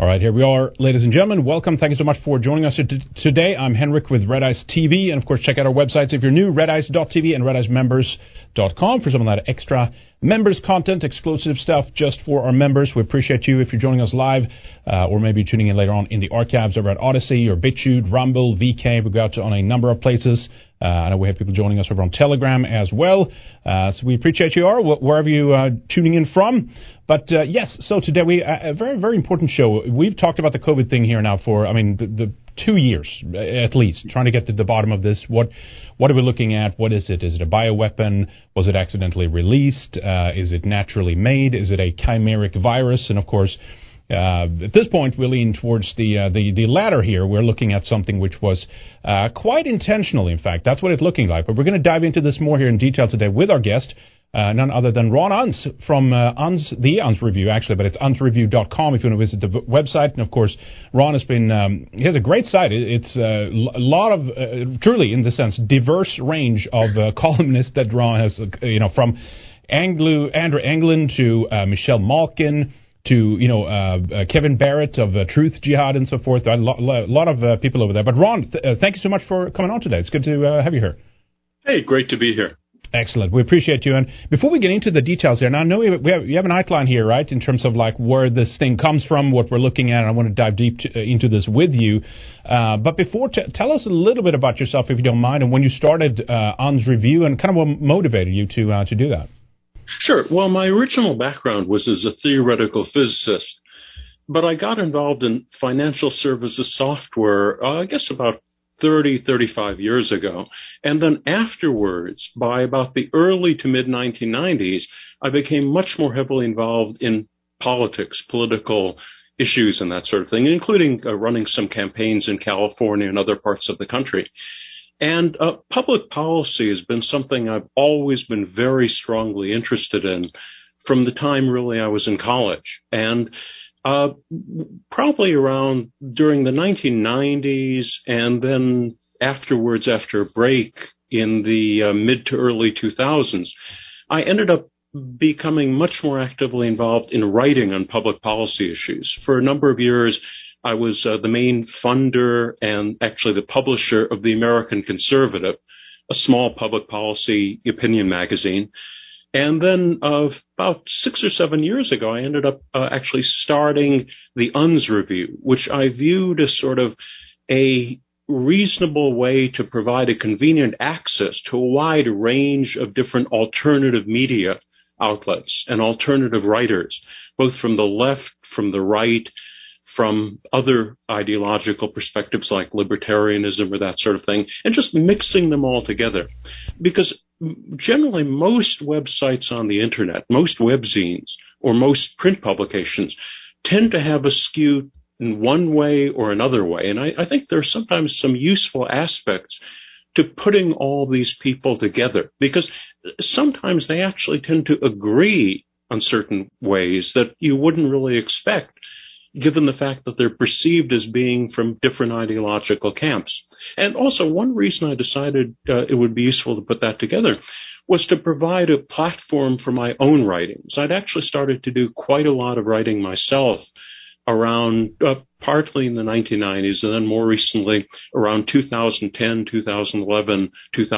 All right, here we are, ladies and gentlemen. Welcome. Thank you so much for joining us today. I'm Henrik with Red Ice TV, and of course, check out our websites if you're new, redice.tv and redicemembers.com for some of that extra members content, exclusive stuff just for our members. We appreciate you if you're joining us live, or maybe tuning in later on in the archives over at Odyssey or BitChute, Rumble, VK. We go out on a number of places. I know we have people joining us over on Telegram as well. So we appreciate you are wherever you are tuning in from. But yes, so today we a very, very important show. We've talked about the COVID thing here now for, the 2 years at least, trying to get to the bottom of this. What are we looking at? What is it? Is it a bioweapon? Was it accidentally released? Is it naturally made? Is it a chimeric virus? And of course, at this point, we lean towards the latter here. We're looking at something which was quite intentional, in fact. That's what it's looking like. But we're going to dive into this more here in detail today with our guest, none other than Ron Unz from the Unz Review, actually, but it's unzreview.com if you want to visit the website. And, of course, Ron has been he has a great site. It's a lot of, truly, in the sense, diverse range of columnists that Ron has, from Andrew Anglin to Michelle Malkin, to Kevin Barrett of Truth Jihad and so forth. A lot of people over there. But Ron, thank you so much for coming on today. It's good to have you here. Hey, great to be here. Excellent. We appreciate you. And before we get into the details here, now I know you have an outline here, right, in terms of like where this thing comes from, what we're looking at, and I want to dive deep into this with you. But before, tell us a little bit about yourself, if you don't mind, and when you started Unz Review and kind of what motivated you to do that. Sure. Well, my original background was as a theoretical physicist, but I got involved in financial services software, I guess about 35 years ago. And then afterwards, by about the early to mid-1990s, I became much more heavily involved in politics, political issues and that sort of thing, including running some campaigns in California and other parts of the country. And public policy has been something I've always been very strongly interested in from the time really I was in college. And probably around during the 1990s and then afterwards, after a break in the mid to early 2000s, I ended up becoming much more actively involved in writing on public policy issues. For a number of years, I was the main funder and actually the publisher of the American Conservative, a small public policy opinion magazine. And then about 6 or 7 years ago, I ended up actually starting the Unz Review, which I viewed as sort of a reasonable way to provide a convenient access to a wide range of different alternative media outlets and alternative writers, both from the left, from the right, from other ideological perspectives like libertarianism or that sort of thing, and just mixing them all together. Because generally most websites on the internet, most webzines, or most print publications tend to have a skew in one way or another way. And I think there are sometimes some useful aspects to putting all these people together, because sometimes they actually tend to agree on certain ways that you wouldn't really expect, given the fact that they're perceived as being from different ideological camps. And also, one reason I decided it would be useful to put that together was to provide a platform for my own writings. I'd actually started to do quite a lot of writing myself around partly in the 1990s and then more recently around 2010, 2011,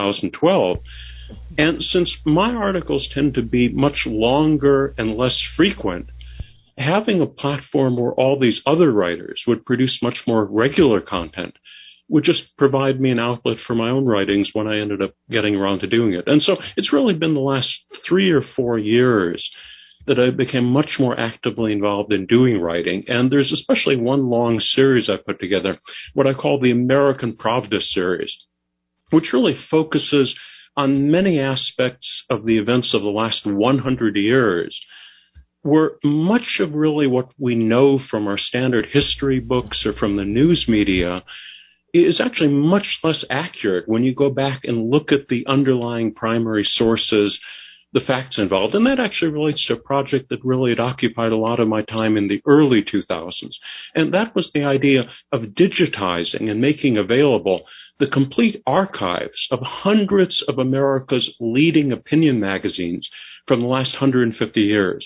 2012. And since my articles tend to be much longer and less frequent, having a platform where all these other writers would produce much more regular content would just provide me an outlet for my own writings when I ended up getting around to doing it. And so it's really been the last 3 or 4 years that I became much more actively involved in doing writing. And there's especially one long series I put together, what I call the American Pravda series, which really focuses on many aspects of the events of the last 100 years, where much of really what we know from our standard history books or from the news media is actually much less accurate when you go back and look at the underlying primary sources, the facts involved. And that actually relates to a project that really had occupied a lot of my time in the early 2000s. And that was the idea of digitizing and making available the complete archives of hundreds of America's leading opinion magazines from the last 150 years.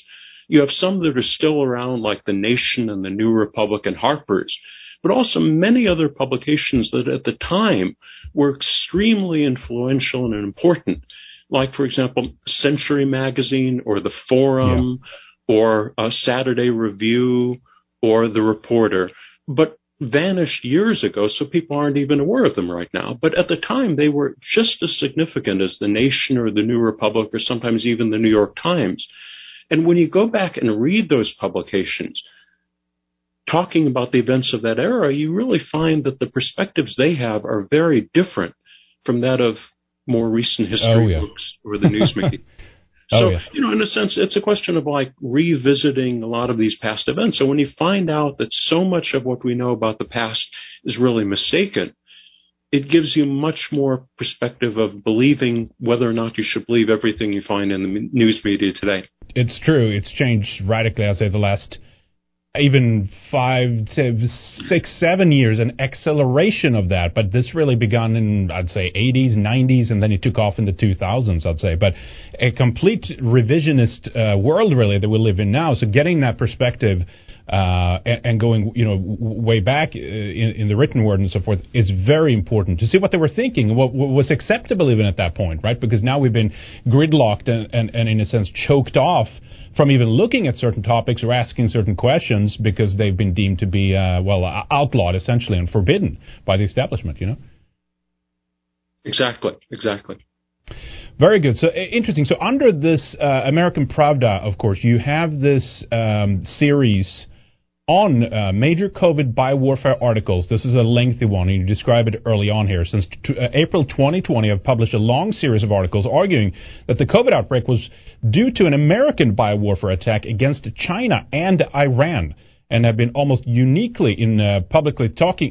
You have some that are still around, like The Nation and The New Republic and Harper's, but also many other publications that at the time were extremely influential and important, like, for example, Century Magazine or The Forum or Saturday Review or The Reporter, but vanished years ago, so people aren't even aware of them right now. But at the time, they were just as significant as The Nation or The New Republic or sometimes even The New York Times. And when you go back and read those publications, talking about the events of that era, you really find that the perspectives they have are very different from that of more recent history books or the news media. So, in a sense, it's a question of like revisiting a lot of these past events. So when you find out that so much of what we know about the past is really mistaken, it gives you much more perspective of believing whether or not you should believe everything you find in the news media today. It's true. It's changed radically, I'd say, the last even 5, 6, 7 years, an acceleration of that. But this really began in, I'd say, 80s, 90s, and then it took off in the 2000s, I'd say. But a complete revisionist world, really, that we live in now. So getting that perspective and going, way back in the written word and so forth is very important to see what they were thinking, what was acceptable even at that point, right? Because now we've been gridlocked and in a sense choked off from even looking at certain topics or asking certain questions because they've been deemed to be, outlawed essentially and forbidden by the establishment, Exactly. Very good. So interesting. So under this American Pravda, of course, you have this series on major COVID biowarfare articles. This is a lengthy one, and you describe it early on here. Since April 2020, I've published a long series of articles arguing that the COVID outbreak was due to an American biowarfare attack against China and Iran. And I've been almost uniquely publicly talking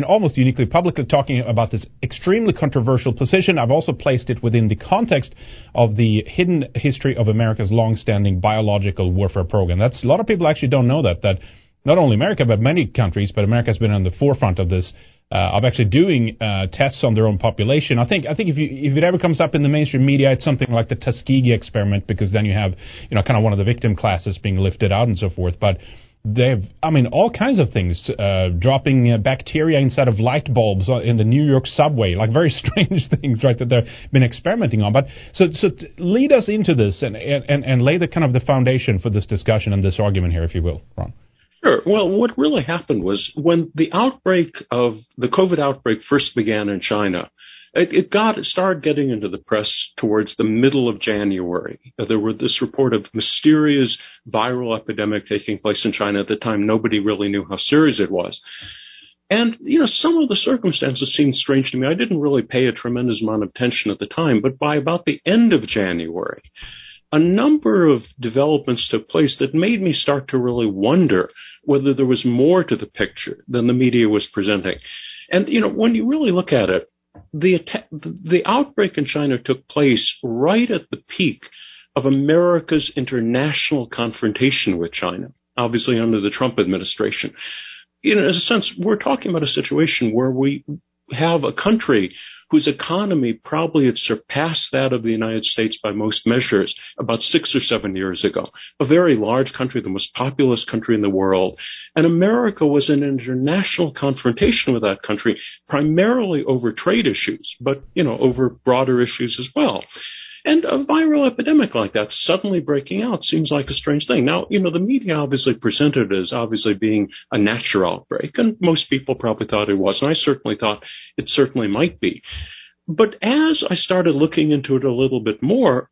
about this extremely controversial position. I've also placed it within the context of the hidden history of America's long-standing biological warfare program. A lot of people actually don't know that not only America, but many countries, but America has been on the forefront of this, of actually doing tests on their own population. I think if it ever comes up in the mainstream media, it's something like the Tuskegee experiment, because then you have, kind of one of the victim classes being lifted out and so forth. But they've, all kinds of things, dropping bacteria inside of light bulbs in the New York subway, like very strange things, right, that they've been experimenting on. But so lead us into this and lay the kind of the foundation for this discussion and this argument here, if you will, Ron. Sure. Well, what really happened was when the COVID outbreak first began in China, it started getting into the press towards the middle of January. There was this report of mysterious viral epidemic taking place in China. At the time, nobody really knew how serious it was. And, some of the circumstances seemed strange to me. I didn't really pay a tremendous amount of attention at the time, but by about the end of January, a number of developments took place that made me start to really wonder whether there was more to the picture than the media was presenting. And, when you really look at it, the outbreak in China took place right at the peak of America's international confrontation with China, obviously under the Trump administration. In a sense, we're talking about a situation where we have a country whose economy probably had surpassed that of the United States by most measures about 6 or 7 years ago. A very large country, the most populous country in the world. And America was in an international confrontation with that country, primarily over trade issues, but, over broader issues as well. And a viral epidemic like that suddenly breaking out seems like a strange thing. Now, the media obviously presented it as obviously being a natural outbreak, and most people probably thought it was, and I certainly thought it certainly might be. But as I started looking into it a little bit more,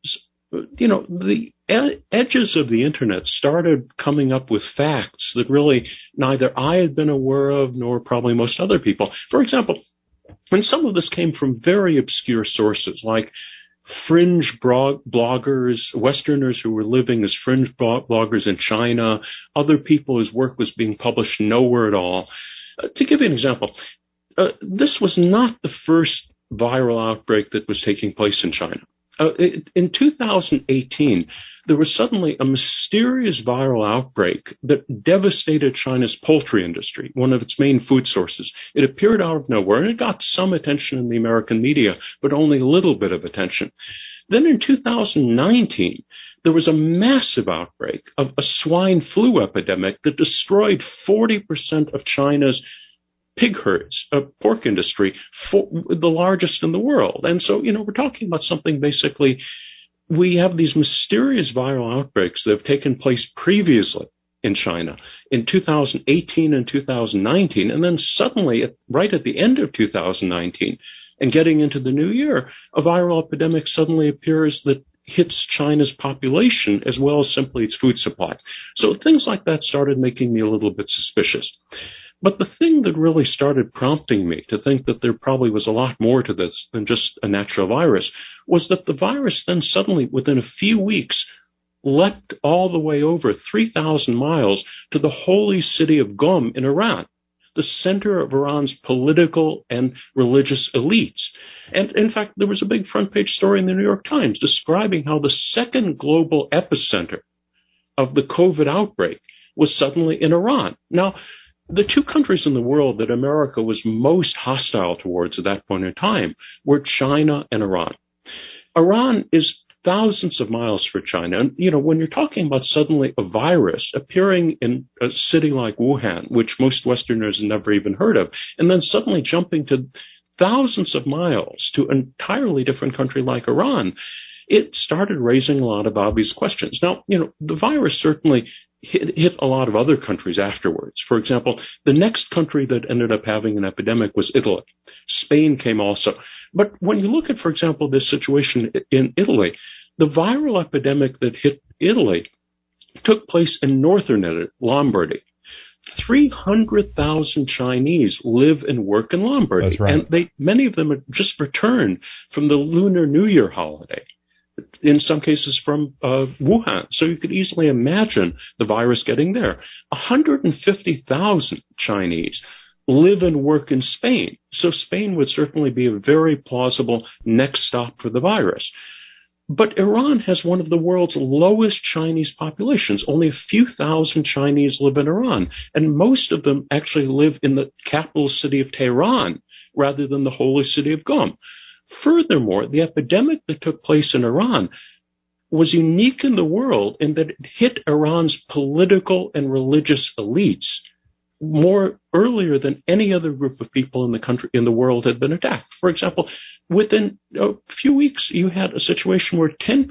the edges of the internet started coming up with facts that really neither I had been aware of nor probably most other people. For example, and some of this came from very obscure sources like fringe bloggers, Westerners who were living as fringe bloggers in China, other people whose work was being published nowhere at all. To give you an example, this was not the first viral outbreak that was taking place in China. In 2018, there was suddenly a mysterious viral outbreak that devastated China's poultry industry, one of its main food sources. It appeared out of nowhere, and it got some attention in the American media, but only a little bit of attention. Then in 2019, there was a massive outbreak of a swine flu epidemic that destroyed 40% of China's pig herds, a pork industry, the largest in the world. And so, we're talking about something basically, we have these mysterious viral outbreaks that have taken place previously in China in 2018 and 2019, and then suddenly, right at the end of 2019, and getting into the new year, a viral epidemic suddenly appears that hits China's population as well as simply its food supply. So things like that started making me a little bit suspicious. But the thing that really started prompting me to think that there probably was a lot more to this than just a natural virus was that the virus then suddenly, within a few weeks, leapt all the way over 3,000 miles to the holy city of Qom in Iran, the center of Iran's political and religious elites. And in fact, there was a big front page story in the New York Times describing how the second global epicenter of the COVID outbreak was suddenly in Iran. Now, the two countries in the world that America was most hostile towards at that point in time were China and Iran. Iran is thousands of miles from China. And, when you're talking about suddenly a virus appearing in a city like Wuhan, which most Westerners have never even heard of, and then suddenly jumping to thousands of miles to an entirely different country like Iran, it started raising a lot of obvious questions. Now, the virus certainly hit a lot of other countries afterwards. For example, the next country that ended up having an epidemic was Italy. Spain came also. But when you look at, for example, this situation in Italy, the viral epidemic that hit Italy took place in northern Italy, Lombardy. 300,000 Chinese live and work in Lombardy. That's right. And many of them had just returned from the Lunar New Year holiday, in some cases from Wuhan. So you could easily imagine the virus getting there. 150,000 Chinese live and work in Spain. So Spain would certainly be a very plausible next stop for the virus. But Iran has one of the world's lowest Chinese populations. Only a few thousand Chinese live in Iran, and most of them actually live in the capital city of Tehran rather than the holy city of Qom. Furthermore, the epidemic that took place in Iran was unique in the world in that it hit Iran's political and religious elites more earlier than any other group of people in the country, in the world, had been attacked. For example, within a few weeks, you had a situation where 10%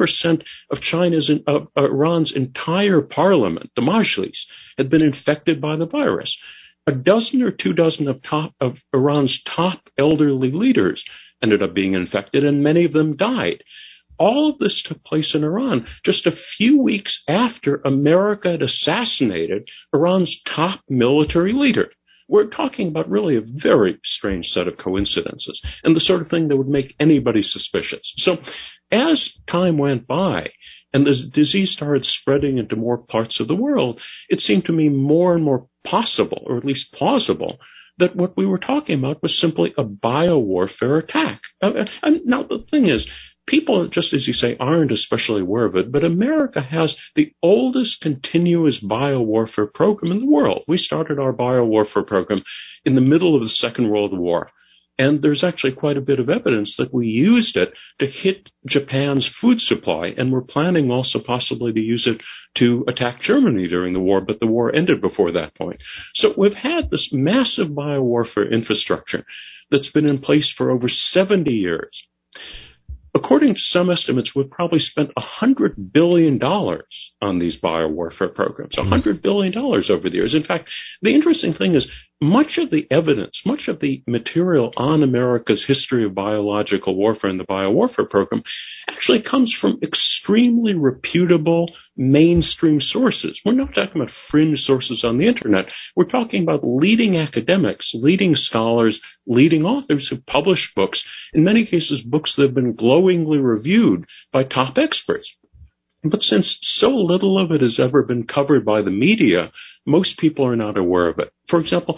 of Iran's entire parliament, the Majlis, had been infected by the virus. A dozen or 24 of Iran's top elderly leaders ended up being infected, and many of them died. All of this took place in Iran just a few weeks after America had assassinated Iran's top military leader. We're talking about really a very strange set of coincidences and the sort of thing that would make anybody suspicious. So as time went by and the disease started spreading into more parts of the world, it seemed to me more and more possible, or at least plausible, that what we were talking about was simply a biowarfare attack. Now, the thing is, people, just as you say, aren't especially aware of it, but America has the oldest continuous biowarfare program in the world. We started our biowarfare program in the middle of the Second World War. And there's actually quite a bit of evidence that we used it to hit Japan's food supply, and we're planning also possibly to use it to attack Germany during the war, but the war ended before that point. So we've had this massive biowarfare infrastructure that's been in place for over 70 years. According to some estimates, we've probably spent $100 billion on these biowarfare programs, $100 billion over the years. In fact, the interesting thing is much of the evidence, much of the material on America's history of biological warfare and the biowarfare program actually comes from extremely reputable mainstream sources. We're not talking about fringe sources on the internet. We're talking about leading academics, leading scholars, leading authors who published books, in many cases books that have been glowingly reviewed by top experts. But since so little of it has ever been covered by the media, most people are not aware of it. For example,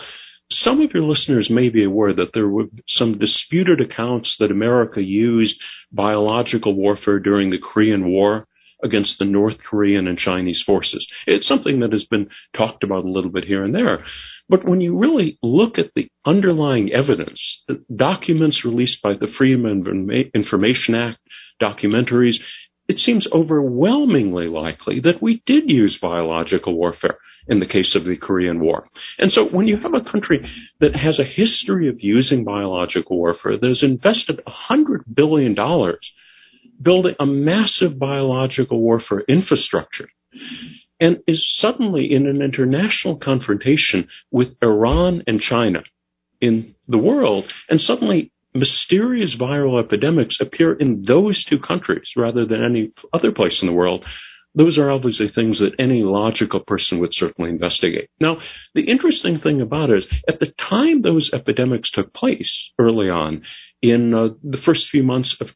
some of your listeners may be aware that there were some disputed accounts that America used biological warfare during the Korean War against the North Korean and Chinese forces. It's something that has been talked about a little bit here and there. But when you really look at the underlying evidence, documents released by the Freedom of Information Act, documentaries, it seems overwhelmingly likely that we did use biological warfare in the case of the Korean War. And so when you have a country that has a history of using biological warfare, that has invested $100 billion building a massive biological warfare infrastructure, and is suddenly in an international confrontation with Iran and China in the world, and suddenly mysterious viral epidemics appear in those two countries rather than any other place in the world, those are obviously things that any logical person would certainly investigate. Now, the interesting thing about it is, at the time those epidemics took place early on, in the first few months of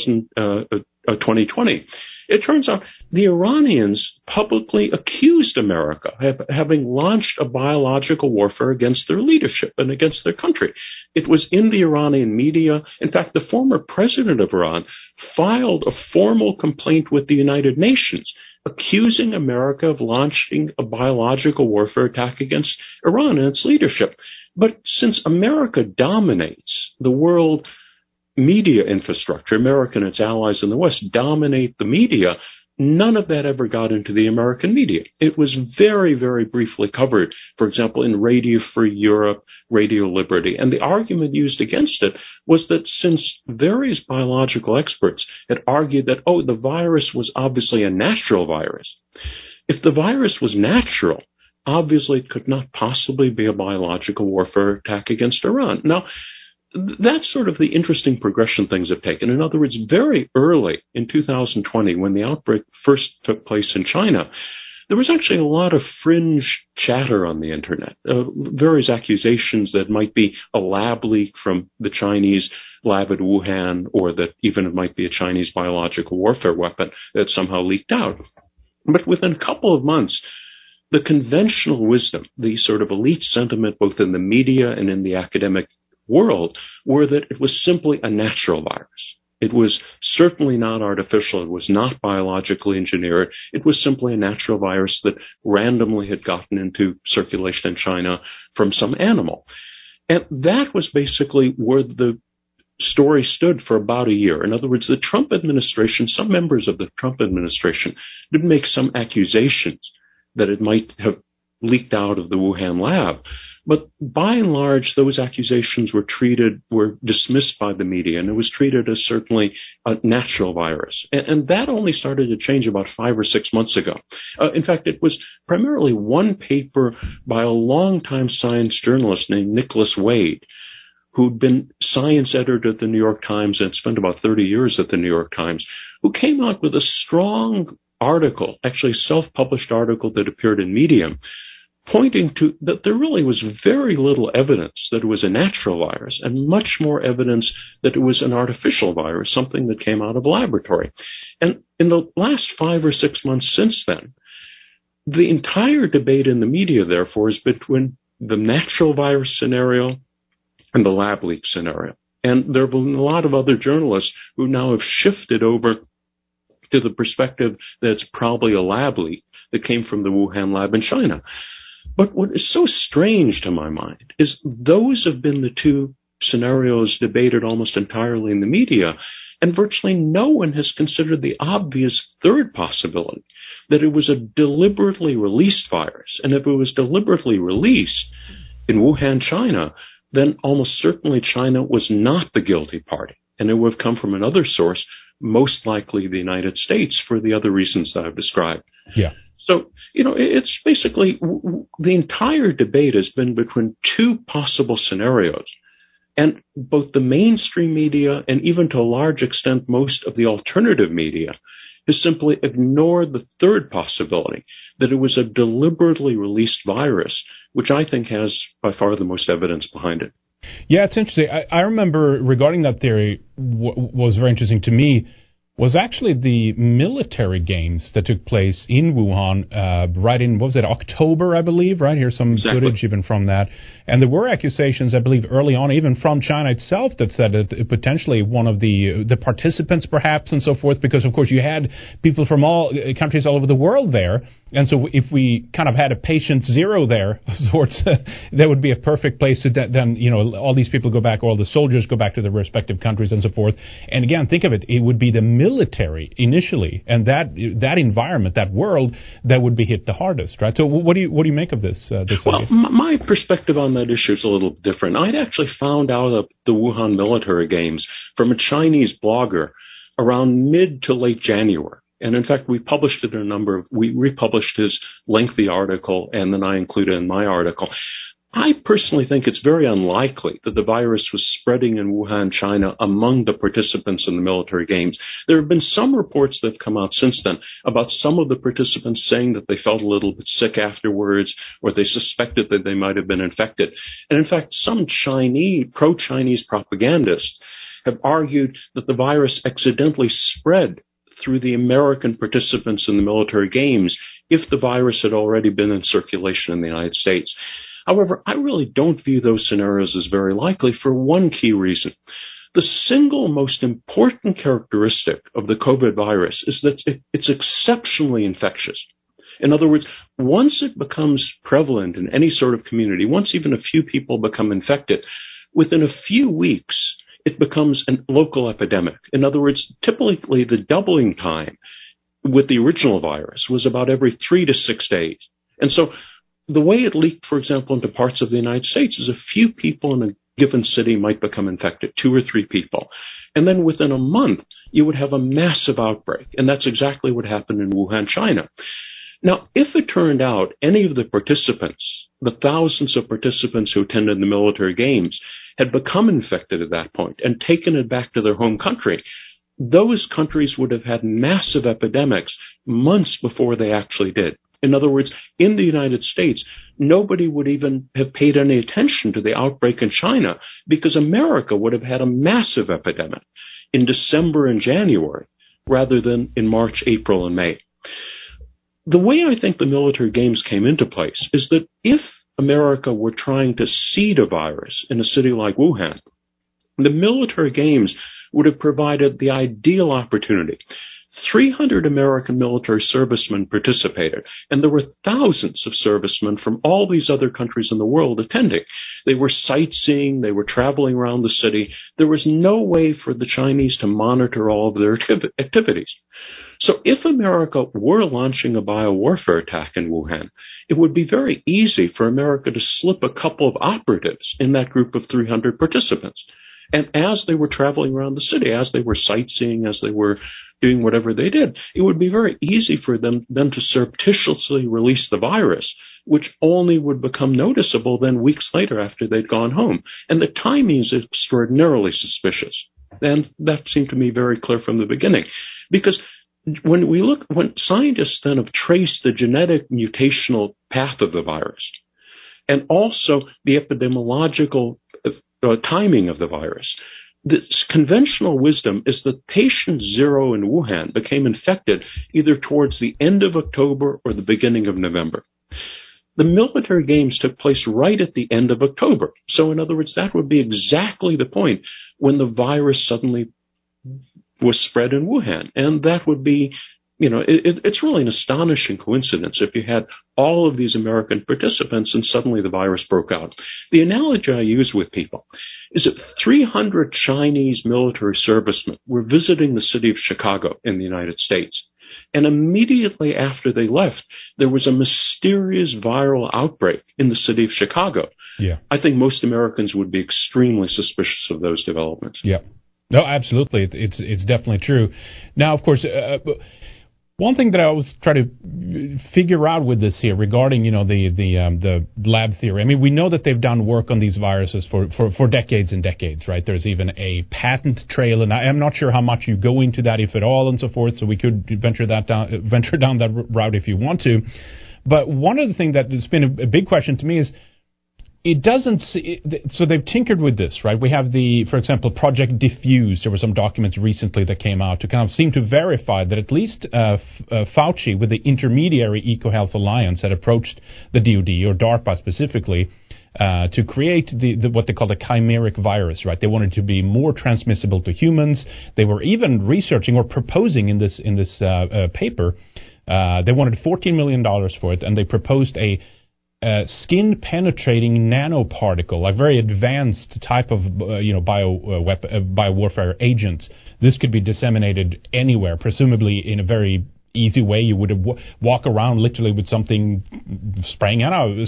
2020, it turns out the Iranians publicly accused America of having launched a biological warfare against their leadership and against their country. It was in the Iranian media. In fact, the former president of Iran filed a formal complaint with the United Nations accusing America of launching a biological warfare attack against Iran and its leadership. But since America dominates the world media infrastructure, America and its allies in the West dominate the media, none of that ever got into the American media. It was very, very briefly covered, for example, in Radio Free Europe, Radio Liberty. And the argument used against it was that since various biological experts had argued that, the virus was obviously a natural virus, if the virus was natural, obviously it could not possibly be a biological warfare attack against Iran. Now, that's sort of the interesting progression things have taken. In other words, very early in 2020, when the outbreak first took place in China, there was actually a lot of fringe chatter on the internet, various accusations that might be a lab leak from the Chinese lab at Wuhan, or that even it might be a Chinese biological warfare weapon that somehow leaked out. But within a couple of months, the conventional wisdom, the sort of elite sentiment both in the media and in the academic world, were that it was simply a natural virus. It was certainly not artificial. It was not biologically engineered. It was simply a natural virus that randomly had gotten into circulation in China from some animal. And that was basically where the story stood for about a year. In other words, the Trump administration, some members of the Trump administration did make some accusations that it might have leaked out of the Wuhan lab. But by and large, those accusations were dismissed by the media, and it was treated as certainly a natural virus. And that only started to change about 5 or 6 months ago. In fact, it was primarily one paper by a longtime science journalist named Nicholas Wade, who'd been science editor at the New York Times and spent about 30 years at the New York Times, who came out with a strong article, actually a self-published article that appeared in Medium, pointing to that there really was very little evidence that it was a natural virus and much more evidence that it was an artificial virus, something that came out of a laboratory. And in the last 5 or 6 months since then, the entire debate in the media, therefore, is between the natural virus scenario and the lab leak scenario. And there have been a lot of other journalists who now have shifted over to the perspective that it's probably a lab leak that came from the Wuhan lab in China. But what is so strange to my mind is those have been the two scenarios debated almost entirely in the media, and virtually no one has considered the obvious third possibility, that it was a deliberately released virus. And if it was deliberately released in Wuhan, China, then almost certainly China was not the guilty party, and it would have come from another source, most likely the United States, for the other reasons that I've described. Yeah. So, it's basically the entire debate has been between two possible scenarios. And both the mainstream media and even to a large extent most of the alternative media has simply ignored the third possibility, that it was a deliberately released virus, which I think has by far the most evidence behind it. Yeah, it's interesting. I remember regarding that theory, what was very interesting to me, was actually the military games that took place in Wuhan right in, what was it, October, I believe, right? Here's some footage even from that. And there were accusations, I believe, early on, even from China itself, that said that potentially one of the participants, perhaps, and so forth, because, of course, you had people from all countries all over the world there. And so if we kind of had a patient zero there of sorts, that would be a perfect place to then, all these people go back, all the soldiers go back to their respective countries and so forth. And again, think of it, it would be the military initially, and that environment, that world, that would be hit the hardest, right? So what do you make of this? Well, my perspective on that issue is a little different. I'd actually found out of the Wuhan military games from a Chinese blogger around mid to late January. And in fact, we published it we republished his lengthy article, and then I included in my article. I personally think it's very unlikely that the virus was spreading in Wuhan, China, among the participants in the military games. There have been some reports that have come out since then about some of the participants saying that they felt a little bit sick afterwards, or they suspected that they might have been infected. And in fact, some pro-Chinese propagandists have argued that the virus accidentally spread through the American participants in the military games if the virus had already been in circulation in the United States. However, I really don't view those scenarios as very likely for one key reason. The single most important characteristic of the COVID virus is that it's exceptionally infectious. In other words, once it becomes prevalent in any sort of community, once even a few people become infected, within a few weeks, it becomes a local epidemic. In other words, typically the doubling time with the original virus was about every 3 to 6 days. And so the way it leaked, for example, into parts of the United States is a few people in a given city might become infected, 2 or 3 people. And then within a month, you would have a massive outbreak. And that's exactly what happened in Wuhan, China. Now, if it turned out any of the participants, the thousands of participants who attended the military games, had become infected at that point and taken it back to their home country, those countries would have had massive epidemics months before they actually did. In other words, in the United States, nobody would even have paid any attention to the outbreak in China because America would have had a massive epidemic in December and January rather than in March, April, and May. The way I think the military games came into place is that if America were trying to seed a virus in a city like Wuhan, the military games would have provided the ideal opportunity. 300 American military servicemen participated, and there were thousands of servicemen from all these other countries in the world attending. They were sightseeing, they were traveling around the city. There was no way for the Chinese to monitor all of their activities. So if America were launching a biowarfare attack in Wuhan, it would be very easy for America to slip a couple of operatives in that group of 300 participants. And as they were traveling around the city, as they were sightseeing, as they were doing whatever they did, it would be very easy for them then to surreptitiously release the virus, which only would become noticeable then weeks later after they'd gone home. And the timing is extraordinarily suspicious. And that seemed to me very clear from the beginning. Because when scientists then have traced the genetic mutational path of the virus, and also the epidemiological timing of the virus, the conventional wisdom is that patient zero in Wuhan became infected either towards the end of October or the beginning of November. The military games took place right at the end of October. So in other words, that would be exactly the point when the virus suddenly was spread in Wuhan. And that would be, it's really an astonishing coincidence if you had all of these American participants and suddenly the virus broke out. The analogy I use with people is that 300 Chinese military servicemen were visiting the city of Chicago in the United States. And immediately after they left, there was a mysterious viral outbreak in the city of Chicago. Yeah. I think most Americans would be extremely suspicious of those developments. Yeah. No, absolutely. It's definitely true. Now, of course, one thing that I always try to figure out with this here regarding, the lab theory. I mean, we know that they've done work on these viruses for decades and decades, right? There's even a patent trail, and I'm not sure how much you go into that, if at all, and so forth. So we could venture down that route if you want to. But one of the things that has been a big question to me is it doesn't. So they've tinkered with this, right? We have for example, Project Diffuse. There were some documents recently that came out to kind of seem to verify that at least Fauci, with the intermediary EcoHealth Alliance, had approached the DoD or DARPA specifically to create the what they call the chimeric virus, right? They wanted to be more transmissible to humans. They were even researching or proposing in this paper. They wanted $14 million for it, and they proposed a skin-penetrating nanoparticle, a very advanced type of biowarfare agent. This could be disseminated anywhere, presumably in a very easy way. You would walk around literally with something spraying out of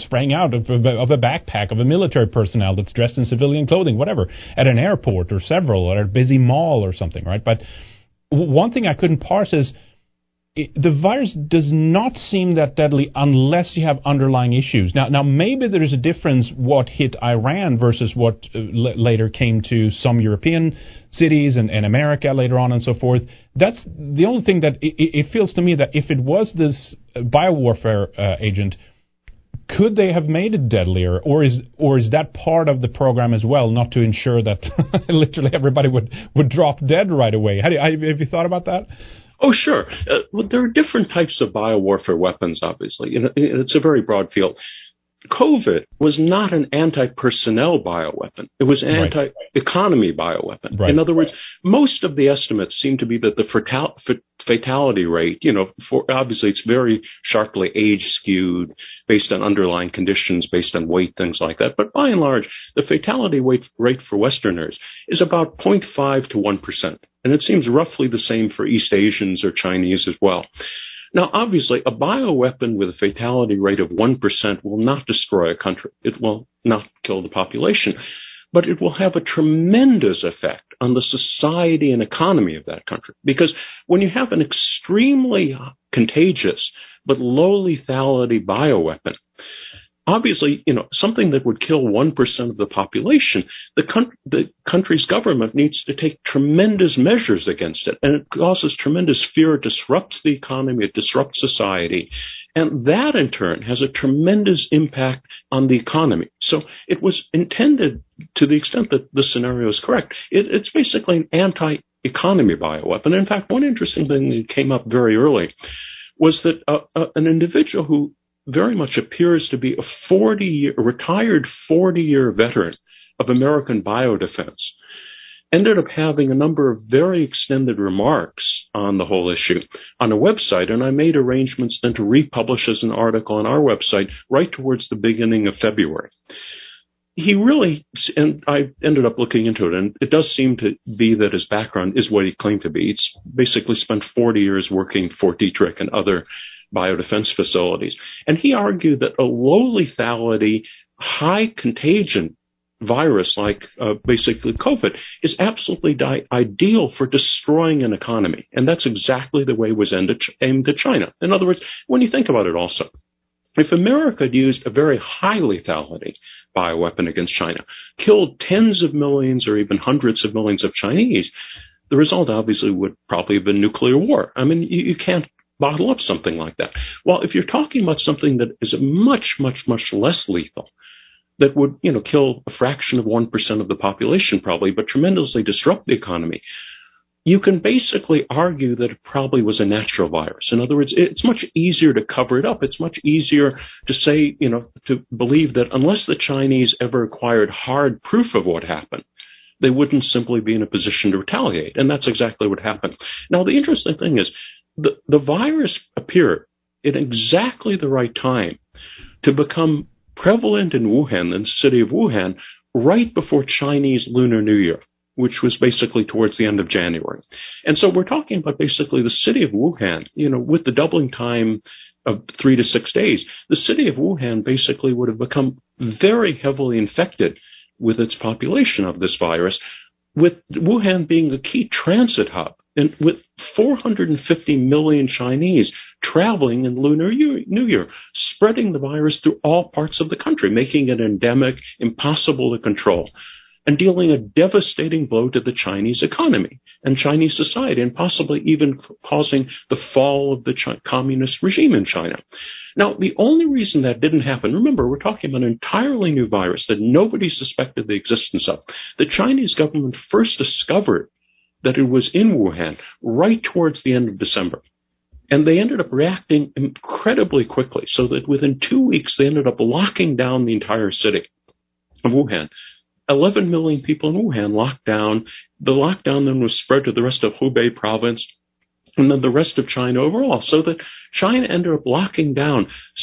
a backpack of a military personnel that's dressed in civilian clothing, whatever, at an airport or several, or at a busy mall or something, right? But one thing I couldn't parse is the virus does not seem that deadly unless you have underlying issues. Now maybe there is a difference what hit Iran versus what later came to some European cities and America later on and so forth. That's the only thing that it feels to me that if it was this biowarfare agent, could they have made it deadlier, or is that part of the program as well, not to ensure that literally everybody would drop dead right away? Have you thought about that? Oh, sure. Well, there are different types of biowarfare weapons, obviously. It's a very broad field. COVID was not an anti-personnel bioweapon. It was an anti-economy bioweapon. Right. In other words, most of the estimates seem to be that the fatality rate, obviously it's very sharply age skewed based on underlying conditions, based on weight, things like that. But by and large, the fatality rate for Westerners is about 0.5 to 1%. And it seems roughly the same for East Asians or Chinese as well. Now, obviously, a bioweapon with a fatality rate of 1% will not destroy a country. It will not kill the population, but it will have a tremendous effect on the society and economy of that country. Because when you have an extremely contagious but low lethality bioweapon, obviously, something that would kill 1% of the population, the country's government needs to take tremendous measures against it. And it causes tremendous fear. It disrupts the economy. It disrupts society. And that, in turn, has a tremendous impact on the economy. So it was intended, to the extent that the scenario is correct, it's basically an anti-economy bioweapon. In fact, one interesting thing that came up very early was that an individual who very much appears to be a retired 40-year veteran of American biodefense, ended up having a number of very extended remarks on the whole issue on a website, and I made arrangements then to republish as an article on our website right towards the beginning of February. And I ended up looking into it, and it does seem to be that his background is what he claimed to be. He's basically spent 40 years working for Dietrich and other biodefense facilities. And he argued that a low lethality, high contagion virus like basically COVID is absolutely ideal for destroying an economy. And that's exactly the way it was aimed at China. In other words, when you think about it also, if America had used a very high lethality bioweapon against China, killed tens of millions or even hundreds of millions of Chinese, the result obviously would probably have been nuclear war. I mean, you can't bottle up something like that. Well, if you're talking about something that is much, much, much less lethal, that would, kill a fraction of 1% of the population probably, but tremendously disrupt the economy, you can basically argue that it probably was a natural virus. In other words, it's much easier to cover it up. It's much easier to say, to believe that unless the Chinese ever acquired hard proof of what happened, they wouldn't simply be in a position to retaliate. And that's exactly what happened. Now, the interesting thing is, the virus appeared at exactly the right time to become prevalent in Wuhan, in the city of Wuhan, right before Chinese Lunar New Year, which was basically towards the end of January. And so we're talking about basically the city of Wuhan, with the doubling time of 3 to 6 days, the city of Wuhan basically would have become very heavily infected with its population of this virus, with Wuhan being a key transit hub. And with 450 million Chinese traveling in Lunar New Year, spreading the virus through all parts of the country, making it endemic, impossible to control. and dealing a devastating blow to the Chinese economy and Chinese society, and possibly even causing the fall of the communist regime in China. Now, the only reason that didn't happen, remember, we're talking about an entirely new virus that nobody suspected the existence of. The Chinese government first discovered that it was in Wuhan right towards the end of December. And they ended up reacting incredibly quickly, so that within 2 weeks, they ended up locking down the entire city of Wuhan. 11 million people in Wuhan locked down. The lockdown then was spread to the rest of Hubei province and then the rest of China overall, so that China ended up locking down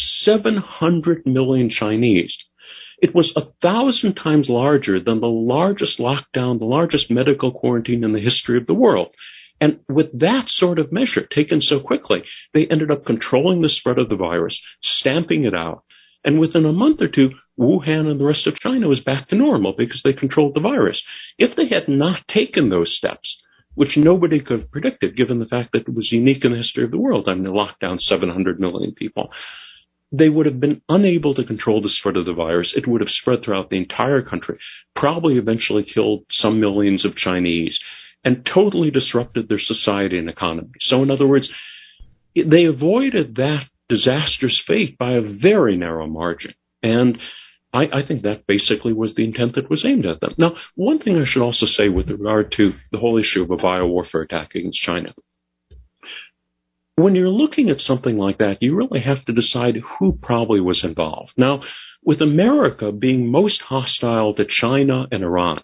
700 million Chinese. It was 1,000 times larger than the largest lockdown, the largest medical quarantine in the history of the world. And with that sort of measure taken so quickly, they ended up controlling the spread of the virus, stamping it out. And within a month or two, Wuhan and the rest of China was back to normal because they controlled the virus. If they had not taken those steps, which nobody could have predicted, given the fact that it was unique in the history of the world, I mean, they locked down 700 million people, they would have been unable to control the spread of the virus. It would have spread throughout the entire country, probably eventually killed some millions of Chinese, and totally disrupted their society and economy. So, in other words, they avoided that disastrous fate by a very narrow margin. And I think that basically was the intent that was aimed at them. Now, one thing I should also say with regard to the whole issue of a biowarfare attack against China. When you're looking at something like that, you really have to decide who probably was involved. Now, with America being most hostile to China and Iran,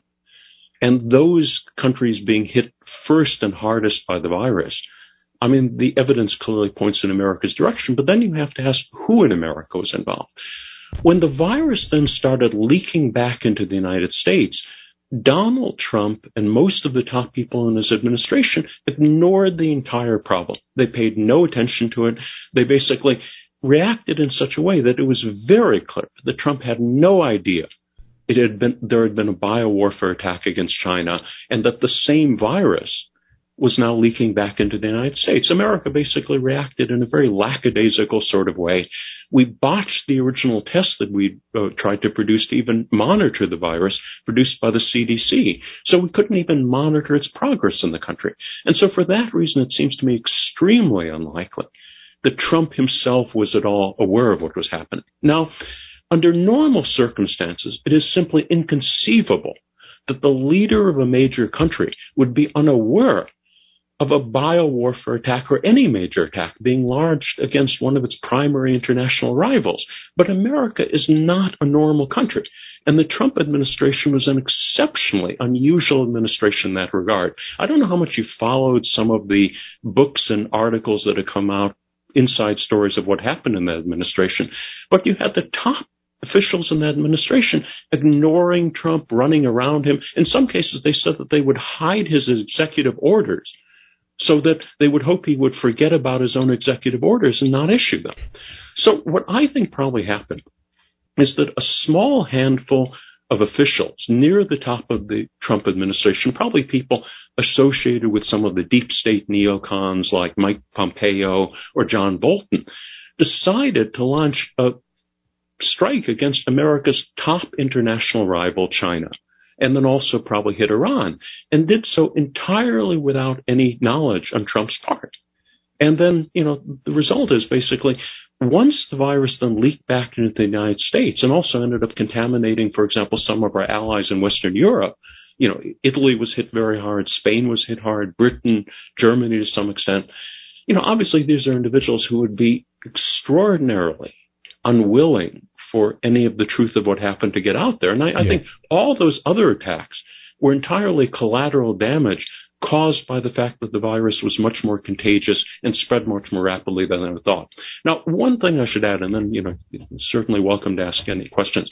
and those countries being hit first and hardest by the virus, I mean, the evidence clearly points in America's direction, but then you have to ask who in America was involved. When the virus then started leaking back into the United States, Donald Trump and most of the top people in his administration ignored the entire problem. They paid no attention to it. They basically reacted in such a way that it was very clear that Trump had no idea there had been a biowarfare attack against China, and that the same virus was now leaking back into the United States. America basically reacted in a very lackadaisical sort of way. We botched the original test that we tried to produce to even monitor the virus, produced by the CDC. So we couldn't even monitor its progress in the country. And so for that reason, it seems to me extremely unlikely that Trump himself was at all aware of what was happening. Now, under normal circumstances, it is simply inconceivable that the leader of a major country would be unaware of a biowarfare attack or any major attack being launched against one of its primary international rivals. But America is not a normal country. And the Trump administration was an exceptionally unusual administration in that regard. I don't know how much you followed some of the books and articles that have come out, inside stories of what happened in that administration, but you had the top officials in that administration ignoring Trump, running around him. In some cases, they said that they would hide his executive orders so that they would hope he would forget about his own executive orders and not issue them. So what I think probably happened is that a small handful of officials near the top of the Trump administration, probably people associated with some of the deep state neocons like Mike Pompeo or John Bolton, decided to launch a strike against America's top international rival, China, and then also probably hit Iran, and did so entirely without any knowledge on Trump's part. And then, the result is basically, once the virus then leaked back into the United States and also ended up contaminating, for example, some of our allies in Western Europe, Italy was hit very hard, Spain was hit hard, Britain, Germany to some extent. Obviously these are individuals who would be extraordinarily unwilling for any of the truth of what happened to get out there. And I think all those other attacks were entirely collateral damage caused by the fact that the virus was much more contagious and spread much more rapidly than I thought. Now, one thing I should add, and then, you're certainly welcome to ask any questions.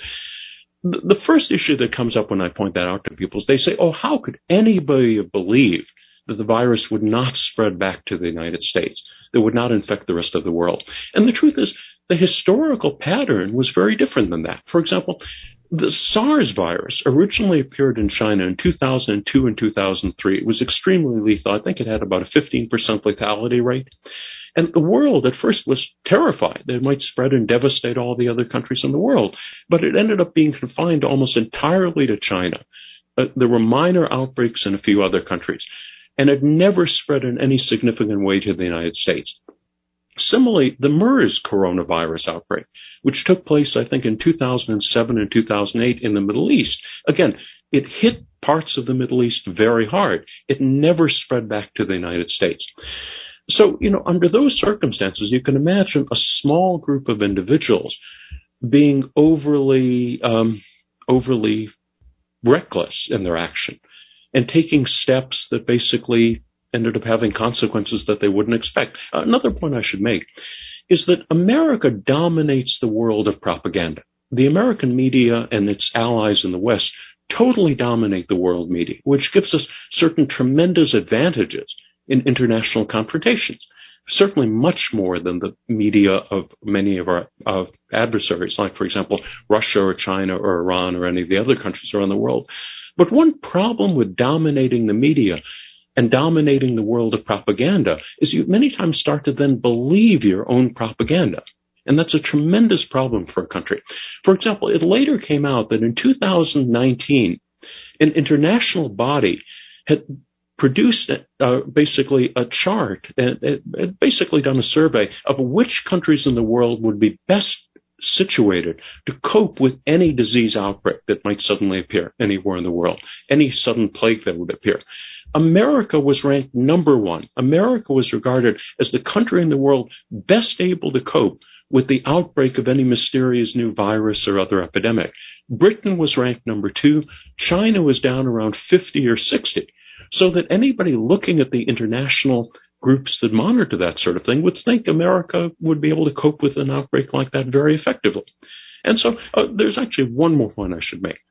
The first issue that comes up when I point that out to people is they say, how could anybody have believed that the virus would not spread back to the United States, that would not infect the rest of the world? And the truth is, the historical pattern was very different than that. For example, the SARS virus originally appeared in China in 2002 and 2003. It was extremely lethal. I think it had about a 15% lethality rate. And the world at first was terrified that it might spread and devastate all the other countries in the world. But it ended up being confined almost entirely to China. There were minor outbreaks in a few other countries, and it never spread in any significant way to the United States. Similarly, the MERS coronavirus outbreak, which took place, I think, in 2007 and 2008 in the Middle East. Again, it hit parts of the Middle East very hard. It never spread back to the United States. So, under those circumstances, you can imagine a small group of individuals being overly reckless in their action and taking steps that basically ended up having consequences that they wouldn't expect. Another point I should make is that America dominates the world of propaganda. The American media and its allies in the West totally dominate the world media, which gives us certain tremendous advantages in international confrontations, certainly much more than the media of many of our adversaries, like, for example, Russia or China or Iran or any of the other countries around the world. But one problem with dominating the media and dominating the world of propaganda is you many times start to then believe your own propaganda. And that's a tremendous problem for a country. For example, it later came out that in 2019, an international body had produced basically a chart and basically done a survey of which countries in the world would be best situated to cope with any disease outbreak that might suddenly appear anywhere in the world, any sudden plague that would appear. America was ranked number one. America was regarded as the country in the world best able to cope with the outbreak of any mysterious new virus or other epidemic. Britain was ranked number two. China was down around 50 or 60. So that anybody looking at the international groups that monitor that sort of thing would think America would be able to cope with an outbreak like that very effectively. And so there's actually one more point I should make.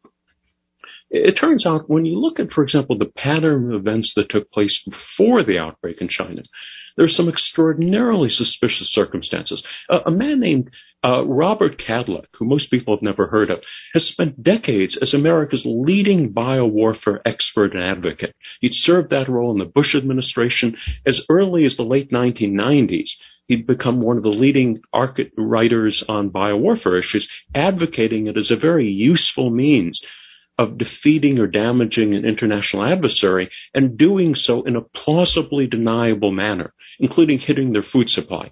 It turns out when you look at, for example, the pattern of events that took place before the outbreak in China, there are some extraordinarily suspicious circumstances. A man named Robert Kadlec, who most people have never heard of, has spent decades as America's leading biowarfare expert and advocate. He'd served that role in the Bush administration as early as the late 1990s. He'd become one of the leading writers on biowarfare issues, advocating it as a very useful means of defeating or damaging an international adversary, and doing so in a plausibly deniable manner, including hitting their food supply.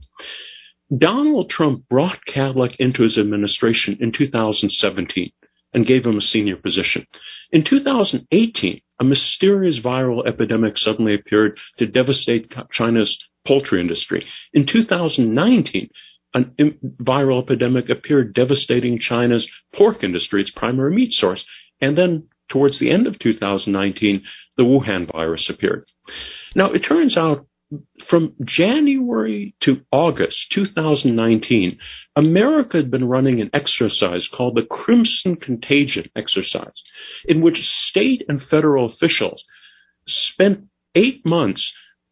Donald Trump brought Kadlec into his administration in 2017 and gave him a senior position. In 2018, a mysterious viral epidemic suddenly appeared to devastate China's poultry industry. In 2019, a viral epidemic appeared devastating China's pork industry, its primary meat source. And then, towards the end of 2019, the Wuhan virus appeared. Now, it turns out from January to August 2019, America had been running an exercise called the Crimson Contagion exercise, in which state and federal officials spent 8 months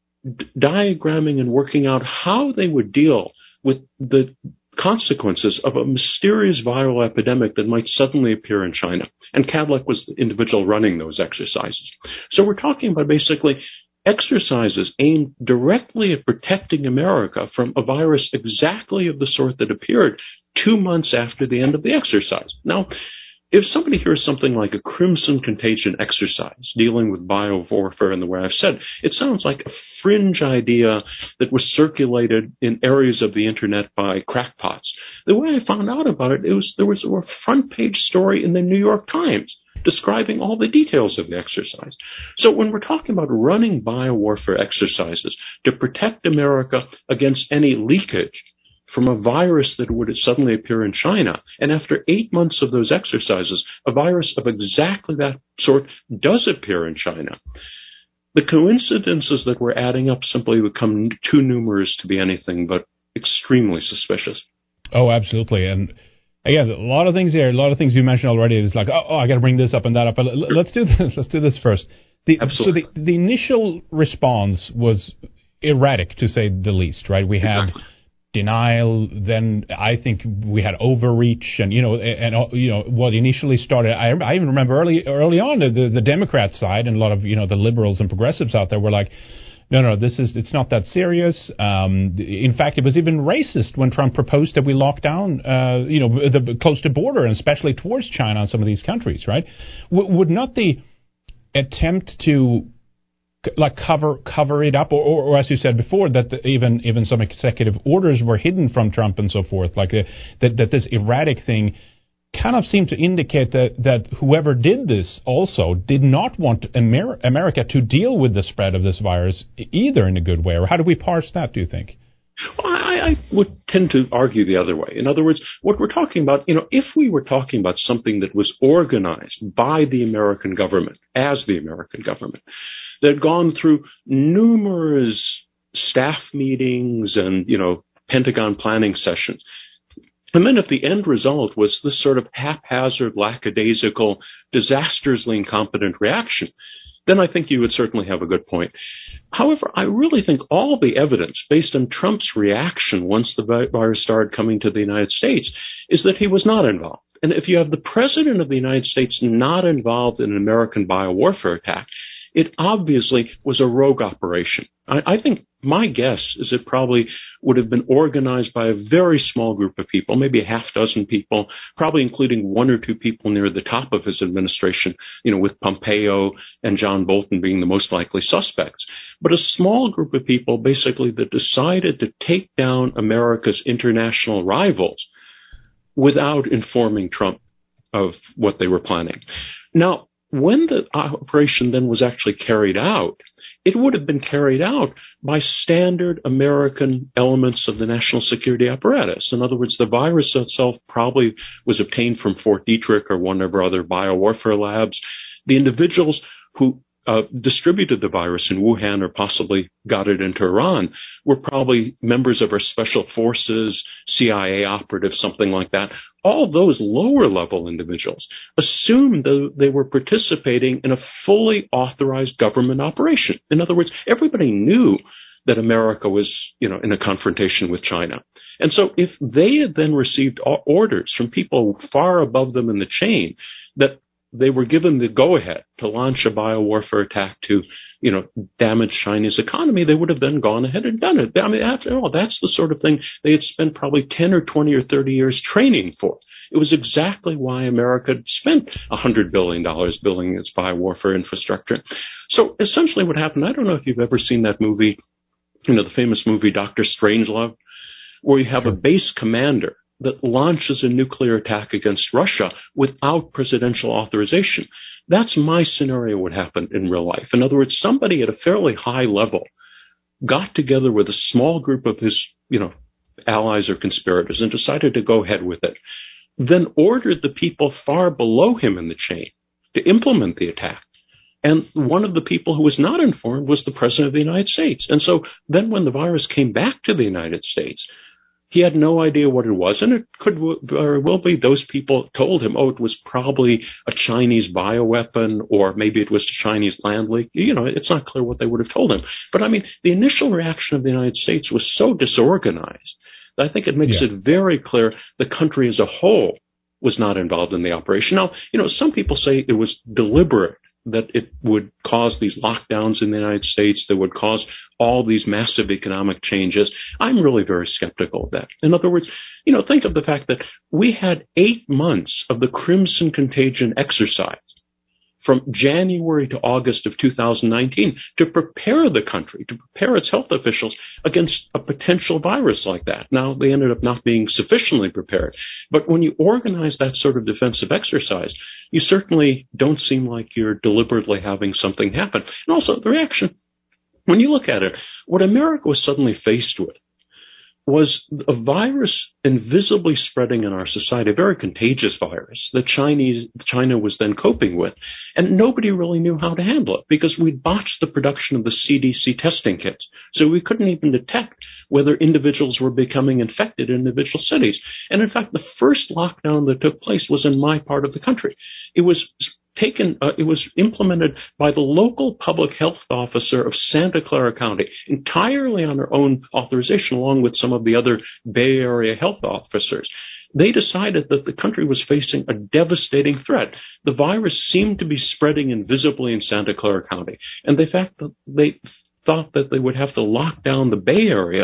diagramming and working out how they would deal with the consequences of a mysterious viral epidemic that might suddenly appear in China. And Kadlec was the individual running those exercises. So we're talking about basically exercises aimed directly at protecting America from a virus exactly of the sort that appeared 2 months after the end of the exercise. Now, if somebody hears something like a Crimson Contagion exercise dealing with biowarfare in the way I've said, it sounds like a fringe idea that was circulated in areas of the internet by crackpots. The way I found out about it, there was a front page story in the New York Times describing all the details of the exercise. So when we're talking about running biowarfare exercises to protect America against any leakage from a virus that would suddenly appear in China, and after 8 months of those exercises, a virus of exactly that sort does appear in China, the coincidences that we're adding up simply become too numerous to be anything but extremely suspicious. Oh, absolutely. And again, a lot of things here, a lot of things you mentioned already. It's like, I got to bring this up and that up. But let's do this. Let's do this first. Absolutely. So the initial response was erratic, to say the least, right? We had denial, then I think we had overreach, and what initially started. I even remember early on the Democrat side and a lot of the liberals and progressives out there were like, no, it's not that serious. In fact, it was even racist when Trump proposed that we lock down, close the border, and especially towards China and some of these countries, right? Would not the attempt to cover it up, or as you said before, that even some executive orders were hidden from Trump and so forth, that this erratic thing kind of seemed to indicate that whoever did this also did not want America to deal with the spread of this virus either in a good way. Or how do we parse that, do you think? Well, I would tend to argue the other way. In other words, what we're talking about, if we were talking about something that was organized by the American government, as the American government, that had gone through numerous staff meetings and, Pentagon planning sessions, and then if the end result was this sort of haphazard, lackadaisical, disastrously incompetent reaction, then I think you would certainly have a good point. However, I really think all the evidence based on Trump's reaction once the virus started coming to the United States is that he was not involved. And if you have the president of the United States not involved in an American biowarfare attack, it obviously was a rogue operation. I think my guess is it probably would have been organized by a very small group of people, maybe a half dozen people, probably including one or two people near the top of his administration, with Pompeo and John Bolton being the most likely suspects. But a small group of people basically that decided to take down America's international rivals without informing Trump of what they were planning. Now, when the operation then was actually carried out, it would have been carried out by standard American elements of the national security apparatus. In other words, the virus itself probably was obtained from Fort Detrick or one of our other biowarfare labs. The individuals who distributed the virus in Wuhan or possibly got it into Iran were probably members of our special forces, CIA operatives, something like that. All those lower level individuals assumed that they were participating in a fully authorized government operation. In other words, everybody knew that America was, in a confrontation with China. And so if they had then received orders from people far above them in the chain that they were given the go-ahead to launch a biowarfare attack to, damage Chinese economy, they would have then gone ahead and done it. I mean, after all, that's the sort of thing they had spent probably 10 or 20 or 30 years training for. It was exactly why America spent $100 billion building its biowarfare infrastructure. So essentially what happened, I don't know if you've ever seen that movie, the famous movie Dr. Strangelove, where you have a base commander that launches a nuclear attack against Russia without presidential authorization. That's my scenario what happened in real life. In other words, somebody at a fairly high level got together with a small group of his, allies or conspirators and decided to go ahead with it, then ordered the people far below him in the chain to implement the attack. And one of the people who was not informed was the president of the United States. And so then when the virus came back to the United States, he had no idea what it was, and it could very well be those people told him, it was probably a Chinese bioweapon, or maybe it was a Chinese land leak. It's not clear what they would have told him. But I mean, the initial reaction of the United States was so disorganized that I think it makes it very clear the country as a whole was not involved in the operation. Now, some people say it was deliberate, that it would cause these lockdowns in the United States, that would cause all these massive economic changes. I'm really very skeptical of that. In other words, think of the fact that we had 8 months of the Crimson Contagion exercise from January to August of 2019 to prepare the country, to prepare its health officials against a potential virus like that. Now, they ended up not being sufficiently prepared. But when you organize that sort of defensive exercise, you certainly don't seem like you're deliberately having something happen. And also, the reaction, when you look at it, what America was suddenly faced with was a virus invisibly spreading in our society, a very contagious virus that China was then coping with. And nobody really knew how to handle it because we'd botched the production of the CDC testing kits. So we couldn't even detect whether individuals were becoming infected in individual cities. And in fact, the first lockdown that took place was in my part of the country. It was implemented by the local public health officer of Santa Clara County, entirely on their own authorization, along with some of the other Bay Area health officers. They decided that the country was facing a devastating threat. The virus seemed to be spreading invisibly in Santa Clara County, and they thought that they would have to lock down the Bay Area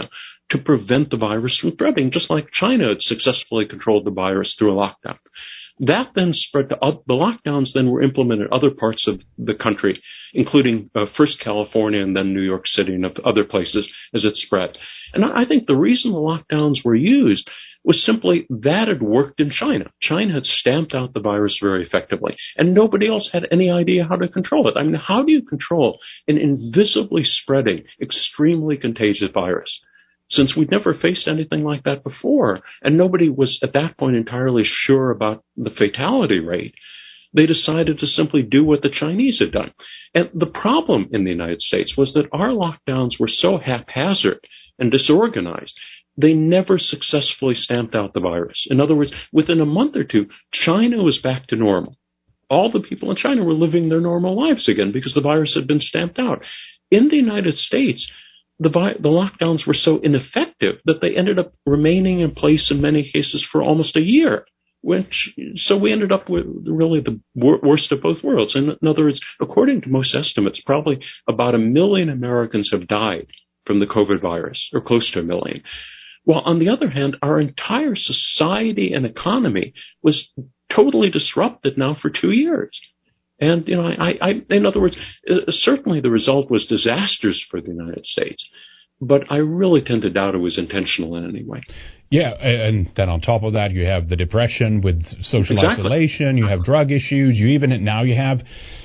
to prevent the virus from spreading, just like China had successfully controlled the virus through a lockdown. That then spread to the lockdowns. Then were implemented in other parts of the country, including first California and then New York City and other places as it spread. And I think the reason the lockdowns were used was simply that had worked in China. China had stamped out the virus very effectively, and nobody else had any idea how to control it. I mean, how do you control an invisibly spreading, extremely contagious virus? Since we'd never faced anything like that before, and nobody was at that point entirely sure about the fatality rate, they decided to simply do what the Chinese had done. And the problem in the United States was that our lockdowns were so haphazard and disorganized, they never successfully stamped out the virus. In other words, within a month or two, China was back to normal. All the people in China were living their normal lives again because the virus had been stamped out. In the United States, the lockdowns were so ineffective that they ended up remaining in place in many cases for almost a year. So we ended up with really the worst of both worlds. In other words, according to most estimates, probably about 1 million Americans have died from the COVID virus, or close to 1 million. While on the other hand, our entire society and economy was totally disrupted now for 2 years. And, in other words, certainly the result was disastrous for the United States, but I really tend to doubt it was intentional in any way. Yeah, and then on top of that, you have the depression with social isolation, you have drug issues, now you have,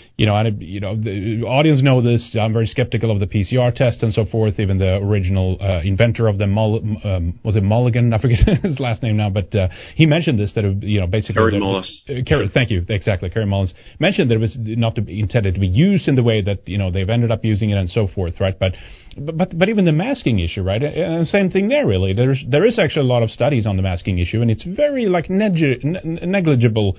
the audience know this. I'm very skeptical of the PCR test and so forth. Even the original inventor of them, was it Mulligan? I forget his last name now, but he mentioned this, that basically Kary Mullis. Thank you, exactly. Kary Mullis mentioned that it was not intended to be used in the way that they've ended up using it and so forth, right? But even the masking issue, right? And same thing there, really. There is actually a lot of studies on the masking issue, and it's very negligible,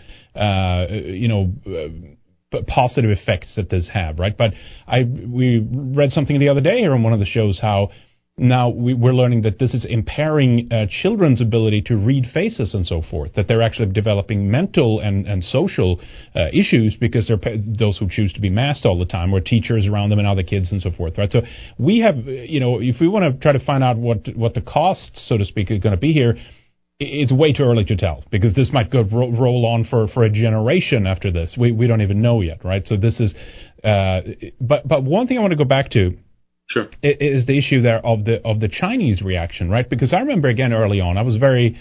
positive effects that this have, right? But we read something the other day here on one of the shows how now we're learning that this is impairing children's ability to read faces and so forth, that they're actually developing mental and social issues because they're those who choose to be masked all the time, or teachers around them and other kids and so forth, right? So we have, if we want to try to find out what the cost, so to speak, is going to be here, it's way too early to tell, because this might go roll on for a generation after this. We don't even know yet, right? So this is, but one thing I want to go back to, sure, is the issue there of the Chinese reaction, right? Because I remember again early on, I was very,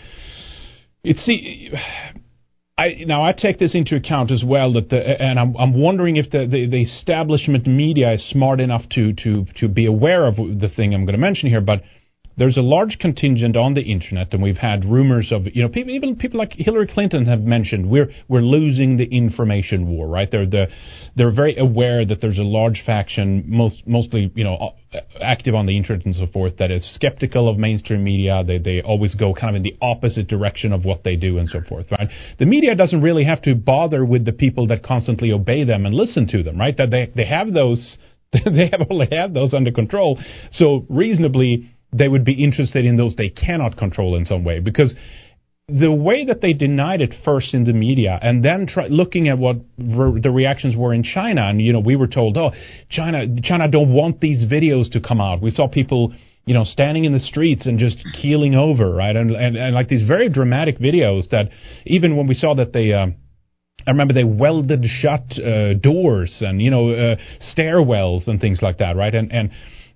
I take this into account as well, and I'm wondering if the establishment media is smart enough to be aware of the thing I'm going to mention here, but there's a large contingent on the internet, and we've had rumors of, even people like Hillary Clinton have mentioned we're losing the information war, right? They're very aware that there's a large faction, mostly active on the internet and so forth, that is skeptical of mainstream media. They always go kind of in the opposite direction of what they do and so forth, right? The media doesn't really have to bother with the people that constantly obey them and listen to them, right? That they have those, they already have those under control. So reasonably, they would be interested in those they cannot control in some way, because the way that they denied it first in the media, and then looking at what the reactions were in China, and we were told, China don't want these videos to come out. We saw people, standing in the streets and just keeling over, right, and like these very dramatic videos that even when we saw that they. I remember they welded shut doors and stairwells and things like that, right, and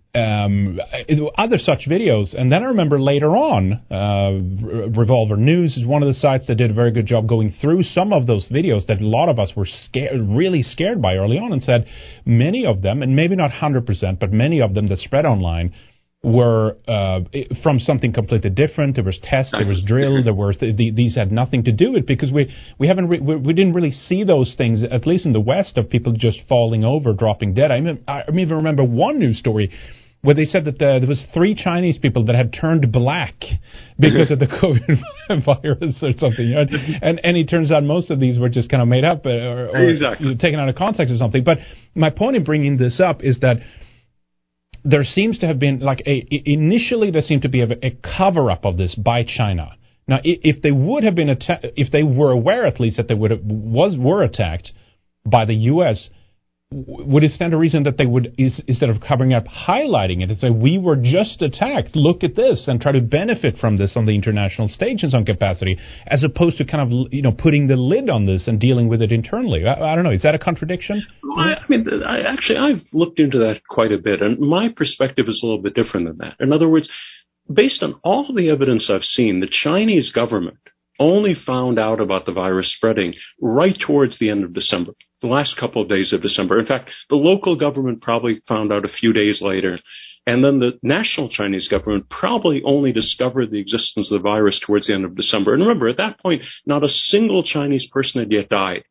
other such videos. And then I remember later on, Revolver News is one of the sites that did a very good job going through some of those videos that a lot of us were really scared by early on, and said many of them, and maybe not 100%, but many of them that spread online were from something completely different. There was tests, there was drill, there were these had nothing to do with it, because we didn't really see those things, at least in the West, of people just falling over, dropping dead. I even remember one news story where they said that there was 3 Chinese people that had turned black because of the COVID virus or something. And it turns out most of these were just kind of made up or exactly taken out of context or something. But my point in bringing this up is that there seems to have been initially there seemed to be a cover-up of this by China. Now, if they would have been if they were aware at least that they were attacked by the U.S., would it stand to reason that they would, instead of covering up, highlighting it and say, we were just attacked, look at this, and try to benefit from this on the international stage in some capacity, as opposed to kind of, putting the lid on this and dealing with it internally? I don't know. Is that a contradiction? Well, I've looked into that quite a bit, and my perspective is a little bit different than that. In other words, based on all the evidence I've seen, the Chinese government only found out about the virus spreading right towards the end of December, the last couple of days of December. In fact, the local government probably found out a few days later, and then the national Chinese government probably only discovered the existence of the virus towards the end of December. And remember, at that point, not a single Chinese person had yet died.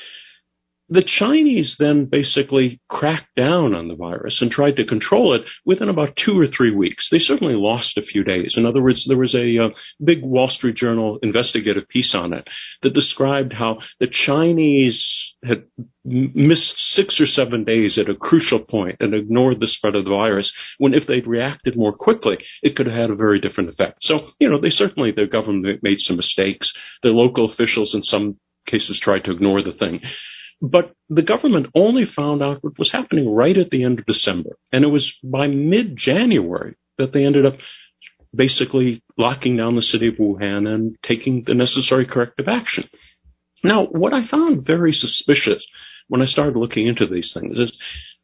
The Chinese then basically cracked down on the virus and tried to control it within about 2 or 3 weeks. They certainly lost a few days. In other words, there was a big Wall Street Journal investigative piece on it that described how the Chinese had missed 6 or 7 days at a crucial point and ignored the spread of the virus, when if they'd reacted more quickly, it could have had a very different effect. So, their government made some mistakes. Their local officials in some cases tried to ignore the thing. But the government only found out what was happening right at the end of December. And it was by mid-January that they ended up basically locking down the city of Wuhan and taking the necessary corrective action. Now, what I found very suspicious when I started looking into these things is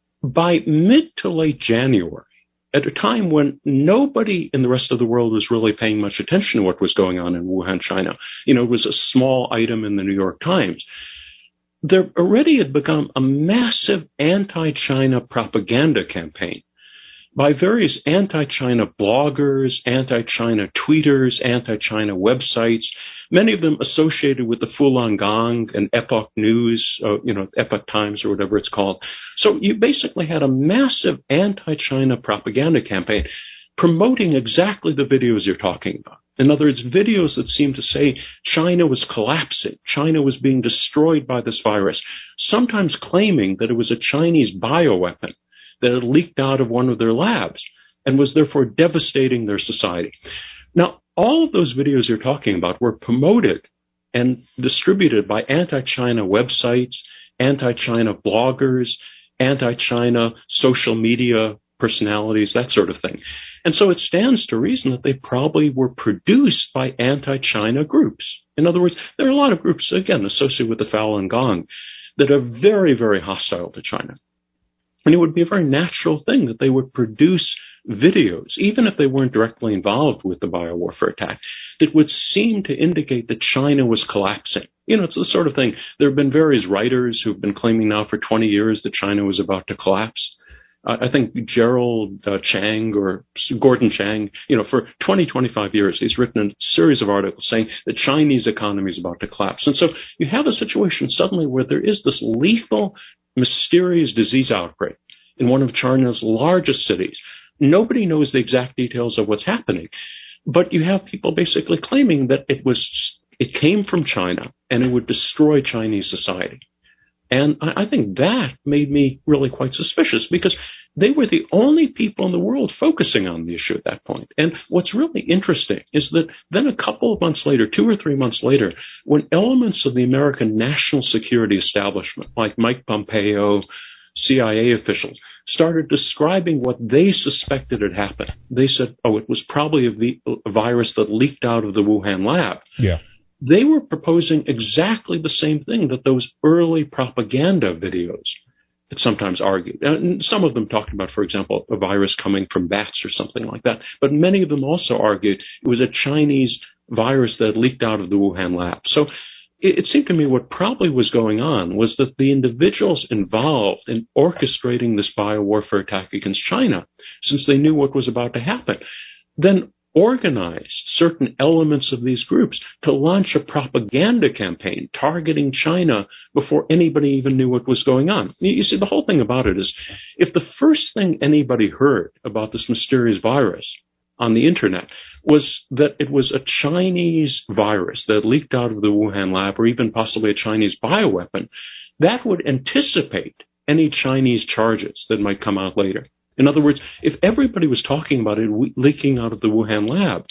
by mid to late January, at a time when nobody in the rest of the world was really paying much attention to what was going on in Wuhan, China, it was a small item in the New York Times, there already had become a massive anti-China propaganda campaign by various anti-China bloggers, anti-China tweeters, anti-China websites, many of them associated with the Falun Gong and Epoch News, Epoch Times or whatever it's called. So you basically had a massive anti-China propaganda campaign promoting exactly the videos you're talking about. In other words, videos that seemed to say China was collapsing, China was being destroyed by this virus, sometimes claiming that it was a Chinese bioweapon that had leaked out of one of their labs and was therefore devastating their society. Now, all of those videos you're talking about were promoted and distributed by anti-China websites, anti-China bloggers, anti-China social media personalities, that sort of thing. And so it stands to reason that they probably were produced by anti-China groups. In other words, there are a lot of groups, again, associated with the Falun Gong that are very, very hostile to China. And it would be a very natural thing that they would produce videos, even if they weren't directly involved with the biowarfare attack, that would seem to indicate that China was collapsing. It's the sort of thing. There have been various writers who've been claiming now for 20 years that China was about to collapse. I think Gerald Chang or Gordon Chang, for 25 years, he's written a series of articles saying the Chinese economy is about to collapse. And so you have a situation suddenly where there is this lethal, mysterious disease outbreak in one of China's largest cities. Nobody knows the exact details of what's happening, but you have people basically claiming that it came from China and it would destroy Chinese society. And I think that made me really quite suspicious because they were the only people in the world focusing on the issue at that point. And what's really interesting is that then a couple of months later, 2 or 3 months later, when elements of the American national security establishment, like Mike Pompeo, CIA officials, started describing what they suspected had happened, they said, it was probably a virus that leaked out of the Wuhan lab. Yeah. They were proposing exactly the same thing that those early propaganda videos had sometimes argued. And some of them talked about, for example, a virus coming from bats or something like that. But many of them also argued it was a Chinese virus that leaked out of the Wuhan lab. So it seemed to me what probably was going on was that the individuals involved in orchestrating this biowarfare attack against China, since they knew what was about to happen, then organized certain elements of these groups to launch a propaganda campaign targeting China before anybody even knew what was going on. You see, the whole thing about it is, if the first thing anybody heard about this mysterious virus on the internet was that it was a Chinese virus that leaked out of the Wuhan lab, or even possibly a Chinese bioweapon, that would anticipate any Chinese charges that might come out later. In other words, if everybody was talking about it leaking out of the Wuhan lab,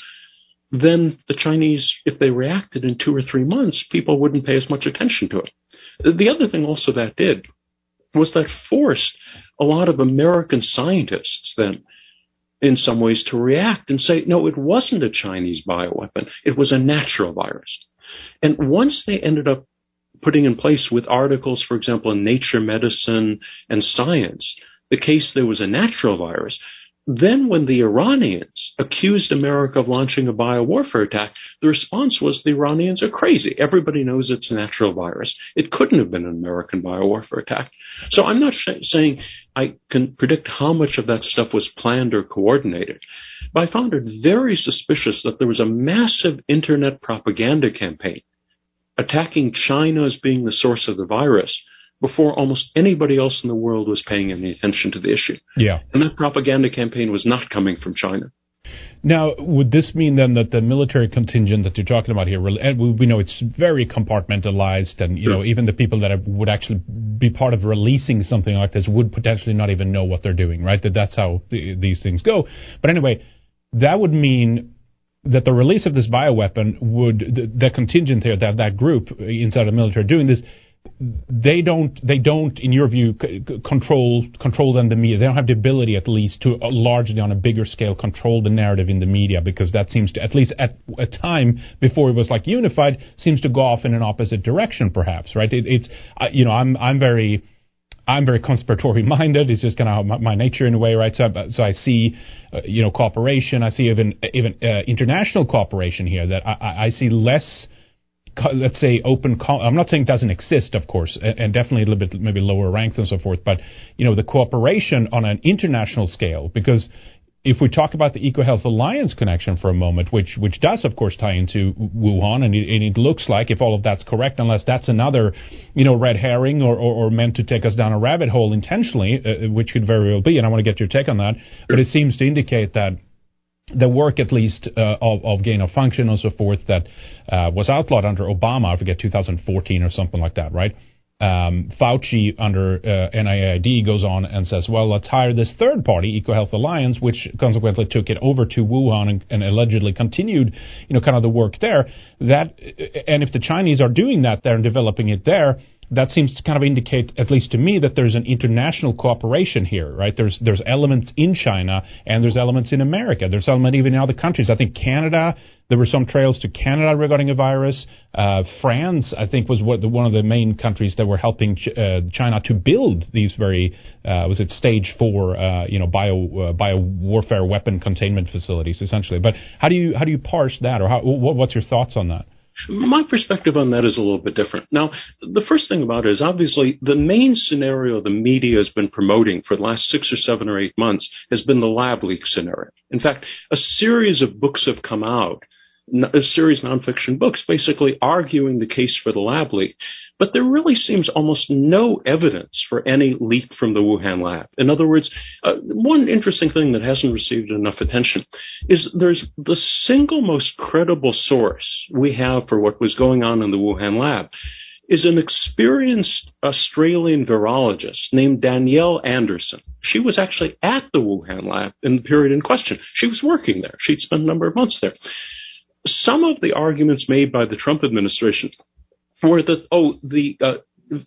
then the Chinese, if they reacted in 2 or 3 months, people wouldn't pay as much attention to it. The other thing also that did was that forced a lot of American scientists then, in some ways, to react and say, no, it wasn't a Chinese bioweapon. It was a natural virus. And once they ended up putting in place with articles, for example, in Nature Medicine and Science, the case there was a natural virus, then when the Iranians accused America of launching a biowarfare attack, the response was the Iranians are crazy. Everybody knows it's a natural virus. It couldn't have been an American biowarfare attack. So I'm not saying I can predict how much of that stuff was planned or coordinated, but I found it very suspicious that there was a massive internet propaganda campaign attacking China as being the source of the virus before almost anybody else in the world was paying any attention to the issue. Yeah. And that propaganda campaign was not coming from China. Now, would this mean then that the military contingent that you're talking about here, we know it's very compartmentalized, and you know, even the people that would actually be part of releasing something like this would potentially not even know what they're doing, right? That's how these things go. But anyway, that would mean that the release of this bioweapon would, the contingent here, that group inside the military doing this, they don't, in your view, control then the media. They don't have the ability, at least, to largely on a bigger scale control the narrative in the media, because that seems to, at least at a time before it was like unified, seems to go off in an opposite direction, perhaps, right? I'm very conspiratory minded. It's just kind of my nature in a way, right? So I see, cooperation. I see even international cooperation here that I see less. Let's say open. I'm not saying it doesn't exist, of course, and definitely a little bit maybe lower ranks and so forth. But the cooperation on an international scale, because if we talk about the EcoHealth Alliance connection for a moment, which does of course tie into Wuhan, and it looks like, if all of that's correct, unless that's another red herring or meant to take us down a rabbit hole intentionally, which could very well be, and I want to get your take on that. But it seems to indicate that the work, at least, of gain of function and so forth that was outlawed under Obama, I forget, 2014 or something like that, right? Fauci under NIAID goes on and says, well, let's hire this third party, EcoHealth Alliance, which consequently took it over to Wuhan and allegedly continued, kind of the work there. And if the Chinese are doing that there and developing it there, that seems to kind of indicate, at least to me, that there's an international cooperation here, right? There's elements in China and there's elements in America. There's elements even in other countries. I think Canada, there were some trails to Canada regarding a virus. France, I think, was one of the main countries that were helping China to build these very, stage 4, biowarfare weapon containment facilities, essentially. But how do you parse that, or what's your thoughts on that? My perspective on that is a little bit different. Now, the first thing about it is, obviously, the main scenario the media has been promoting for the last 6 or 7 or 8 months has been the lab leak scenario. In fact, a series of books have come out, a series of nonfiction books, basically arguing the case for the lab leak. But there really seems almost no evidence for any leak from the Wuhan lab. In other words, one interesting thing that hasn't received enough attention is there's the single most credible source we have for what was going on in the Wuhan lab is an experienced Australian virologist named Danielle Anderson. She was actually at the Wuhan lab in the period in question. She was working there. She'd spent a number of months there. Some of the arguments made by the Trump administration were that, the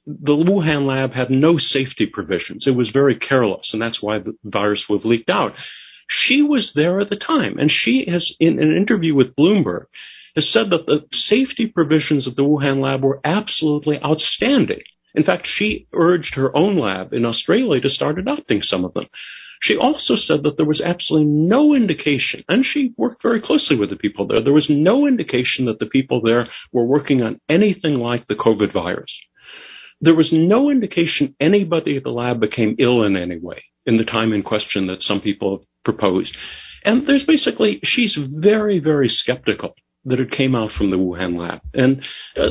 Wuhan lab had no safety provisions. It was very careless, and that's why the virus would have leaked out. She was there at the time, and she has, in an interview with Bloomberg, has said that the safety provisions of the Wuhan lab were absolutely outstanding. In fact, she urged her own lab in Australia to start adopting some of them. She also said that there was absolutely no indication, and she worked very closely with the people there, there was no indication that the people there were working on anything like the COVID virus. There was no indication anybody at the lab became ill in any way in the time in question that some people have proposed. And there's basically, she's very, very skeptical that it came out from the Wuhan lab. And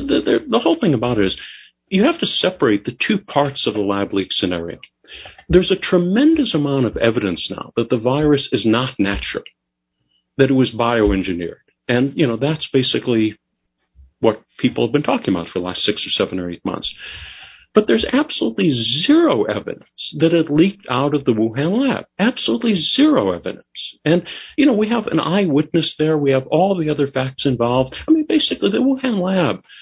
the whole thing about it is, you have to separate the two parts of the lab leak scenario. There's a tremendous amount of evidence now that the virus is not natural, that it was bioengineered. And, that's basically what people have been talking about for the last 6 or 7 or 8 months. But there's absolutely zero evidence that it leaked out of the Wuhan lab. Absolutely zero evidence. And, we have an eyewitness there. We have all the other facts involved. I mean, basically, the Wuhan lab,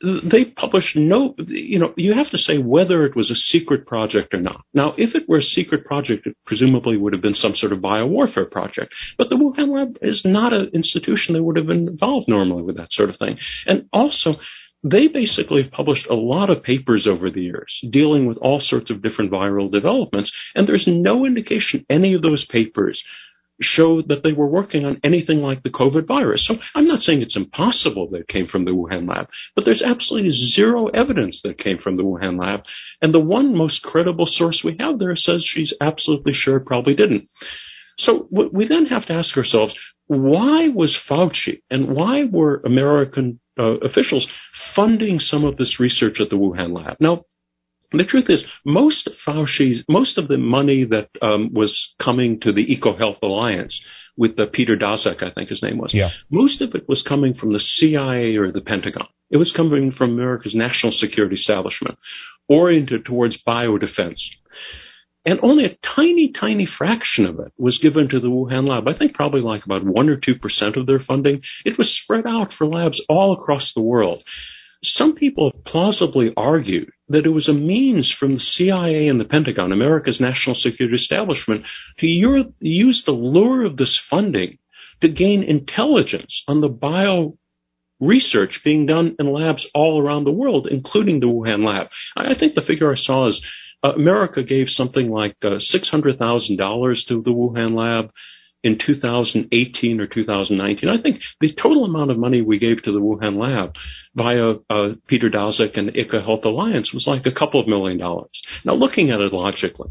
they published you have to say whether it was a secret project or not. Now, if it were a secret project, it presumably would have been some sort of biowarfare project. But the Wuhan lab is not an institution that would have been involved normally with that sort of thing. And also, they basically have published a lot of papers over the years dealing with all sorts of different viral developments, and there's no indication any of those papers show that they were working on anything like the COVID virus. So I'm not saying it's impossible that it came from the Wuhan lab, but there's absolutely zero evidence that it came from the Wuhan lab. And the one most credible source we have there says she's absolutely sure it probably didn't. So we then have to ask ourselves, why was Fauci and why were American officials funding some of this research at the Wuhan lab? Now, the truth is, most of the money that was coming to the EcoHealth Alliance with Peter Daszak, I think his name was, most of it was coming from the CIA or the Pentagon. It was coming from America's national security establishment, oriented towards biodefense. And only a tiny, tiny fraction of it was given to the Wuhan lab. I think probably like about 1 or 2% of their funding. It was spread out for labs all across the world. Some people have plausibly argued that it was a means from the CIA and the Pentagon, America's national security establishment, to use the lure of this funding to gain intelligence on the bio research being done in labs all around the world, including the Wuhan lab. I think the figure I saw is America gave something like $600,000 to the Wuhan lab in 2018 or 2019. I think the total amount of money we gave to the Wuhan lab via Peter Daszak and the EcoHealth Alliance was like a couple of $1 million. Now, looking at it logically,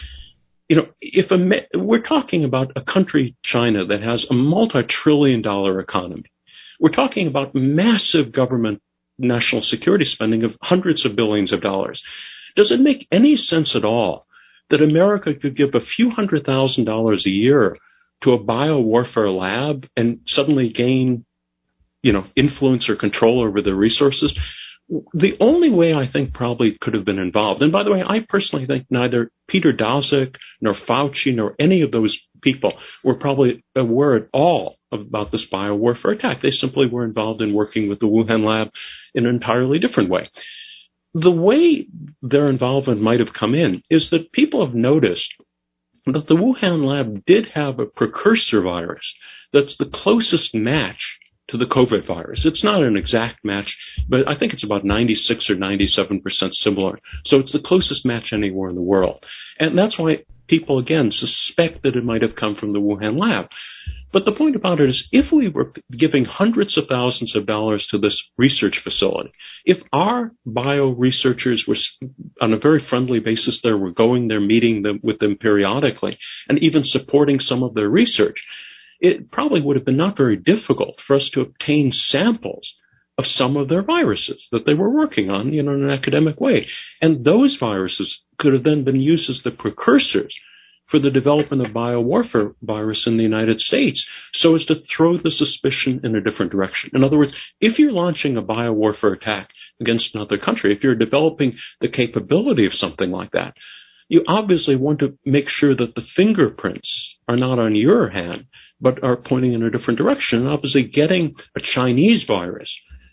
if we're talking about a country, China, that has a multi-trillion-dollar economy, we're talking about massive government national security spending of hundreds of billions of dollars. Does it make any sense at all that America could give a few $100,000 a year to a biowarfare lab and suddenly gain, influence or control over the resources? The only way I think probably could have been involved, and by the way, I personally think neither Peter Daszak nor Fauci nor any of those people were probably aware at all about this biowarfare attack. They simply were involved in working with the Wuhan lab in an entirely different way. The way their involvement might have come in is that people have noticed that the Wuhan lab did have a precursor virus that's the closest match to the COVID virus. It's not an exact match, but I think it's about 96 or 97% similar. So it's the closest match anywhere in the world. And that's why people, again, suspect that it might have come from the Wuhan lab. But the point about it is, if we were giving hundreds of thousands of dollars to this research facility, if our bio researchers were on a very friendly basis there, were going there, meeting them with them periodically, and even supporting some of their research, it probably would have been not very difficult for us to obtain samples of some of their viruses that they were working on, in an academic way. And those viruses could have then been used as the precursors for the development of biowarfare virus in the United States, so as to throw the suspicion in a different direction. In other words, if you're launching a biowarfare attack against another country, if you're developing the capability of something like that, you obviously want to make sure that the fingerprints are not on your hand, but are pointing in a different direction. And obviously getting a Chinese virus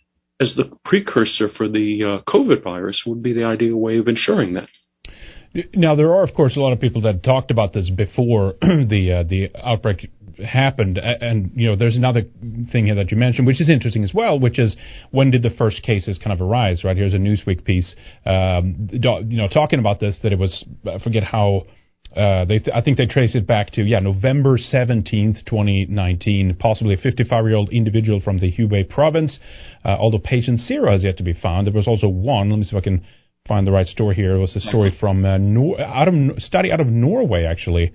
as the precursor for the COVID virus would be the ideal way of ensuring that. Now, there are, of course, a lot of people that talked about this before the outbreak happened, and there's another thing here that you mentioned, which is interesting as well, which is when did the first cases kind of arise? Right, here's a Newsweek piece, talking about this, that it was, I forget how. I think they trace it back to November 17th, 2019, possibly a 55-year-old individual from the Hubei province. Although patient zero has yet to be found, there was also one. Let me see if I can find the right story here. It was a story from study out of Norway, actually.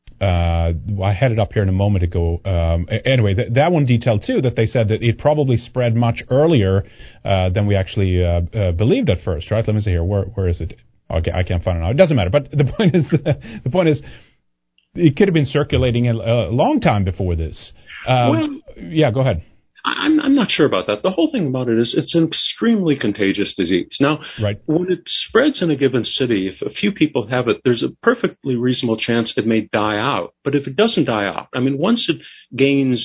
I had it up here in a moment ago. Anyway, that one detailed too, that they said that it probably spread much earlier than we actually believed at first. Right? Let me see here. Where is it? Okay, I can't find it now. It doesn't matter. But the point is, it could have been circulating a long time before this. Go ahead. I'm not sure about that. The whole thing about it is it's an extremely contagious disease. Now, Right. when it spreads in a given city, if a few people have it, there's a perfectly reasonable chance it may die out. But if it doesn't die out, I mean, once it gains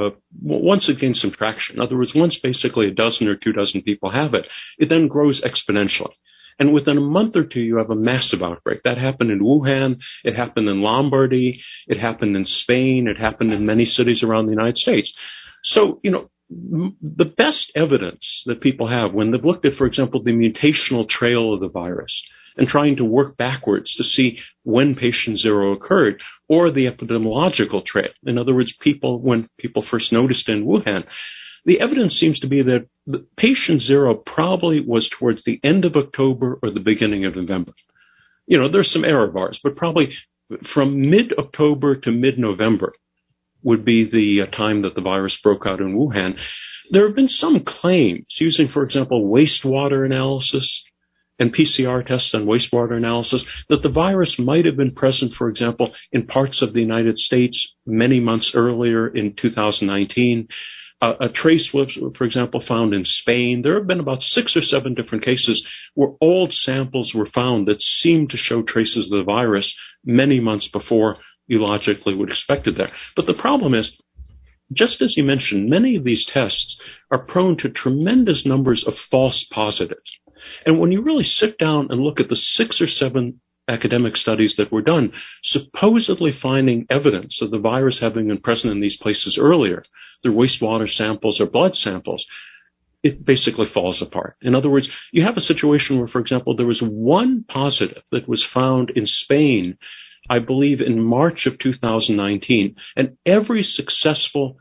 some traction, in other words, once basically a dozen or 2 dozen people have it, it then grows exponentially. And within a month or two, you have a massive outbreak. That happened in Wuhan. It happened in Lombardy. It happened in Spain. It happened in many cities around the United States. So, the best evidence that people have when they've looked at, for example, the mutational trail of the virus and trying to work backwards to see when patient zero occurred, or the epidemiological trail. In other words, when people first noticed in Wuhan, the evidence seems to be that the patient zero probably was towards the end of October or the beginning of November. There's some error bars, but probably from mid-October to mid-November would be the time that the virus broke out in Wuhan. There have been some claims using, for example, wastewater analysis and PCR tests on wastewater analysis that the virus might have been present, for example, in parts of the United States many months earlier in 2019. A trace was, for example, found in Spain. There have been about 6 or 7 different cases where old samples were found that seemed to show traces of the virus many months before you logically would expect it there. But the problem is, just as you mentioned, many of these tests are prone to tremendous numbers of false positives. And when you really sit down and look at the 6 or 7 academic studies that were done, supposedly finding evidence of the virus having been present in these places earlier, their wastewater samples or blood samples, it basically falls apart. In other words, you have a situation where, for example, there was one positive that was found in Spain, I believe in March of 2019, and every successive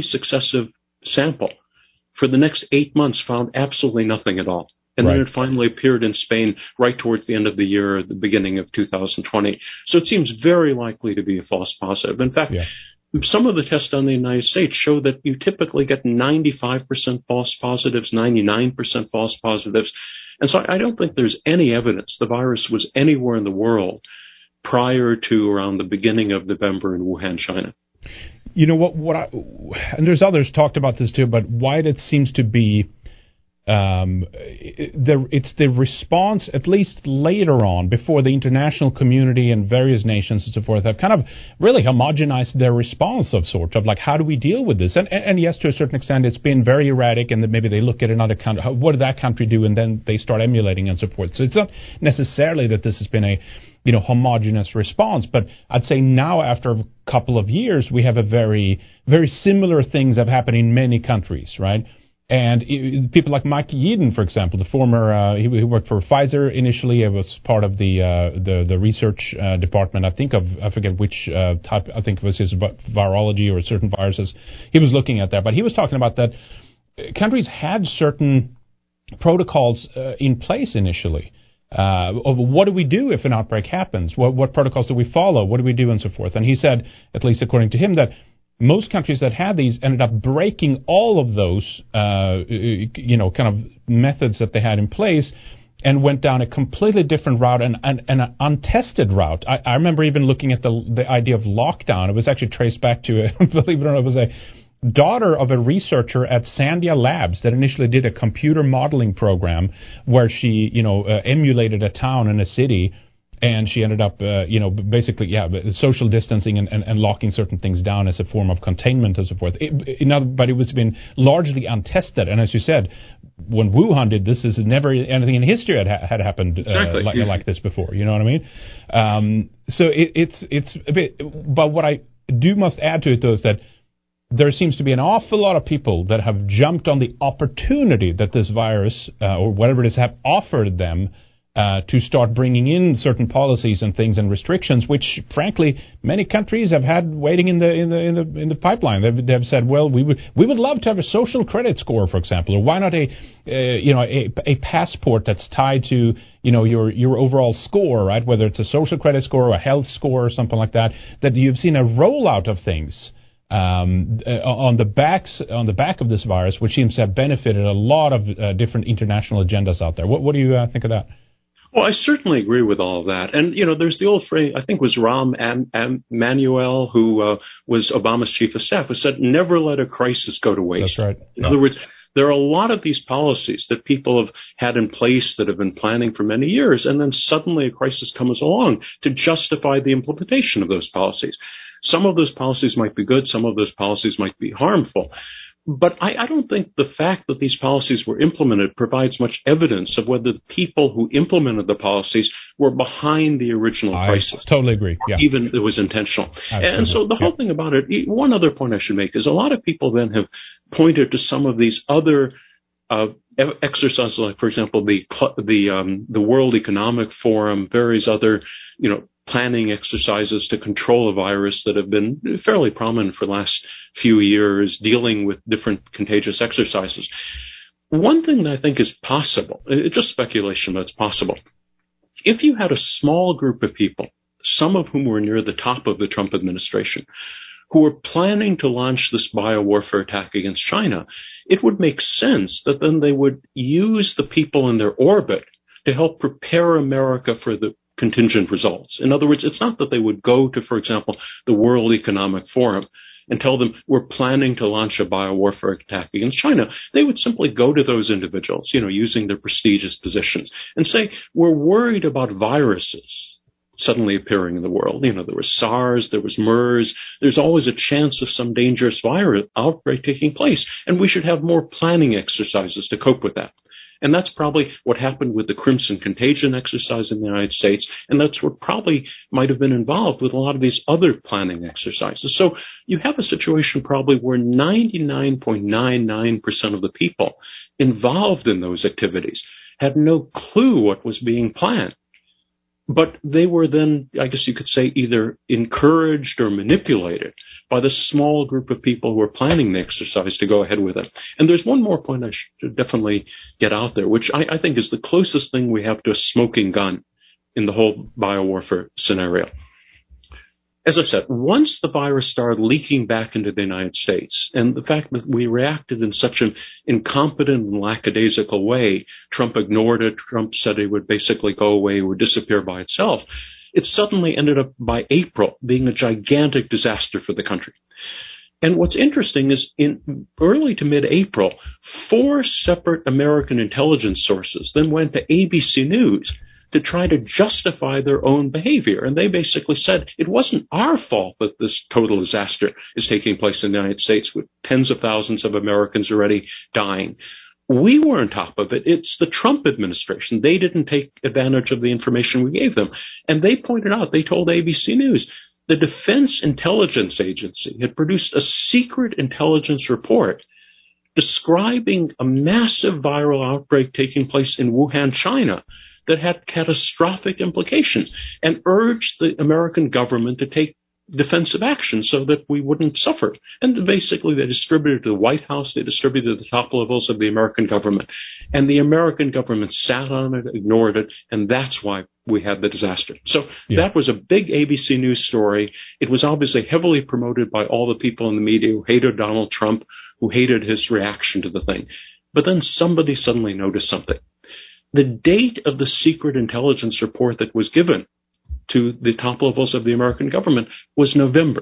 sample for the next 8 months found absolutely nothing at all. And then it finally appeared in Spain right towards the end of the year, the beginning of 2020. So it seems very likely to be a false positive. In fact, some of the tests done in the United States show that you typically get 95% false positives, 99% false positives. And so I don't think there's any evidence the virus was anywhere in the world prior to around the beginning of November in Wuhan, China. You know and there's others talked about this too, but why it seems to be it's the response, at least later on, before the international community and various nations and so forth have kind of really homogenized their response of sort of like, how do we deal with this? And yes, to a certain extent, it's been very erratic, and then maybe they look at another country, what did that country do, and then they start emulating and so forth. So it's not necessarily that this has been a homogeneous response, but I'd say now, after a couple of years, we have a very, very similar things have happened in many countries, right? And people like Mike Yeadon, for example, the former, he worked for Pfizer initially. He was part of the research department. I forget which type. I think it was his virology or certain viruses. He was looking at that, but he was talking about that countries had certain protocols in place initially. Of what do we do if an outbreak happens? What protocols do we follow? What do we do, and so forth? And he said, at least according to him, that most countries that had these ended up breaking all of those, kind of methods that they had in place, and went down a completely different route and an untested route. I remember even looking at the idea of lockdown. It was actually traced back to, believe it or not, it was a daughter of a researcher at Sandia Labs that initially did a computer modeling program where she, emulated a town and a city. And she ended up, basically, social distancing and locking certain things down as a form of containment and so forth. But it was been largely untested. And as you said, when Wuhan did this, never anything in history had happened like this before. You know what I mean? So it's a bit. But what I must add to it, though, is that there seems to be an awful lot of people that have jumped on the opportunity that this virus or whatever it is have offered them. To start bringing in certain policies and things and restrictions, which, frankly, many countries have had waiting in the pipeline. They've said, well, we would love to have a social credit score, for example, or why not a passport that's tied to your overall score, right? Whether it's a social credit score or a health score or something like that. That you've seen a rollout of things on the back of this virus, which seems to have benefited a lot of different international agendas out there. What do you think of that? Well, I certainly agree with all of that. And, there's the old phrase, I think it was Rahm Emanuel, who was Obama's chief of staff, who said, never let a crisis go to waste. That's right. In other words, there are a lot of these policies that people have had in place that have been planning for many years, and then suddenly a crisis comes along to justify the implementation of those policies. Some of those policies might be good, some of those policies might be harmful. But I don't think the fact that these policies were implemented provides much evidence of whether the people who implemented the policies were behind the original crisis. I totally agree. Yeah. Even it was intentional. Absolutely. And so the whole thing about it, one other point I should make is a lot of people then have pointed to some of these other exercises, like, for example, the World Economic Forum, various other, planning exercises to control a virus that have been fairly prominent for the last few years, dealing with different contagious exercises. One thing that I think is possible, it's just speculation, but it's possible. If you had a small group of people, some of whom were near the top of the Trump administration, who were planning to launch this biowarfare attack against China, it would make sense that then they would use the people in their orbit to help prepare America for the contingent results. In other words, it's not that they would go to, for example, the World Economic Forum and tell them we're planning to launch a biowarfare attack against China. They would simply go to those individuals, using their prestigious positions, and say, we're worried about viruses suddenly appearing in the world. There was SARS, there was MERS. There's always a chance of some dangerous virus outbreak taking place, and we should have more planning exercises to cope with that. And that's probably what happened with the Crimson Contagion exercise in the United States, and that's what probably might have been involved with a lot of these other planning exercises. So you have a situation probably where 99.99% of the people involved in those activities had no clue what was being planned. But they were then, I guess you could say, either encouraged or manipulated by the small group of people who were planning the exercise to go ahead with it. And there's one more point I should definitely get out there, which I think is the closest thing we have to a smoking gun in the whole biowarfare scenario. As I said, once the virus started leaking back into the United States, and the fact that we reacted in such an incompetent and lackadaisical way, Trump ignored it, Trump said it would basically go away, it would disappear by itself, it suddenly ended up by April being a gigantic disaster for the country. And what's interesting is in early to mid-April, 4 separate American intelligence sources then went to ABC News to try to justify their own behavior. And they basically said it wasn't our fault that this total disaster is taking place in the United States with tens of thousands of Americans already dying. We were on top of it. It's the Trump administration. They didn't take advantage of the information we gave them. And they pointed out, they told ABC News, the Defense Intelligence Agency had produced a secret intelligence report describing a massive viral outbreak taking place in Wuhan, China, that had catastrophic implications, and urged the American government to take defensive action so that we wouldn't suffer. And basically they distributed to the White House, they distributed to the top levels of the American government. And the American government sat on it, ignored it, and that's why we had the disaster. So That was a big ABC News story. It was obviously heavily promoted by all the people in the media who hated Donald Trump, who hated his reaction to the thing. But then somebody suddenly noticed something. The date of the secret intelligence report that was given to the top levels of the American government was November.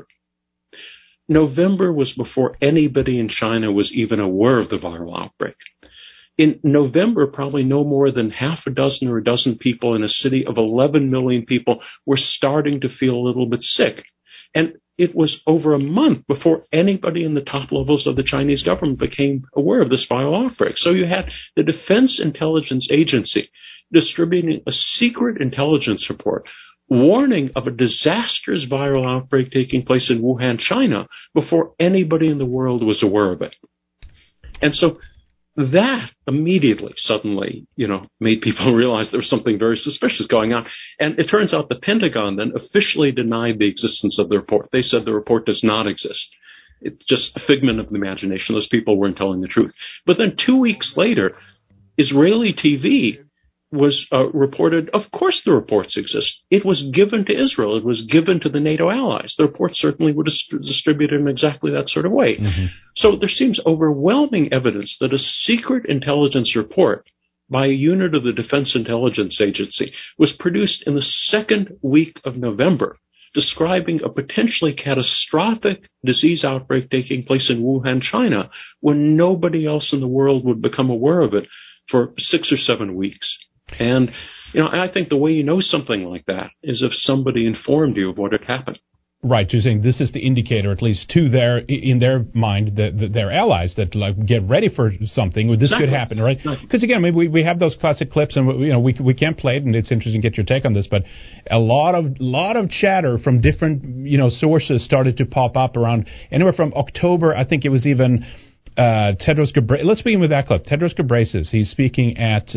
November was before anybody in China was even aware of the viral outbreak. In November, probably no more than half a dozen or a dozen people in a city of 11 million people were starting to feel a little bit sick. And it was over a month before anybody in the top levels of the Chinese government became aware of this viral outbreak. So you had the Defense Intelligence Agency distributing a secret intelligence report warning of a disastrous viral outbreak taking place in Wuhan, China, before anybody in the world was aware of it. And so that immediately, suddenly, made people realize there was something very suspicious going on. And it turns out the Pentagon then officially denied the existence of the report. They said the report does not exist. It's just a figment of the imagination. Those people weren't telling the truth. But then 2 weeks later, Israeli TV was reported, of course the reports exist. It was given to Israel. It was given to the NATO allies. The reports certainly were distributed in exactly that sort of way. Mm-hmm. So there seems overwhelming evidence that a secret intelligence report by a unit of the Defense Intelligence Agency was produced in the second week of November, describing a potentially catastrophic disease outbreak taking place in Wuhan, China, when nobody else in the world would become aware of it for 6 or 7 weeks. And, I think the way you know something like that is if somebody informed you of what had happened. Right, you're saying this is the indicator, at least to in their mind, their allies, that get ready for something. This Exactly. could happen, right? Because again, we have those classic clips, and we can't play it, and it's interesting to get your take on this. But a lot of chatter from different sources started to pop up around anywhere from October. I think it was even Tedros Ghebreyesus. Let's begin with that clip. Tedros Ghebreyesus. He's speaking at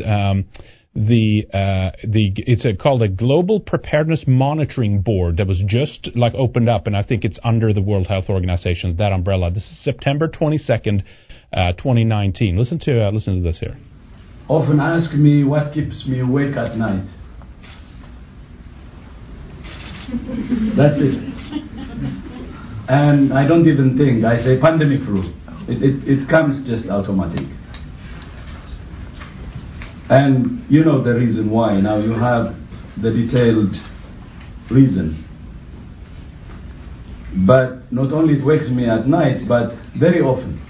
it's called a Global Preparedness Monitoring Board that was just opened up, and I think it's under the World Health Organization, that umbrella. This is September 22nd, 2019. Listen to this here. Often ask me what keeps me awake at night. That's it. And I don't even think. I say pandemic flu. It comes just automatic. And you know the reason why. Now you have the detailed reason. But not only it wakes me at night, but very often.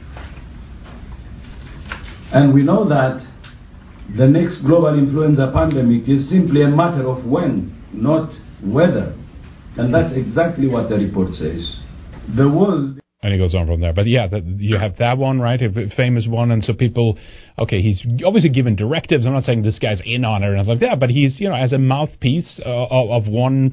And we know that the next global influenza pandemic is simply a matter of when, not whether. And that's exactly what the report says. The world... And he goes on from there. But yeah, you have that one, right? A famous one. And so people, okay, he's obviously given directives. I'm not saying this guy's in on it or anything like that, but he's, as a mouthpiece of one,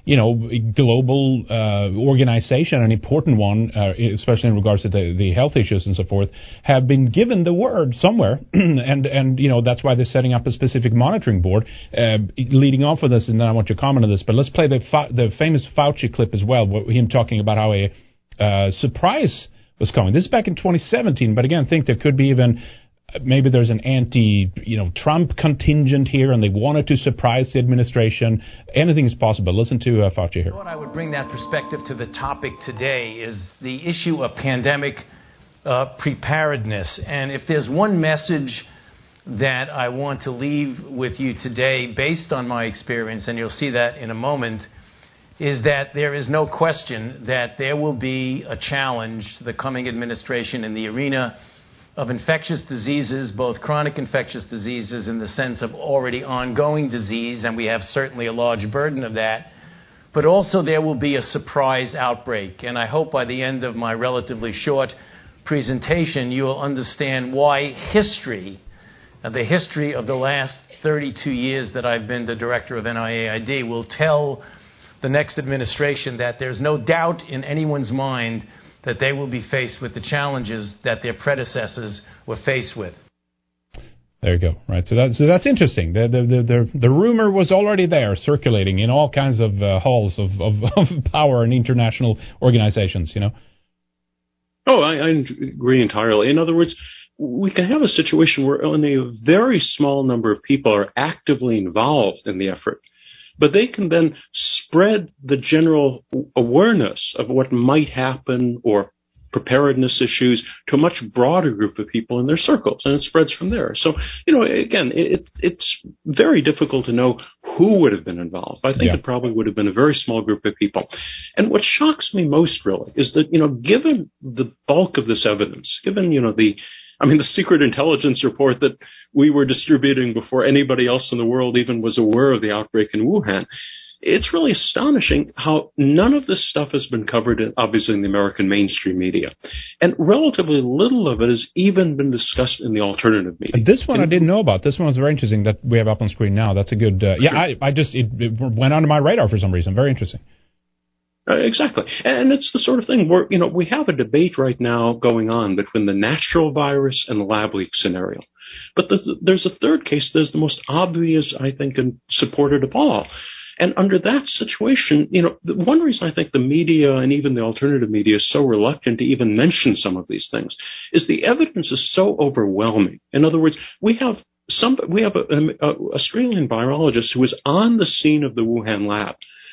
global organization, an important one, especially in regards to the health issues and so forth, have been given the word somewhere. and that's why they're setting up a specific monitoring board. Leading off of this, and then I want your comment on this, but let's play the famous Fauci clip as well, him talking about how a surprise was coming. This is back in 2017, but again, I think there could be even maybe there's an Trump contingent here, and they wanted to surprise the administration. Anything is possible. Listen to Fauci here. What I would bring that perspective to the topic today is the issue of pandemic preparedness. And if there's one message that I want to leave with you today, based on my experience, and you'll see that in a moment, is that there is no question that there will be a challenge to the coming administration in the arena of infectious diseases, both chronic infectious diseases in the sense of already ongoing disease, and we have certainly a large burden of that, but also there will be a surprise outbreak. And I hope by the end of my relatively short presentation, you will understand why the history of the last 32 years that I've been the director of NIAID will tell the next administration that there's no doubt in anyone's mind that they will be faced with the challenges that their predecessors were faced with. There you go. Right. So that's interesting. The rumor was already there, circulating in all kinds of halls of power and international organizations. Oh, I agree entirely. In other words, we can have a situation where only a very small number of people are actively involved in the effort, but they can then spread the general awareness of what might happen or preparedness issues to a much broader group of people in their circles, and it spreads from there. So, again, it's very difficult to know who would have been involved. I think it probably would have been a very small group of people. And what shocks me most, really, is that, given the bulk of this evidence, given, the secret intelligence report that we were distributing before anybody else in the world even was aware of the outbreak in Wuhan, it's really astonishing how none of this stuff has been covered, obviously, in the American mainstream media. And relatively little of it has even been discussed in the alternative media. This one I didn't know about. This one was very interesting that we have up on screen now. That's a good... Sure. It went onto my radar for some reason. Very interesting. Exactly. And it's the sort of thing where, we have a debate right now going on between the natural virus and the lab leak scenario. But there's a third case that's the most obvious, I think, and supported of all. And under that situation, the one reason I think the media and even the alternative media is so reluctant to even mention some of these things is the evidence is so overwhelming. In other words, we have an Australian virologist who was on the scene of the Wuhan lab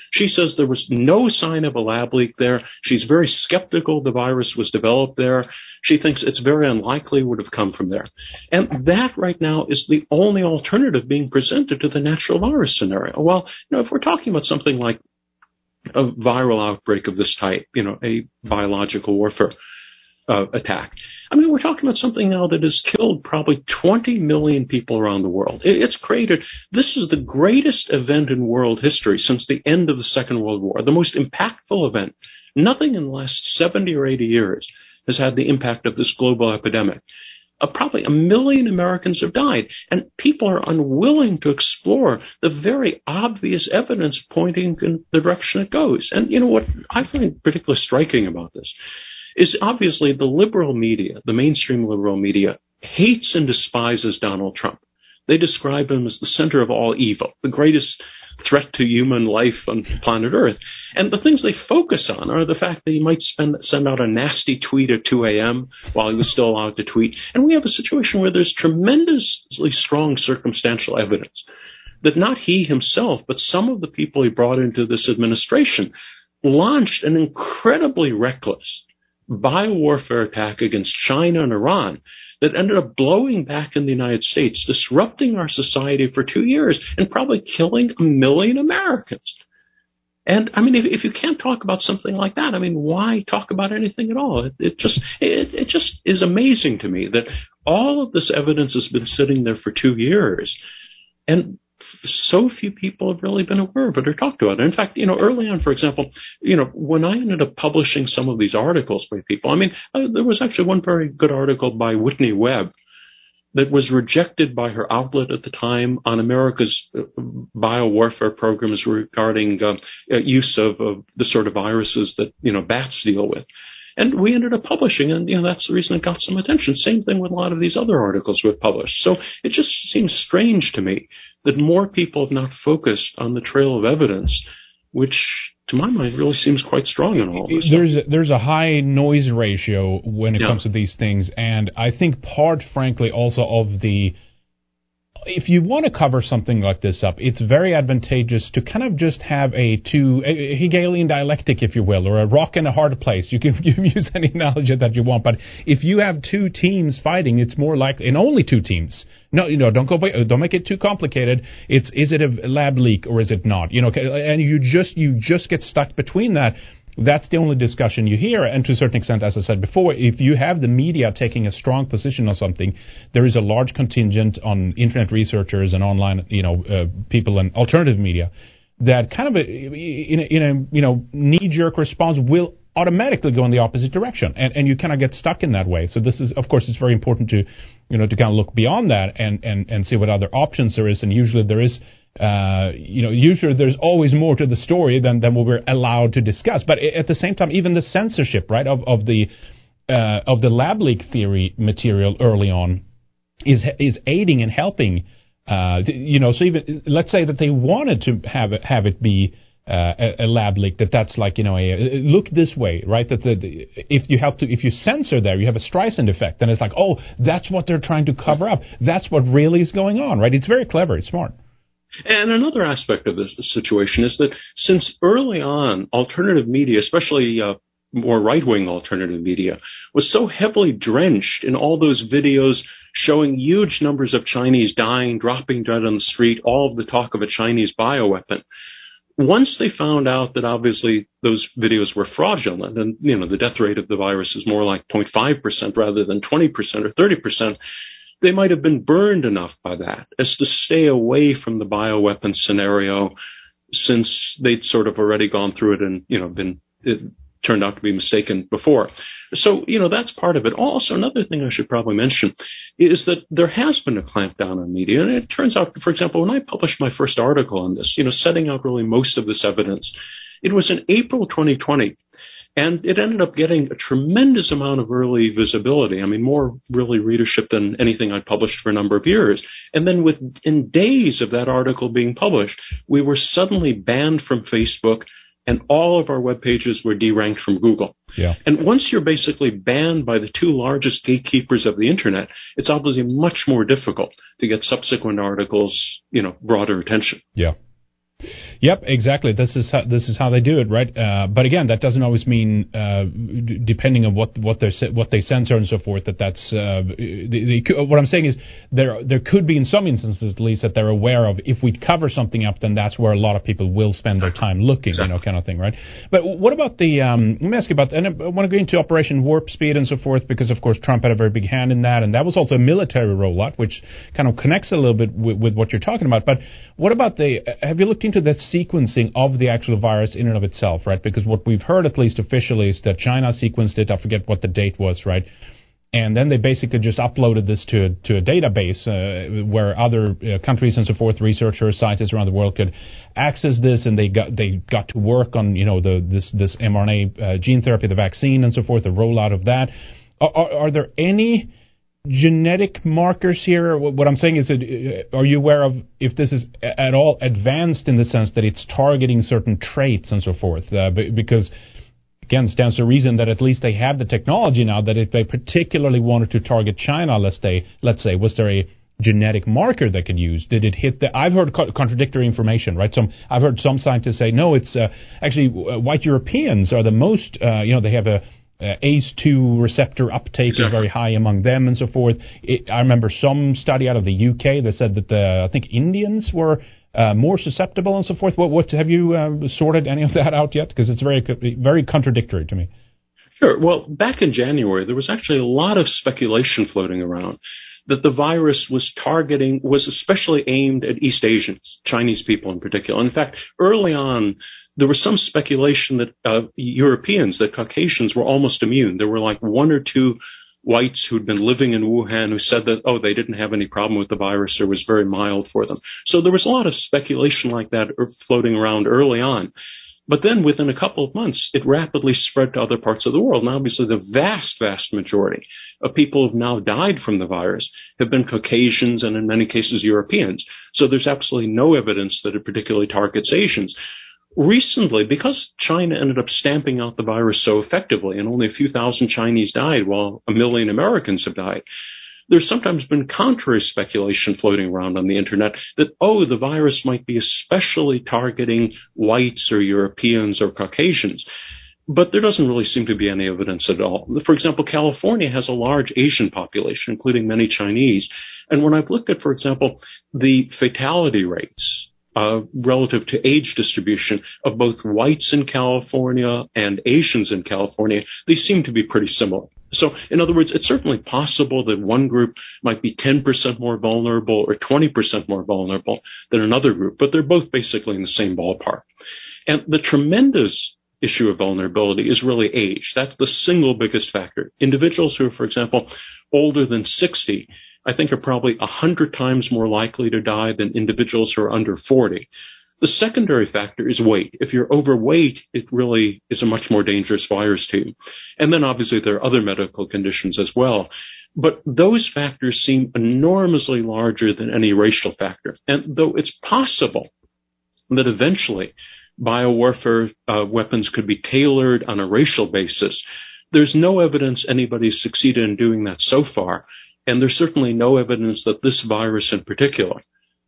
She says there was no sign of a lab leak there. She's very skeptical the virus was developed there. She thinks it's very unlikely it would have come from there. And that right now is the only alternative being presented to the natural virus scenario. Well, if we're talking about something like a viral outbreak of this type, a biological warfare attack. I mean, we're talking about something now that has killed probably 20 million people around the world. This is the greatest event in world history since the end of the Second World War, the most impactful event. Nothing in the last 70 or 80 years has had the impact of this global epidemic. Probably 1 million Americans have died, and people are unwilling to explore the very obvious evidence pointing in the direction it goes. And what I find particularly striking about this is obviously the liberal media, the mainstream liberal media, hates and despises Donald Trump. They describe him as the center of all evil, the greatest threat to human life on planet Earth. And the things they focus on are the fact that he might send out a nasty tweet at 2 a.m. while he was still allowed to tweet. And we have a situation where there's tremendously strong circumstantial evidence that not he himself, but some of the people he brought into this administration launched an incredibly reckless biowarfare attack against China and Iran that ended up blowing back in the United States, disrupting our society for 2 years and probably killing 1 million Americans. And I mean, if you can't talk about something like that, I mean, why talk about anything at all? It just is amazing to me that all of this evidence has been sitting there for 2 years, and so few people have really been aware of it or talked about it. In fact, early on, for example, when I ended up publishing some of these articles by people, I mean, there was actually one very good article by Whitney Webb that was rejected by her outlet at the time on America's biowarfare programs regarding use of the sort of viruses that, bats deal with. And we ended up publishing, and that's the reason it got some attention. Same thing with a lot of these other articles we've published. So it just seems strange to me that more people have not focused on the trail of evidence, which, to my mind, really seems quite strong in all this. There's a high noise ratio when it comes to these things, and I think part, frankly, also of the... If you want to cover something like this up, it's very advantageous to kind of just have a Hegelian dialectic, if you will, or a rock and a hard place. You can use any analogy that you want, but if you have two teams fighting, it's more likely, and only two teams. No, don't make it too complicated. Is it a lab leak or is it not? And you just get stuck between that. That's the only discussion you hear, and to a certain extent, as I said before, if you have the media taking a strong position on something, there is a large contingent on internet researchers and online, people in alternative media that kind of in a knee-jerk response will automatically go in the opposite direction, and you kind of get stuck in that way. So this is, of course, it's very important to to kind of look beyond that and see what other options there is, and usually there is. Usually there's always more to the story than what we're allowed to discuss. But at the same time, even the censorship, right, of the lab leak theory material early on is aiding and helping. So even let's say that they wanted to have it be a lab leak, that's like a look this way, right? That if you censor there, you have a Streisand effect, then it's like, oh, that's what they're trying to cover up. That's what really is going on, right? It's very clever. It's smart. And another aspect of this situation is that since early on, alternative media, especially more right-wing alternative media, was so heavily drenched in all those videos showing huge numbers of Chinese dying, dropping dead on the street, all of the talk of a Chinese bioweapon. Once they found out that obviously those videos were fraudulent, and the death rate of the virus is more like 0.5% rather than 20% or 30%, they might have been burned enough by that as to stay away from the bioweapon scenario, since they'd sort of already gone through it and, it turned out to be mistaken before. So, that's part of it. Also, another thing I should probably mention is that there has been a clampdown on media. And it turns out, for example, when I published my first article on this, setting out really most of this evidence, it was in April 2020. And it ended up getting a tremendous amount of early visibility. I mean, more really readership than anything I'd published for a number of years. And then within days of that article being published, we were suddenly banned from Facebook, and all of our web pages were deranked from Google. Yeah. And once you're basically banned by the two largest gatekeepers of the internet, it's obviously much more difficult to get subsequent articles, broader attention. Yeah. Yep, exactly. This is how they do it, right? But again, that doesn't always mean, depending on what they censor and so forth, that's what I'm saying is there could be in some instances at least that they're aware of, if we cover something up, then that's where a lot of people will spend their time looking, exactly. Kind of thing, right? But what about the? Let me ask you about, and I want to go into Operation Warp Speed and so forth, because of course Trump had a very big hand in that, and that was also a military rollout, which kind of connects a little bit with what you're talking about. But what about have you looked into the sequencing of the actual virus in and of itself, right? Because what we've heard, at least officially, is that China sequenced it. I forget what the date was, right? And then they basically just uploaded this to a database where other countries and so forth, researchers, scientists around the world could access this, and they got to work on this mRNA gene therapy, the vaccine, and so forth, the rollout of that. Are there any genetic markers here? What I'm saying is, are you aware of if this is at all advanced in the sense that it's targeting certain traits and so forth? Because, again, it stands to reason that at least they have the technology now that if they particularly wanted to target China, let's say, was there a genetic marker they could use? Did it hit I've heard contradictory information, right? I've heard some scientists say, no, it's actually white Europeans are the most, they have a ACE2 receptor uptake is very high among them and so forth. I remember some study out of the UK that said that I think Indians were more susceptible and so forth. What have you sorted any of that out yet? Because it's very, very contradictory to me. Sure. Well, back in January, there was actually a lot of speculation floating around that the virus was especially aimed at East Asians, Chinese people in particular. In fact, early on, there was some speculation that Europeans, that Caucasians, were almost immune. There were like one or two whites who'd been living in Wuhan who said that, they didn't have any problem with the virus, or was very mild for them. So there was a lot of speculation like that floating around early on. But then within a couple of months, it rapidly spread to other parts of the world. And obviously the vast, vast majority of people who have now died from the virus have been Caucasians and in many cases Europeans. So there's absolutely no evidence that it particularly targets Asians. Recently, because China ended up stamping out the virus so effectively and only a few thousand Chinese died while 1 million Americans have died, there's sometimes been contrary speculation floating around on the internet that, the virus might be especially targeting whites or Europeans or Caucasians. But there doesn't really seem to be any evidence at all. For example, California has a large Asian population, including many Chinese. And when I've looked at, for example, the fatality rates relative to age distribution of both whites in California and Asians in California, they seem to be pretty similar. So, in other words, it's certainly possible that one group might be 10% more vulnerable or 20% more vulnerable than another group, but they're both basically in the same ballpark. And the tremendous issue of vulnerability is really age. That's the single biggest factor. Individuals who are, for example, older than 60, I think are probably 100 times more likely to die than individuals who are under 40. The secondary factor is weight. If you're overweight, it really is a much more dangerous virus to you. And then obviously there are other medical conditions as well. But those factors seem enormously larger than any racial factor. And though it's possible that eventually biowarfare weapons could be tailored on a racial basis, there's no evidence anybody's succeeded in doing that so far. And there's certainly no evidence that this virus in particular,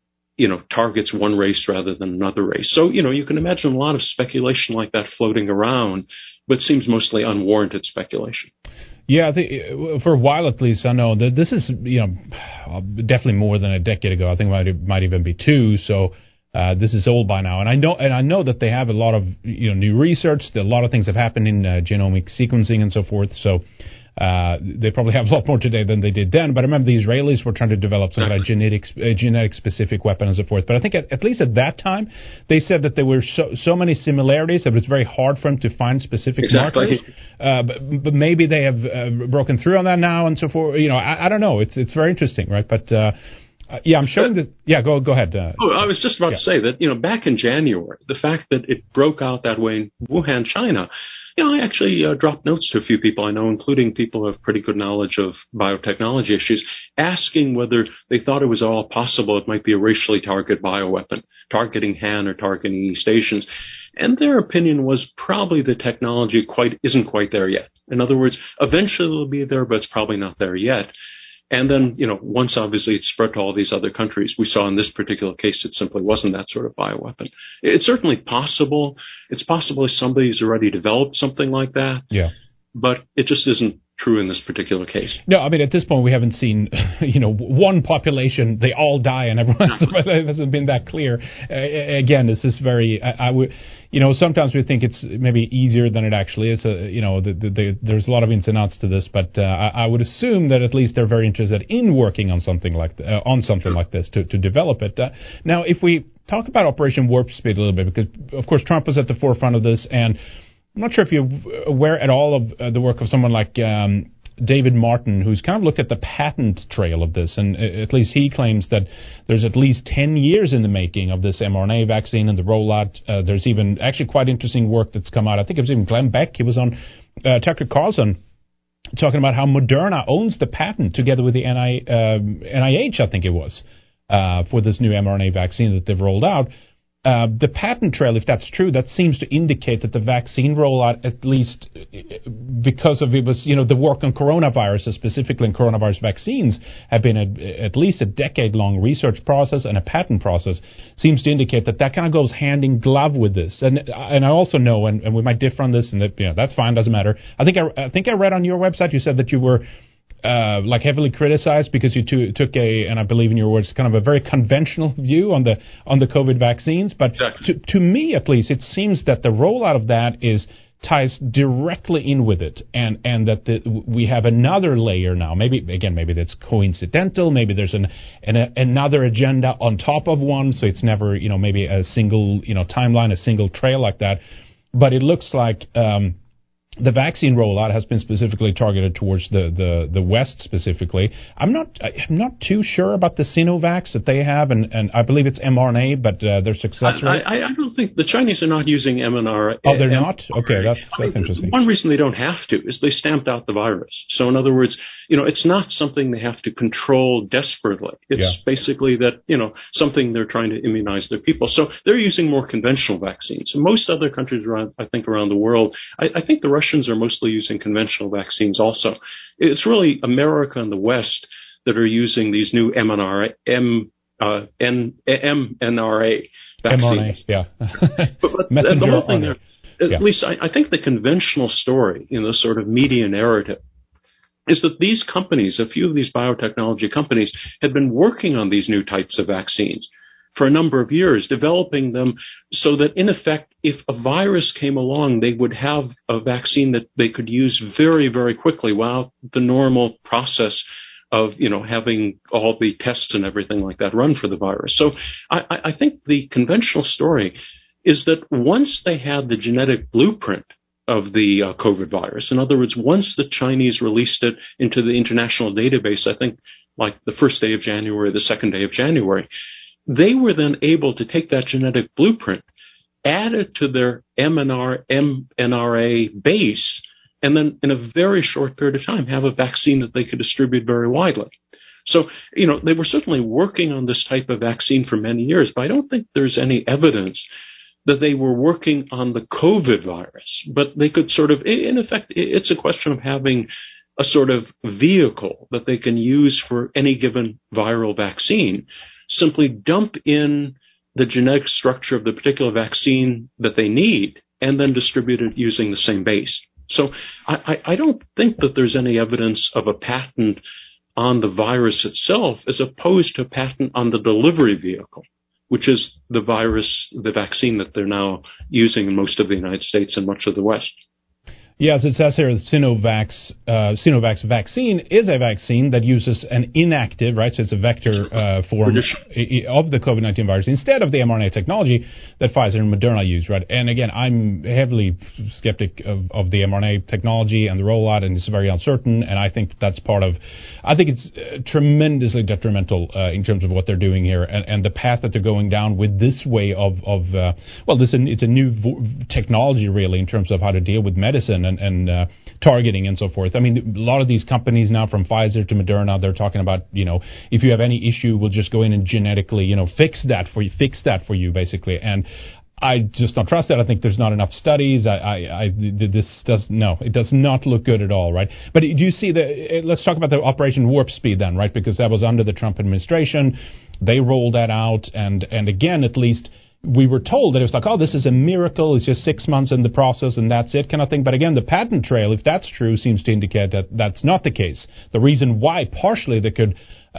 targets one race rather than another race. So, you can imagine a lot of speculation like that floating around, but it seems mostly unwarranted speculation. Yeah, I think for a while at least, I know that this is, definitely more than a decade ago. I think it might even be two. So this is old by now, and I know that they have a lot of new research. A lot of things have happened in genomic sequencing and so forth. So they probably have a lot more today than they did then. But I remember the Israelis were trying to develop some kind of genetic specific weapon and so forth. But I think at least at that time, they said that there were so many similarities that it was very hard for them to find specific markers. But maybe they have broken through on that now and so forth. I don't know. It's very interesting, right? But I'm showing this. Yeah, go ahead. I was just about to say that, back in January, the fact that it broke out that way in Wuhan, China, I actually dropped notes to a few people I know, including people who have pretty good knowledge of biotechnology issues, asking whether they thought it was all possible it might be a racially targeted bioweapon, targeting Han or targeting East Asians. And their opinion was probably the technology isn't quite there yet. In other words, eventually it'll be there, but it's probably not there yet. And then, once obviously it spread to all these other countries, we saw in this particular case it simply wasn't that sort of bioweapon. It's certainly possible. It's possible somebody's already developed something like that. Yeah. But it just isn't true in this particular case. No, I mean, at this point, we haven't seen, one population, they all die and everyone else. It hasn't been that clear. Again, this is very, I would, sometimes we think it's maybe easier than it actually is. There's a lot of ins and outs to this, but I would assume that at least they're very interested in working on something like this to develop it. Now, if we talk about Operation Warp Speed a little bit, because of course Trump was at the forefront of this, and I'm not sure if you're aware at all of the work of someone like David Martin, who's kind of looked at the patent trail of this, and at least he claims that there's at least 10 years in the making of this mRNA vaccine and the rollout. There's even actually quite interesting work that's come out. I think it was even Glenn Beck. He was on Tucker Carlson talking about how Moderna owns the patent together with the NIH, I think it was, for this new mRNA vaccine that they've rolled out. The patent trail, if that's true, that seems to indicate that the vaccine rollout, at least because of it was, the work on coronaviruses, specifically in coronavirus vaccines, have been at least a decade-long research process and a patent process, seems to indicate that kind of goes hand in glove with this. And I also know, and we might differ on this, and that that's fine, doesn't matter. I think I read on your website you said that you were heavily criticized because you took and I believe in your words, kind of a very conventional view on the COVID vaccines. But exactly. to me, at least, it seems that the rollout of that ties directly in with it, and that we have another layer now. Maybe that's coincidental. Maybe there's another agenda on top of one, so it's never maybe a single timeline, a single trail like that. But it looks like the vaccine rollout has been specifically targeted towards the West specifically. I'm not too sure about the Sinovac that they have, and I believe it's mRNA, but their success rate. I don't think the Chinese are not using mRNA. Oh, they're not? Okay, that's interesting. One reason they don't have to is they stamped out the virus. So in other words, it's not something they have to control desperately. It's basically that, something they're trying to immunize their people. So they're using more conventional vaccines. Most other countries around the world, I think the Russians are mostly using conventional vaccines also. It's really America and the West that are using these new mRNA vaccines. mRNA, but the whole thing there, at least I think the conventional story in the sort of media narrative is that these companies, a few of these biotechnology companies, had been working on these new types of vaccines for a number of years, developing them so that, in effect, if a virus came along, they would have a vaccine that they could use very, very quickly without the normal process of, having all the tests and everything like that run for the virus. So I think the conventional story is that once they had the genetic blueprint of the COVID virus, in other words, once the Chinese released it into the international database, I think like the first day of January, the second day of January, they were then able to take that genetic blueprint, add it to their mRNA base, and then in a very short period of time have a vaccine that they could distribute very widely. So, they were certainly working on this type of vaccine for many years, but I don't think there's any evidence that they were working on the COVID virus. But they could sort of, in effect, it's a question of having a sort of vehicle that they can use for any given viral vaccine. Simply dump in the genetic structure of the particular vaccine that they need and then distribute it using the same base. So I don't think that there's any evidence of a patent on the virus itself as opposed to a patent on the delivery vehicle, which is the vaccine that they're now using in most of the United States and much of the West. Yes, it says here Sinovac's vaccine is a vaccine that uses an inactive, right, so it's a vector form of the COVID-19 virus instead of the mRNA technology that Pfizer and Moderna use, right? And again, I'm heavily skeptic of the mRNA technology and the rollout, and it's very uncertain, and I think that's I think it's tremendously detrimental in terms of what they're doing here and the path that they're going down with this way it's a new technology really in terms of how to deal with medicine and targeting and so forth. I mean, a lot of these companies now, from Pfizer to Moderna, they're talking about, if you have any issue, we'll just go in and genetically, fix that for you, basically. And I just don't trust that. I think there's not enough studies. It does not look good at all, right? But do you see let's talk about the Operation Warp Speed then, right? Because that was under the Trump administration. They rolled that out, and again, at least we were told that it was like, oh, this is a miracle. It's just 6 months in the process, and that's it, kind of thing. But again, the patent trail, if that's true, seems to indicate that that's not the case. The reason why partially they could,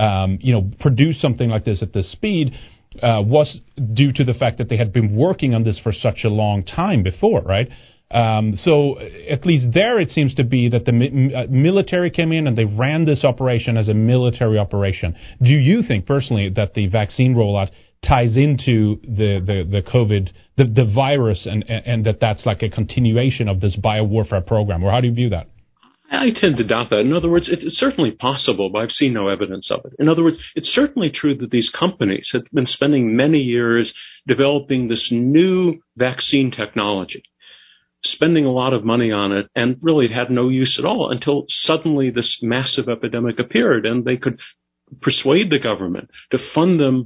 produce something like this at this speed was due to the fact that they had been working on this for such a long time before, right? So at least there it seems to be that the military came in and they ran this operation as a military operation. Do you think personally that the vaccine rollout ties into the COVID, the virus, and that's like a continuation of this biowarfare program, or how do you view that? I tend to doubt that. In other words, it's certainly possible, but I've seen no evidence of it. In other words, it's certainly true that these companies have been spending many years developing this new vaccine technology, spending a lot of money on it, and really it had no use at all until suddenly this massive epidemic appeared, and they could persuade the government to fund them.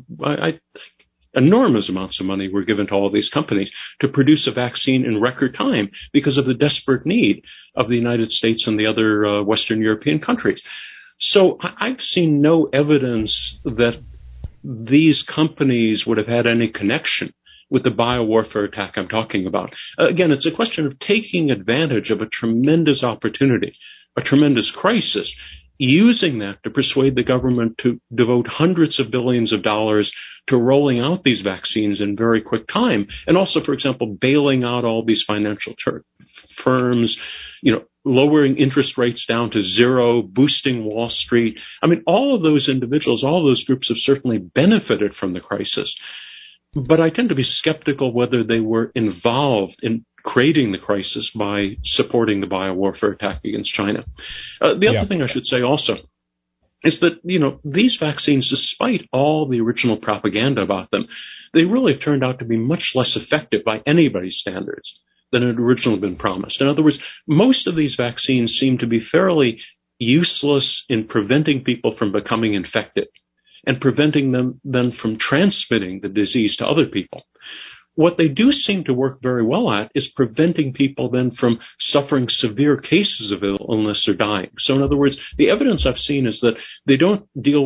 Enormous amounts of money were given to all of these companies to produce a vaccine in record time because of the desperate need of the United States and the other Western European countries. So I've seen no evidence that these companies would have had any connection with the biowarfare attack I'm talking about. Again, it's a question of taking advantage of a tremendous opportunity, a tremendous crisis, using that to persuade the government to devote hundreds of billions of dollars to rolling out these vaccines in very quick time. And also, for example, bailing out all these financial firms, lowering interest rates down to zero, boosting Wall Street. I mean, all of those individuals, all of those groups have certainly benefited from the crisis. But I tend to be skeptical whether they were involved in creating the crisis by supporting the biowarfare attack against China. The other thing I should say also is that, these vaccines, despite all the original propaganda about them, they really have turned out to be much less effective by anybody's standards than had originally been promised. In other words, most of these vaccines seem to be fairly useless in preventing people from becoming infected and preventing them then from transmitting the disease to other people. What they do seem to work very well at is preventing people then from suffering severe cases of illness or dying. So in other words, the evidence I've seen is that they don't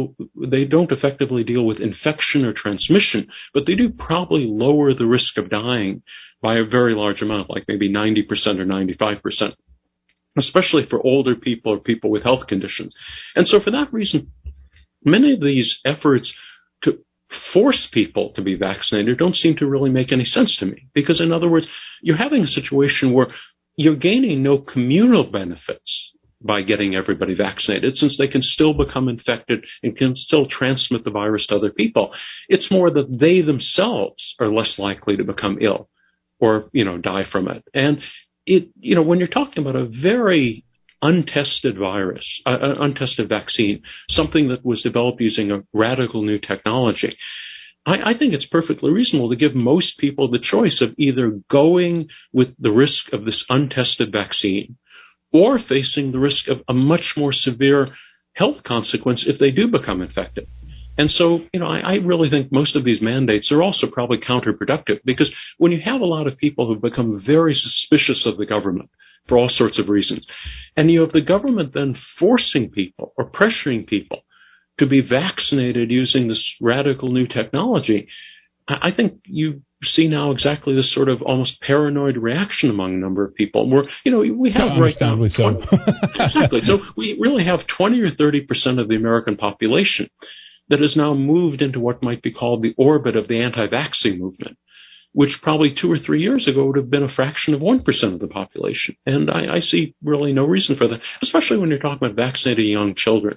effectively deal with infection or transmission, but they do probably lower the risk of dying by a very large amount, like maybe 90% or 95%, especially for older people or people with health conditions. And so for that reason, many of these efforts to force people to be vaccinated don't seem to really make any sense to me. Because, in other words, you're having a situation where you're gaining no communal benefits by getting everybody vaccinated, since they can still become infected and can still transmit the virus to other people. It's more that they themselves are less likely to become ill or, die from it. And when you're talking about a very untested virus, untested vaccine, something that was developed using a radical new technology, I think it's perfectly reasonable to give most people the choice of either going with the risk of this untested vaccine or facing the risk of a much more severe health consequence if they do become infected. And so, I really think most of these mandates are also probably counterproductive, because when you have a lot of people who've become very suspicious of the government for all sorts of reasons, and you have the government then forcing people or pressuring people to be vaccinated using this radical new technology, I think you see now exactly this sort of almost paranoid reaction among a number of people. Where, we have right now... Exactly. So we really have 20 or 30% of the American population that has now moved into what might be called the orbit of the anti-vaccine movement, which probably 2 or 3 years ago would have been a fraction of 1% of the population. And I see really no reason for that, especially when you're talking about vaccinating young children.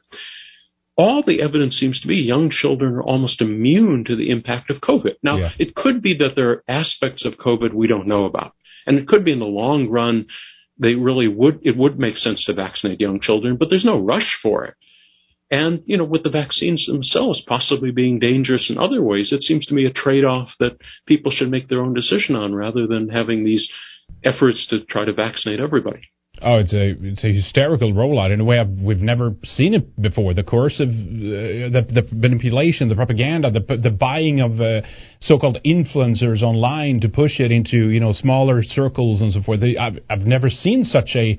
All the evidence seems to be young children are almost immune to the impact of COVID. Now, It could be that there are aspects of COVID we don't know about. And it could be in the long run, it would make sense to vaccinate young children, but there's no rush for it. And, with the vaccines themselves possibly being dangerous in other ways, it seems to me a trade-off that people should make their own decision on rather than having these efforts to try to vaccinate everybody. Oh, it's a hysterical rollout in a way we've never seen it before. The coercive, the manipulation, the propaganda, the buying of so-called influencers online to push it into smaller circles and so forth. I've never seen such a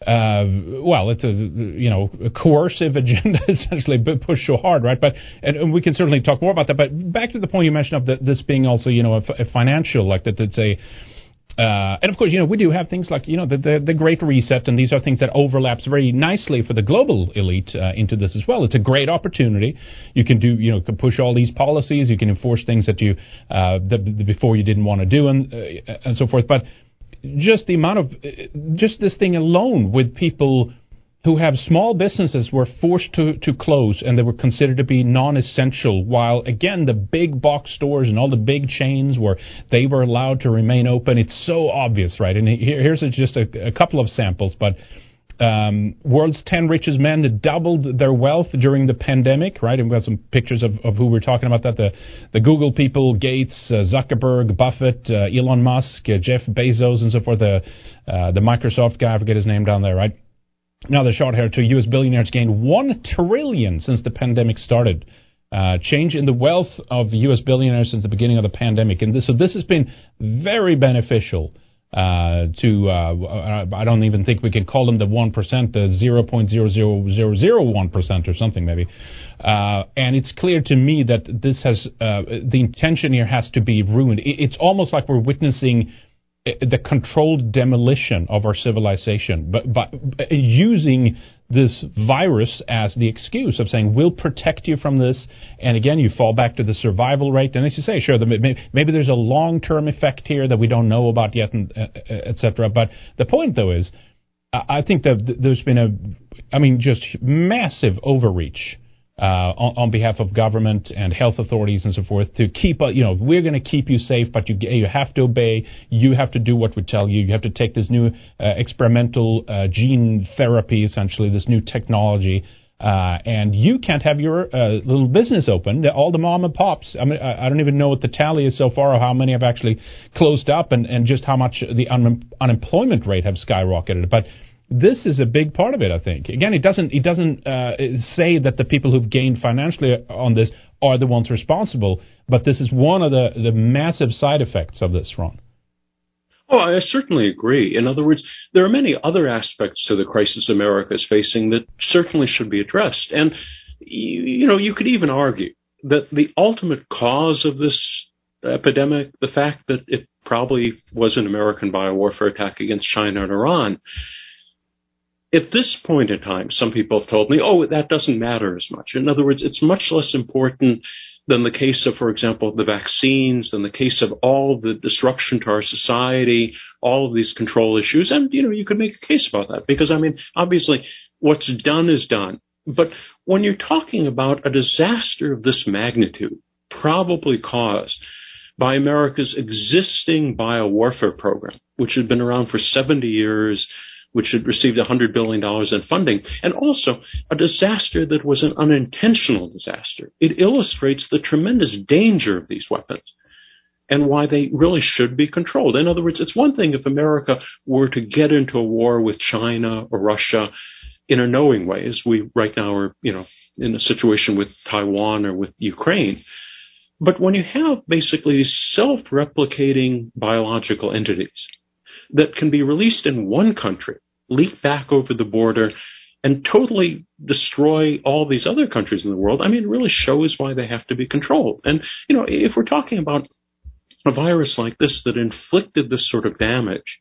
it's a coercive agenda essentially pushed so hard, right? But and we can certainly talk more about that. But back to the point you mentioned of this being also a financial, like that it's a. And of course, we do have things like, the Great Reset, and these are things that overlaps very nicely for the global elite into this as well. It's a great opportunity. You can do, can push all these policies. You can enforce things that you before you didn't want to do, and so forth. But just the amount of just this thing alone with people who have small businesses were forced to close, and they were considered to be non-essential, while, again, the big box stores and all the big chains they were allowed to remain open. It's so obvious, right? And here's just a couple of samples, but world's 10 richest men that doubled their wealth during the pandemic, right? And we've got some pictures of who we're talking about that. The Google people, Gates, Zuckerberg, Buffett, Elon Musk, Jeff Bezos, and so forth. The Microsoft guy, I forget his name down there, right? Now the short hair to U.S. billionaires gained $1 trillion since the pandemic started. Change in the wealth of U.S. billionaires since the beginning of the pandemic. And this has been very beneficial to, I don't even think we can call them the 1%, the 0.00001% or something maybe. And it's clear to me that this has, the intention here has to be ruined. It's almost like we're witnessing the controlled demolition of our civilization, but using this virus as the excuse of saying we'll protect you from this, and again you fall back to the survival rate. And as you say, sure, maybe there's a long-term effect here that we don't know about yet, and etc. But the point, though, is I think that there's been just massive overreach on behalf of government and health authorities and so forth to keep, we're going to keep you safe, but you have to obey. You have to do what we tell you. You have to take this new experimental gene therapy, essentially, this new technology, and you can't have your little business open. All the mom and pops, I don't even know what the tally is so far, or how many have actually closed up, and just how much the unemployment rate have skyrocketed. But this is a big part of it, I think. Again, it doesn't say that the people who've gained financially on this are the ones responsible, but this is one of the massive side effects of this, Ron. Oh, I certainly agree. In other words, there are many other aspects to the crisis America is facing that certainly should be addressed. And, you could even argue that the ultimate cause of this epidemic, the fact that it probably was an American biowarfare attack against China and Iran, at this point in time, some people have told me, that doesn't matter as much. In other words, it's much less important than the case of, for example, the vaccines, than the case of all the disruption to our society, all of these control issues. And, you could make a case about that because, obviously, what's done is done. But when you're talking about a disaster of this magnitude, probably caused by America's existing biowarfare program, which had been around for 70 years, which had received $100 billion in funding, and also a disaster that was an unintentional disaster. It illustrates the tremendous danger of these weapons and why they really should be controlled. In other words, it's one thing if America were to get into a war with China or Russia in a knowing way, as we right now are, in a situation with Taiwan or with Ukraine. But when you have basically these self-replicating biological entities that can be released in one country, leak back over the border, and totally destroy all these other countries in the world, it really shows why they have to be controlled. And, if we're talking about a virus like this that inflicted this sort of damage,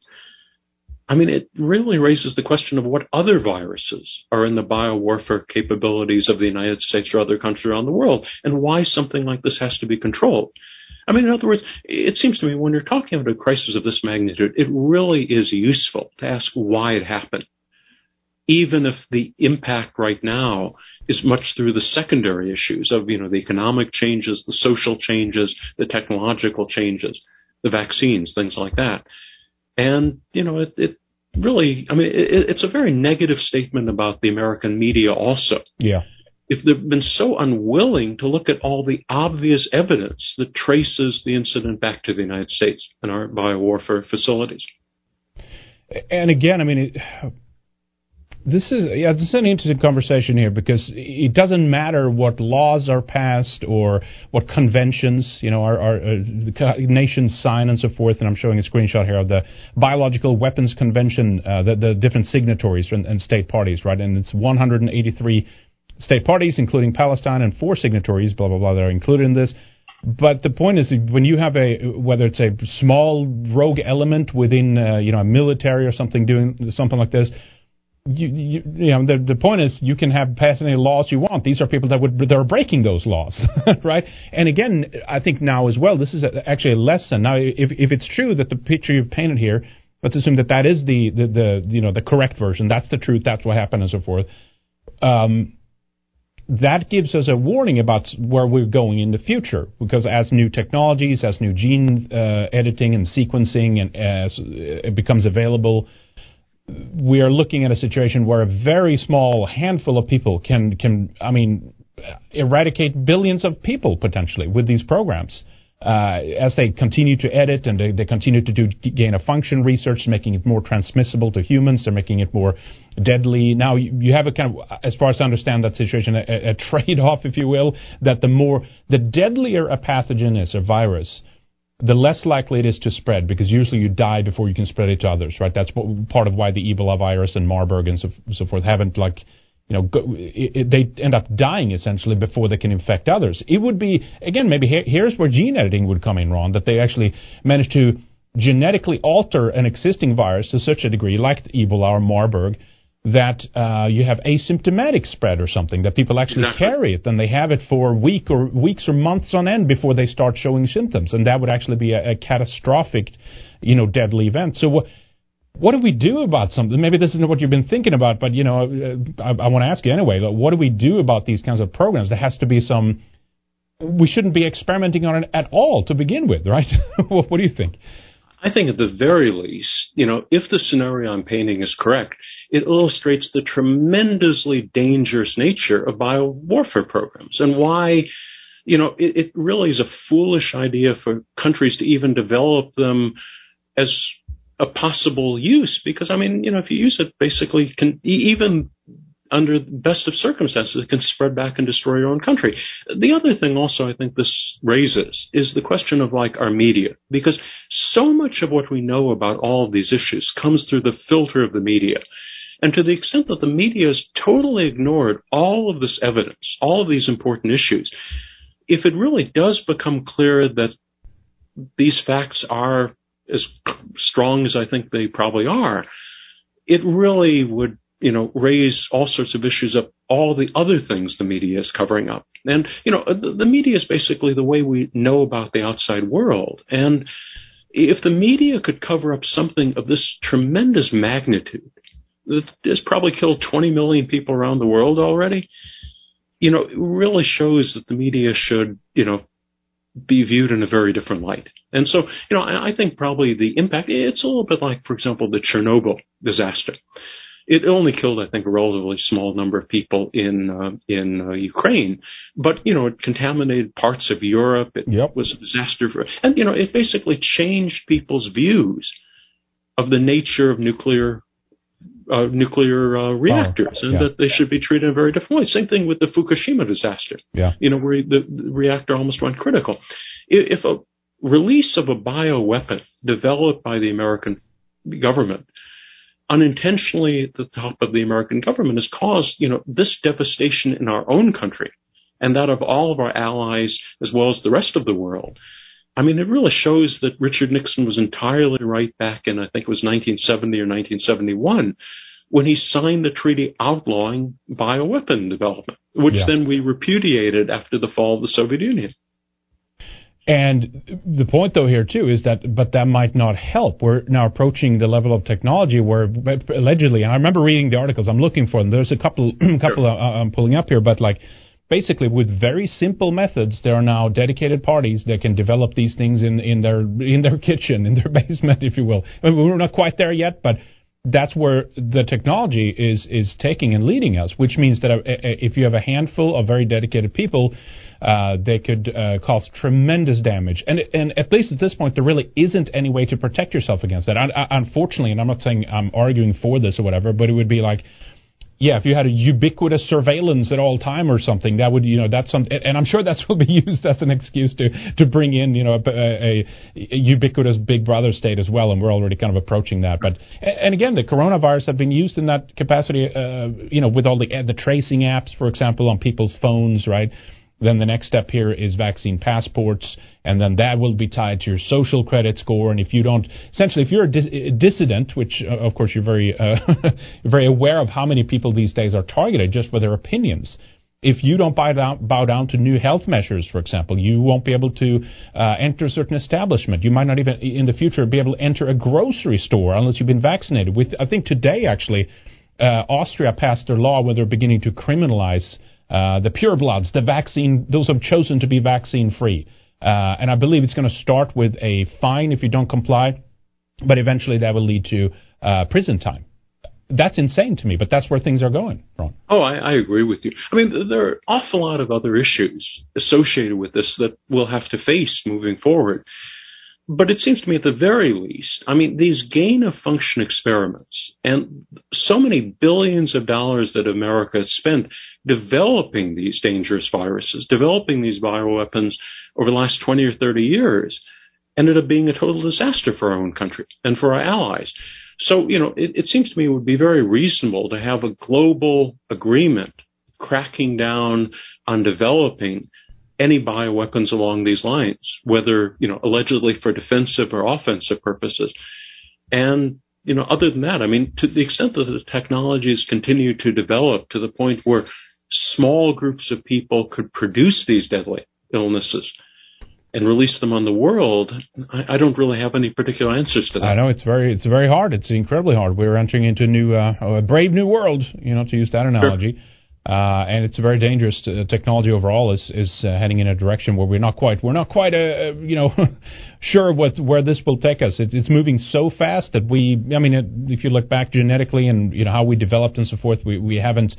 it really raises the question of what other viruses are in the biowarfare capabilities of the United States or other countries around the world, and why something like this has to be controlled. In other words, it seems to me when you're talking about a crisis of this magnitude, it really is useful to ask why it happened, even if the impact right now is much through the secondary issues of, the economic changes, the social changes, the technological changes, the vaccines, things like that. And, it really, it's a very negative statement about the American media also. Yeah. If they've been so unwilling to look at all the obvious evidence that traces the incident back to the United States and our biowarfare facilities. And again, This is an interesting conversation here, because it doesn't matter what laws are passed or what conventions, the nations sign and so forth. And I'm showing a screenshot here of the Biological Weapons Convention, the different signatories and state parties, right? And it's 183 state parties, including Palestine, and 4 signatories, blah, blah, blah, that are included in this. But the point is, when you have whether it's a small rogue element within, a military or something doing something like this, the point is, you can pass any laws you want. These are people that are breaking those laws, right? And again, I think now as well, this is actually a lesson. Now, if it's true that the picture you've painted here, let's assume that is the correct version. That's the truth. That's what happened, and so forth. That gives us a warning about where we're going in the future, because as new technologies, as new gene editing and sequencing, and as it becomes available, we are looking at a situation where a very small handful of people can eradicate billions of people potentially with these programs. As they continue to edit and they continue to do gain-of-function research, making it more transmissible to humans, they're making it more deadly. Now, you have a kind of, as far as I understand that situation, a trade-off, if you will, that the deadlier a pathogen is, a virus, the less likely it is to spread, because usually you die before you can spread it to others, right? That's part of why the Ebola virus and Marburg and so forth haven't, they end up dying essentially before they can infect others. It would be, again, maybe here's where gene editing would come in, Ron, that they actually managed to genetically alter an existing virus to such a degree, like Ebola or Marburg, that you have asymptomatic spread or something, that people actually carry it, and they have it for weeks or months on end before they start showing symptoms, and that would actually be a catastrophic, deadly event. So what do we do about something? Maybe this isn't what you've been thinking about, but I want to ask you anyway. What do we do about these kinds of programs? There has to be we shouldn't be experimenting on it at all to begin with, right? What do you think? I think at the very least, if the scenario I'm painting is correct, it illustrates the tremendously dangerous nature of biowarfare programs, and why, it really is a foolish idea for countries to even develop them as a possible use, because, if you use it, basically, even under the best of circumstances, it can spread back and destroy your own country. The other thing also I think this raises is the question of our media, because so much of what we know about all of these issues comes through the filter of the media. And to the extent that the media has totally ignored all of this evidence, all of these important issues, if it really does become clear that these facts are as strong as I think they probably are, it really would raise all sorts of issues of all the other things the media is covering up. And, the media is basically the way we know about the outside world. And if the media could cover up something of this tremendous magnitude that has probably killed 20 million people around the world already, it really shows that the media should, be viewed in a very different light. And so, I think probably the impact, it's a little bit like, for example, the Chernobyl disaster. It only killed, I think, a relatively small number of people in Ukraine, but it contaminated parts of Europe. It was a disaster and it basically changed people's views of the nature of nuclear reactors, and that they should be treated in a very different way. Same thing with the Fukushima disaster. Where the reactor almost went critical. If a release of a bioweapon developed by the American government unintentionally at the top of the American government has caused, this devastation in our own country and that of all of our allies as well as the rest of the world, it really shows that Richard Nixon was entirely right back in, I think it was 1970 or 1971, when he signed the treaty outlawing bioweapon development, which then we repudiated after the fall of the Soviet Union. And the point, though, here, too, is that might not help. We're now approaching the level of technology where, allegedly, and I remember reading the articles, I'm looking for them. There's a couple I'm pulling up here, but, basically, with very simple methods, there are now dedicated parties that can develop these things in their kitchen, in their basement, if you will. We're not quite there yet, but that's where the technology is taking and leading us, which means that if you have a handful of very dedicated people, they could cause tremendous damage. And at least at this point, there really isn't any way to protect yourself against that. Unfortunately, and I'm not saying I'm arguing for this or whatever, but it would be like, if you had a ubiquitous surveillance at all time or something, that would, that's something, and I'm sure that's will be used as an excuse to bring in, a ubiquitous Big Brother state as well, and we're already kind of approaching that. But, and again, the coronavirus have been used in that capacity, with all the tracing apps, for example, on people's phones, right? Then the next step here is vaccine passports, and then that will be tied to your social credit score. And if you don't, essentially, if you're a dissident, which of course you're very very aware of how many people these days are targeted just for their opinions. If you don't bow down to new health measures, for example, you won't be able to enter a certain establishment. You might not even in the future be able to enter a grocery store unless you've been vaccinated. I think today actually, Austria passed their law where they're beginning to criminalize the purebloods, the vaccine, those who have chosen to be vaccine-free. And I believe it's going to start with a fine if you don't comply, but eventually that will lead to prison time. That's insane to me, but that's where things are going, Ron. Oh, I agree with you. I mean, there are an awful lot of other issues associated with this that we'll have to face moving forward. But it seems to me at the very least, I mean, these gain-of-function experiments and so many billions of dollars that America has spent developing these dangerous viruses, developing these bioweapons over the last 20 or 30 years, ended up being a total disaster for our own country and for our allies. So, it seems to me it would be very reasonable to have a global agreement cracking down on developing any bioweapons along these lines, whether, allegedly for defensive or offensive purposes. And, other than that, I mean, to the extent that the technologies continue to develop to the point where small groups of people could produce these deadly illnesses and release them on the world, I don't really have any particular answers to that. I know it's very hard. It's incredibly hard. We're entering into a brave new world, to use that analogy. Sure. And it's a very dangerous technology overall is heading in a direction where we're not quite sure where this will take us. It's moving so fast that if you look back genetically and how we developed and so forth, we haven't.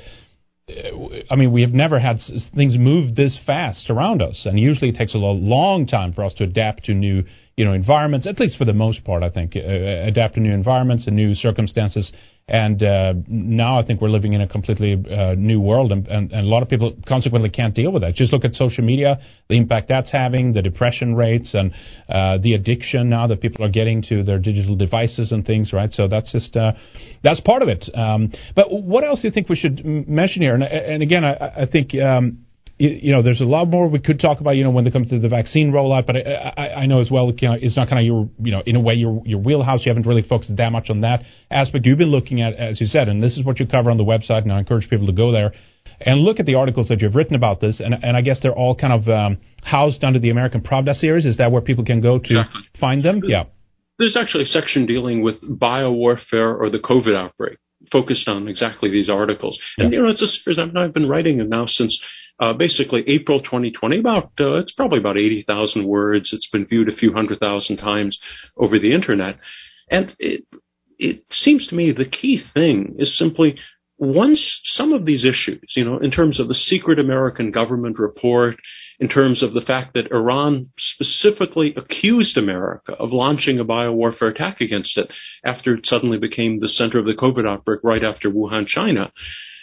We have never had things move this fast around us, and usually it takes a long time for us to adapt to new environments. At least for the most part, I think adapt to new environments and new circumstances. And now I think we're living in a completely new world, and a lot of people consequently can't deal with that. Just look at social media, the impact that's having, the depression rates, and the addiction now that people are getting to their digital devices and things, right? So that's just that's part of it. But what else do you think we should mention here? And again, I think there's a lot more we could talk about, when it comes to the vaccine rollout, but I know as well, it's not kind of your, in a way, your wheelhouse. You haven't really focused that much on that aspect. You've been looking at, as you said, and this is what you cover on the website, and I encourage people to go there and look at the articles that you've written about this, and I guess they're all kind of housed under the American Pravda series. Is that where people can go to find them? Yeah. There's actually a section dealing with biowarfare or the COVID outbreak, focused on exactly these articles. And, it's a series I've been writing now since basically April 2020, it's probably about 80,000 words. It's been viewed a few 100,000 times over the internet. And it seems to me the key thing is simply once some of these issues, in terms of the secret American government report, in terms of the fact that Iran specifically accused America of launching a biowarfare attack against it after it suddenly became the center of the COVID outbreak right after Wuhan, China.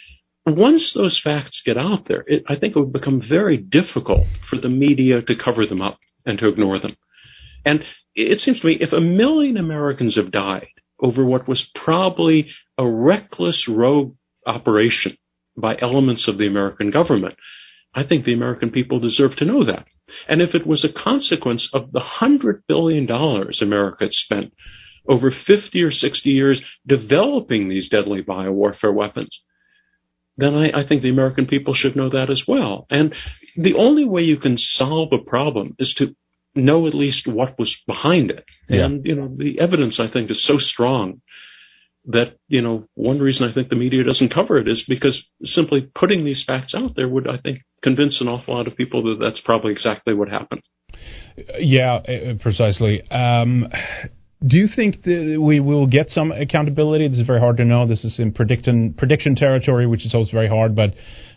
Once those facts get out there, I think it would become very difficult for the media to cover them up and to ignore them. And it seems to me if 1 million Americans have died over what was probably a reckless rogue operation by elements of the American government, I think the American people deserve to know that. And if it was a consequence of the $100 billion America had spent over 50 or 60 years developing these deadly biowarfare weapons, then I think the American people should know that as well. And the only way you can solve a problem is to know at least what was behind it. Yeah. And, the evidence, I think, is so strong that, one reason I think the media doesn't cover it is because simply putting these facts out there would, I think, convince an awful lot of people that that's probably exactly what happened. Yeah, precisely. Do you think that we will get some accountability? This is very hard to know. This is in prediction territory, which is always very hard, but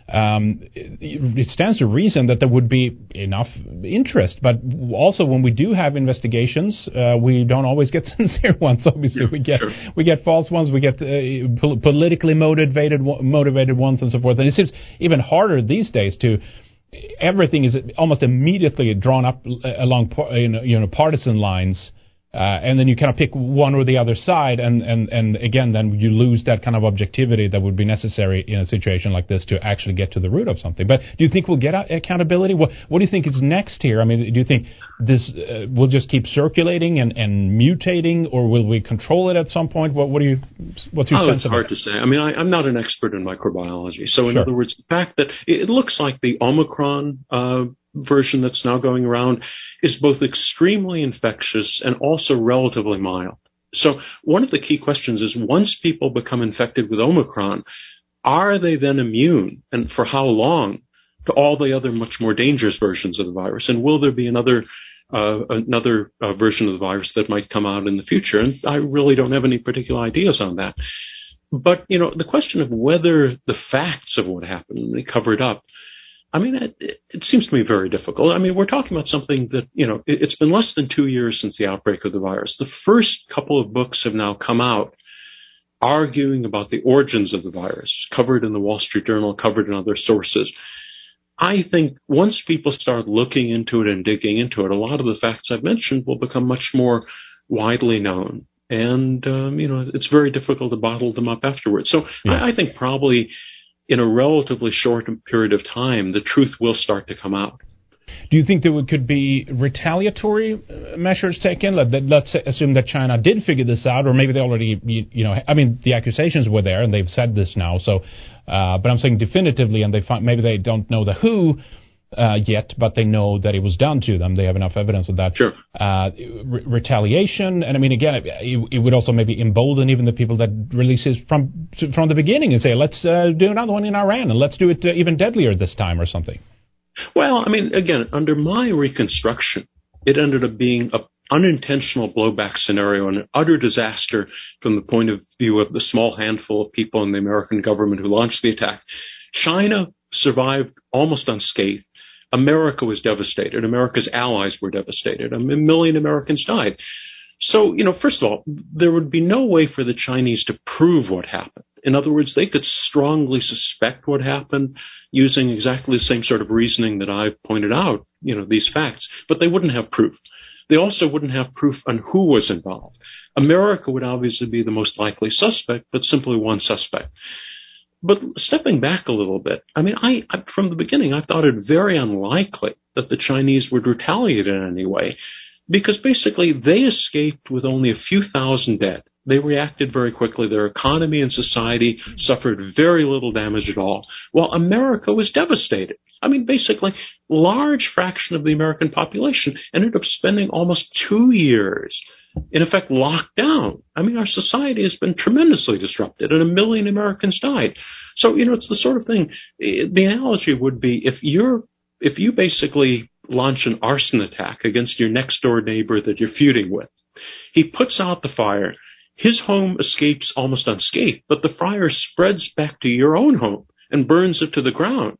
it stands to reason that there would be enough interest. But also, when we do have investigations, we don't always get sincere ones. Obviously, we get false ones, we get politically motivated ones, and so forth. And it seems even harder these days to. Everything is almost immediately drawn up along partisan lines. And then you kind of pick one or the other side, and again, then you lose that kind of objectivity that would be necessary in a situation like this to actually get to the root of something. But do you think we'll get accountability? What do you think is next here? I mean, do you think this will just keep circulating and mutating, or will we control it at some point? What's your sense of it? It's hard to say. I mean, I'm not an expert in microbiology, so in other words, the fact that it looks like the Omicron version that's now going around is both extremely infectious and also relatively mild. So one of the key questions is, once people become infected with Omicron, are they then immune, and for how long, to all the other much more dangerous versions of the virus? And will there be another version of the virus that might come out in the future? And I really don't have any particular ideas on that. But, the question of whether the facts of what happened they covered up, I mean, it seems to me very difficult. I mean, we're talking about something that, it's been less than 2 years since the outbreak of the virus. The first couple of books have now come out arguing about the origins of the virus, covered in the Wall Street Journal, covered in other sources. I think once people start looking into it and digging into it, a lot of the facts I've mentioned will become much more widely known. And, it's very difficult to bottle them up afterwards. So I think probably in a relatively short period of time, the truth will start to come out. Do you think there could be retaliatory measures taken? Let's assume that China did figure this out, or maybe they already, the accusations were there, and they've said this now. So, but I'm saying definitively, and maybe they don't know the who yet, but they know that it was done to them. They have enough evidence of that. Sure. Retaliation, and I mean, again, it would also maybe embolden even the people that releases from the beginning and say, let's do another one in Iran, and let's do it even deadlier this time or something. Well, I mean, again, under my reconstruction, it ended up being an unintentional blowback scenario and an utter disaster from the point of view of the small handful of people in the American government who launched the attack. China survived almost unscathed. America was devastated. America's allies were devastated. 1 million Americans died. So, first of all, there would be no way for the Chinese to prove what happened. In other words, they could strongly suspect what happened using exactly the same sort of reasoning that I've pointed out, these facts, but they wouldn't have proof. They also wouldn't have proof on who was involved. America would obviously be the most likely suspect, but simply one suspect. But stepping back a little bit, I mean, I from the beginning, I thought it very unlikely that the Chinese would retaliate in any way, because basically they escaped with only a few thousand dead. They reacted very quickly. Their economy and society suffered very little damage at all, while America was devastated. I mean, basically, large fraction of the American population ended up spending almost 2 years, in effect, locked down. I mean, our society has been tremendously disrupted, and 1 million Americans died. So, it's the sort of thing, the analogy would be if you basically launch an arson attack against your next door neighbor that you're feuding with, he puts out the fire, his home escapes almost unscathed, but the fire spreads back to your own home and burns it to the ground.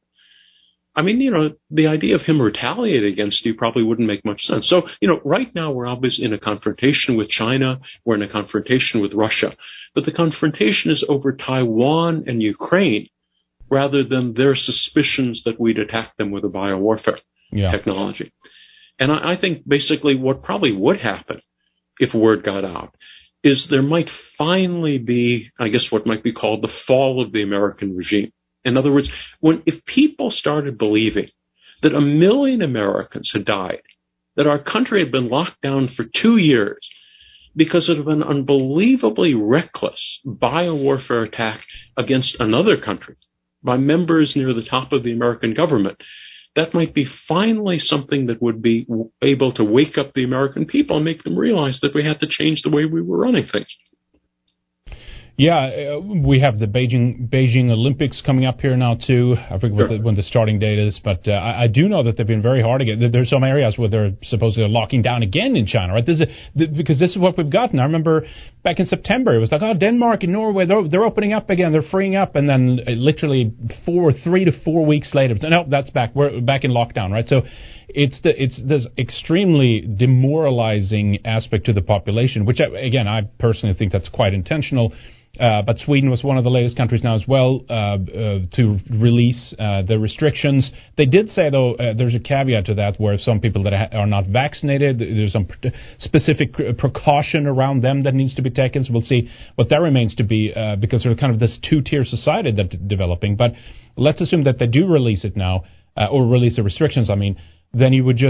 I mean, the idea of him retaliating against you probably wouldn't make much sense. So, right now we're obviously in a confrontation with China. We're in a confrontation with Russia. But the confrontation is over Taiwan and Ukraine rather than their suspicions that we'd attack them with a biowarfare technology. And I think basically what probably would happen if word got out is there might finally be, I guess, what might be called the fall of the American regime. In other words, if people started believing that 1 million Americans had died, that our country had been locked down for 2 years because of an unbelievably reckless biowarfare attack against another country by members near the top of the American government, that might be finally something that would be able to wake up the American people and make them realize that we had to change the way we were running things. Yeah, we have the Beijing Olympics coming up here now too. I forget when the starting date is, but I do know that they've been very hard again. There's some areas where they're supposedly locking down again in China, right? Because this is what we've gotten. I remember back in September, it was like, Denmark and Norway, they're opening up again, they're freeing up, and then literally 3 to 4 weeks later, no, that's back. We're back in lockdown, right? So it's this extremely demoralizing aspect to the population, which again I personally think that's quite intentional. But Sweden was one of the latest countries now as well to release the restrictions. They did say, though, there's a caveat to that where some people that are not vaccinated, there's some specific precaution around them that needs to be taken. So we'll see what that remains to be because there's kind of this two-tier society that's developing. But let's assume that they do release it now, or release the restrictions, then you would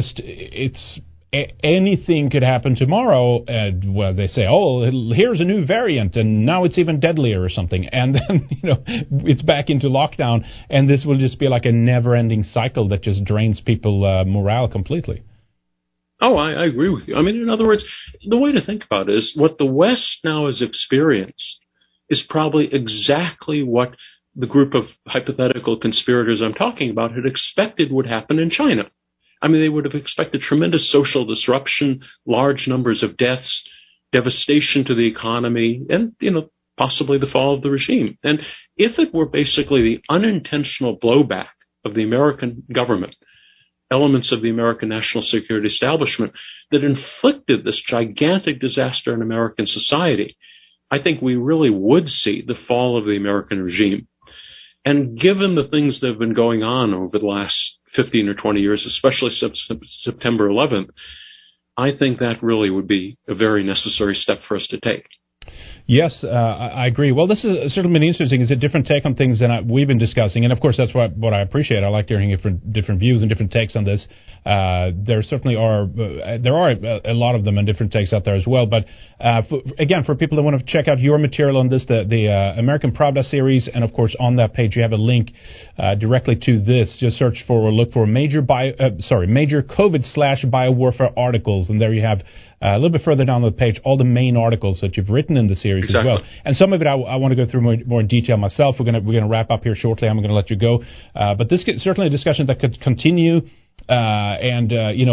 anything could happen tomorrow. Well, they say, here's a new variant, and now it's even deadlier or something. And then, it's back into lockdown, and this will just be like a never-ending cycle that just drains people morale completely. Oh, I agree with you. In other words, the way to think about it is what the West now has experienced is probably exactly what the group of hypothetical conspirators I'm talking about had expected would happen in China. They would have expected tremendous social disruption, large numbers of deaths, devastation to the economy, and, possibly the fall of the regime. And if it were basically the unintentional blowback of the American government, elements of the American national security establishment, that inflicted this gigantic disaster in American society, I think we really would see the fall of the American regime. And given the things that have been going on over the last 15 or 20 years, especially September 11th, I think that really would be a very necessary step for us to take. Yes, I agree. Well, this is certainly been interesting. It's a different take on things than we've been discussing, and of course that's what I appreciate. I like hearing different views and different takes on this. There certainly are a lot of them and different takes out there as well. But for people that want to check out your material on this, the American Pravda series, and of course on that page you have a link directly to this. Just search for or look for major COVID/biowarfare articles, and there you have. A little bit further down the page, all the main articles that you've written in the series as well, and some of it I want to go through more in detail myself. We're gonna wrap up here shortly. I'm going to let you go, but this is certainly a discussion that could continue. I'd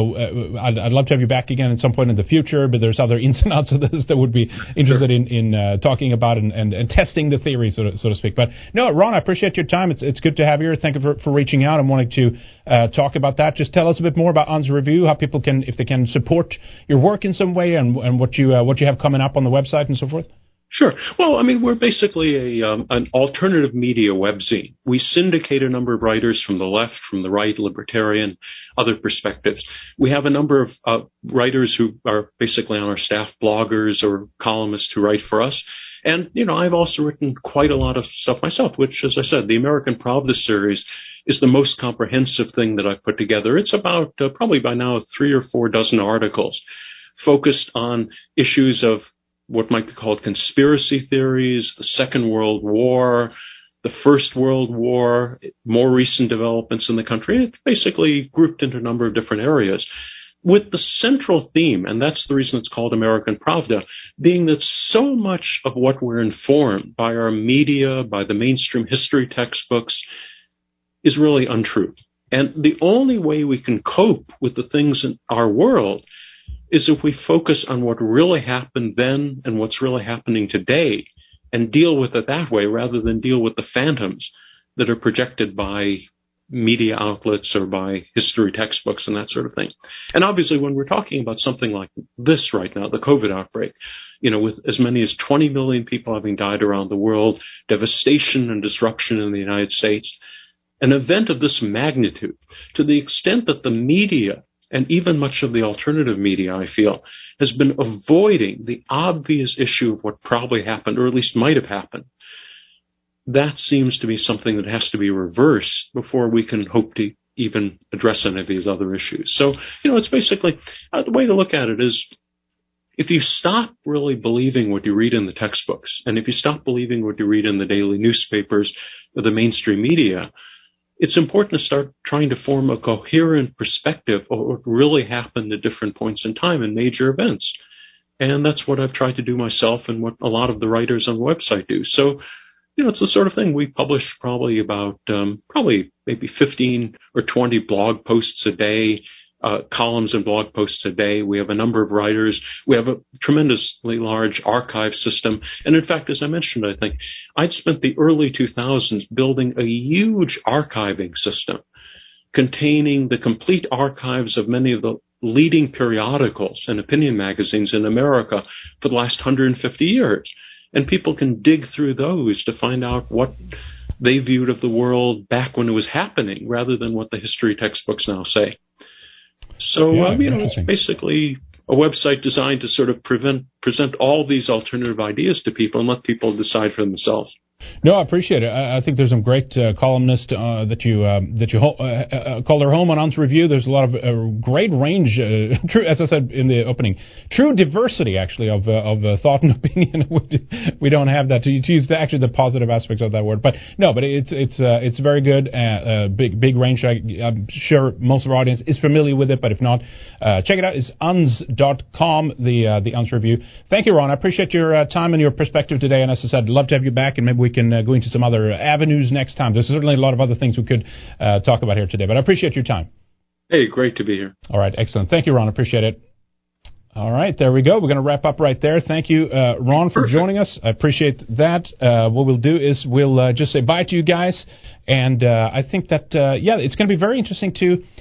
love to have you back again at some point in the future, but there's other ins and outs of this that would be interested in talking about and testing the theory, so to speak. But no, Ron, I appreciate your time. It's good to have you here. Thank you for reaching out and wanting to talk about that. Just tell us a bit more about Un's Review, how people can, if they can, support your work in some way, and what you have coming up on the website and so forth. Sure. Well, we're basically an alternative media webzine. We syndicate a number of writers from the left, from the right, libertarian, other perspectives. We have a number of writers who are basically on our staff, bloggers or columnists who write for us. And, I've also written quite a lot of stuff myself, which, as I said, the American Pravda series is the most comprehensive thing that I've put together. It's about probably by now 3 or 4 dozen articles focused on issues of what might be called conspiracy theories, the Second World War, the First World War, more recent developments in the country. It's basically grouped into a number of different areas, with the central theme, and that's the reason it's called American Pravda, being that so much of what we're informed by our media, by the mainstream history textbooks, is really untrue. And the only way we can cope with the things in our world is if we focus on what really happened then and what's really happening today and deal with it that way rather than deal with the phantoms that are projected by media outlets or by history textbooks and that sort of thing. And obviously when we're talking about something like this right now, the COVID outbreak, with as many as 20 million people having died around the world, devastation and disruption in the United States, an event of this magnitude, to the extent that the media and even much of the alternative media, I feel, has been avoiding the obvious issue of what probably happened, or at least might have happened. That seems to be something that has to be reversed before we can hope to even address any of these other issues. So, it's basically, the way to look at it is, if you stop really believing what you read in the textbooks, and if you stop believing what you read in the daily newspapers or the mainstream media, it's important to start trying to form a coherent perspective of what really happened at different points in time and major events. And that's what I've tried to do myself and what a lot of the writers on the website do. So, it's the sort of thing we publish probably about, maybe 15 or 20 blog posts a day, columns and blog posts a day. We have a number of writers. We have a tremendously large archive system. And in fact, as I mentioned, I think I'd spent the early 2000s building a huge archiving system containing the complete archives of many of the leading periodicals and opinion magazines in America for the last 150 years. And people can dig through those to find out what they viewed of the world back when it was happening, rather than what the history textbooks now say. So, it's basically a website designed to sort of present all these alternative ideas to people and let people decide for themselves. No, I appreciate it. I think there's some great columnists that you call their home on Unz Review. There's a lot of great range, true, as I said in the opening, true diversity actually of thought and opinion. We don't have that to use actually the positive aspects of that word, but it's very good. Big range. I'm sure most of our audience is familiar with it, but if not, check it out. It's unz.com, the Unz Review. Thank you, Ron. I appreciate your time and your perspective today. And as I said, I'd love to have you back, and maybe we can go into some other avenues next time. There's certainly a lot of other things we could talk about here today, but I appreciate your time. Hey, great to be here. All right, excellent. Thank you, Ron. Appreciate it. All right, there we go. We're going to wrap up right there. Thank you, Ron, for joining us. I appreciate that. What we'll do is we'll just say bye to you guys, and I think that, it's going to be very interesting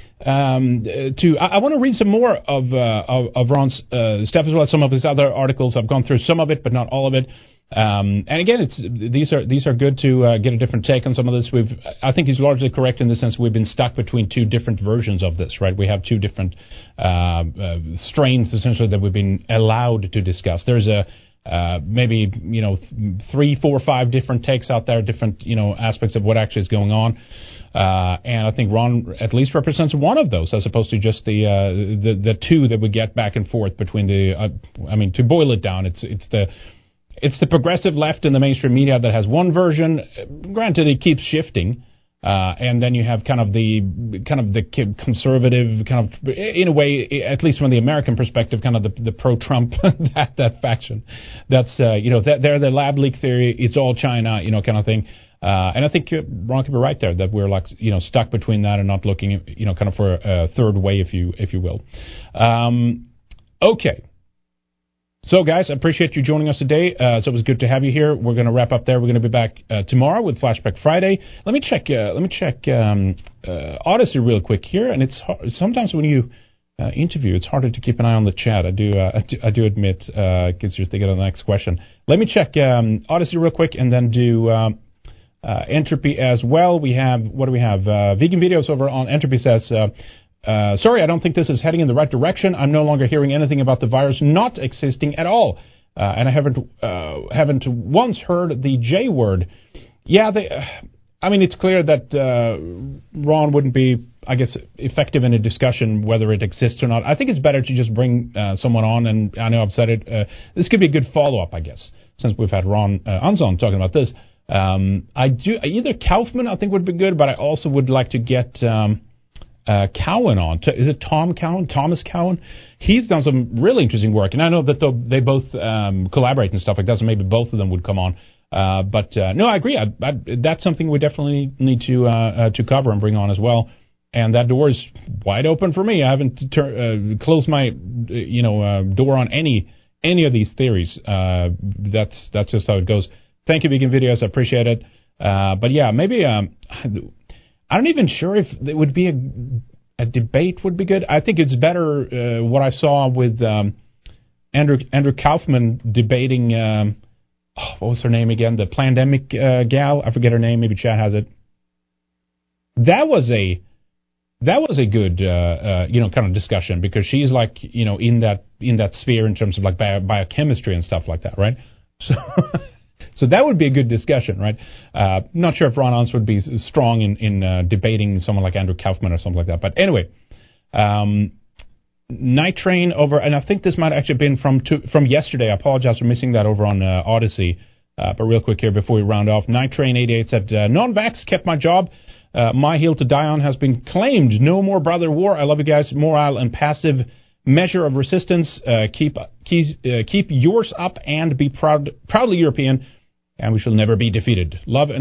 I want to read some more of Ron's stuff as well as some of his other articles. I've gone through some of it, but not all of it. And again, these are good to get a different take on some of this. I think he's largely correct in the sense we've been stuck between two different versions of this, right? We have two different strains essentially that we've been allowed to discuss. There's maybe 3, 4, 5 different takes out there, different aspects of what actually is going on. And I think Ron at least represents one of those, as opposed to just the two that we get back and forth between to boil it down, it's the progressive left in the mainstream media that has one version. Granted, it keeps shifting, and then you have kind of the conservative, kind of in a way, at least from the American perspective, kind of the pro-Trump that faction. That's they're the lab leak theory. It's all China, kind of thing. And I think Ron could be right there that we're stuck between that and not looking, kind of for a third way, if you will. Okay. So, guys, I appreciate you joining us today. So it was good to have you here. We're going to wrap up there. We're going to be back tomorrow with Flashback Friday. Let me check Odyssey real quick here. And it's hard, sometimes when you interview, it's harder to keep an eye on the chat. I do admit, because you're thinking of the next question. Let me check Odyssey real quick and then do Entropy as well. What do we have? Vegan Videos over on Entropy says, sorry, I don't think this is heading in the right direction. I'm no longer hearing anything about the virus not existing at all. And I haven't once heard the J word. Yeah, it's clear that Ron wouldn't be, I guess, effective in a discussion whether it exists or not. I think it's better to just bring someone on, and I know I've said it. This could be a good follow-up, I guess, since we've had Ron Anzon talking about this. Either Kaufman, I think, would be good, but I also would like to get Cowan on. Is it Tom Cowan? Thomas Cowan? He's done some really interesting work, and I know that they both collaborate and stuff like that, so maybe both of them would come on. But no, I agree. That's something we definitely need to cover and bring on as well. And that door is wide open for me. I haven't closed my door on any of these theories. That's just how it goes. Thank you, Vegan Videos. I appreciate it. But yeah, maybe I'm not even sure if it would be a debate would be good. I think it's better what I saw with Andrew Kaufman debating. What was her name again? The Plandemic gal. I forget her name. Maybe Chad has it. That was a good kind of discussion, because she's like in that sphere in terms of like biochemistry and stuff like that, right? So that would be a good discussion, right? Not sure if Ron Unz would be strong in debating someone like Andrew Kaufman or something like that. But anyway, Night Train over, and I think this might actually have been from yesterday. I apologize for missing that over on Odyssey. But real quick here before we round off, Night Train 88 said, non-vax kept my job. My hill to die on has been claimed. No more brother war. I love you guys. Morale and passive measure of resistance. Keep keep yours up and be proudly European, and we shall never be defeated. Love,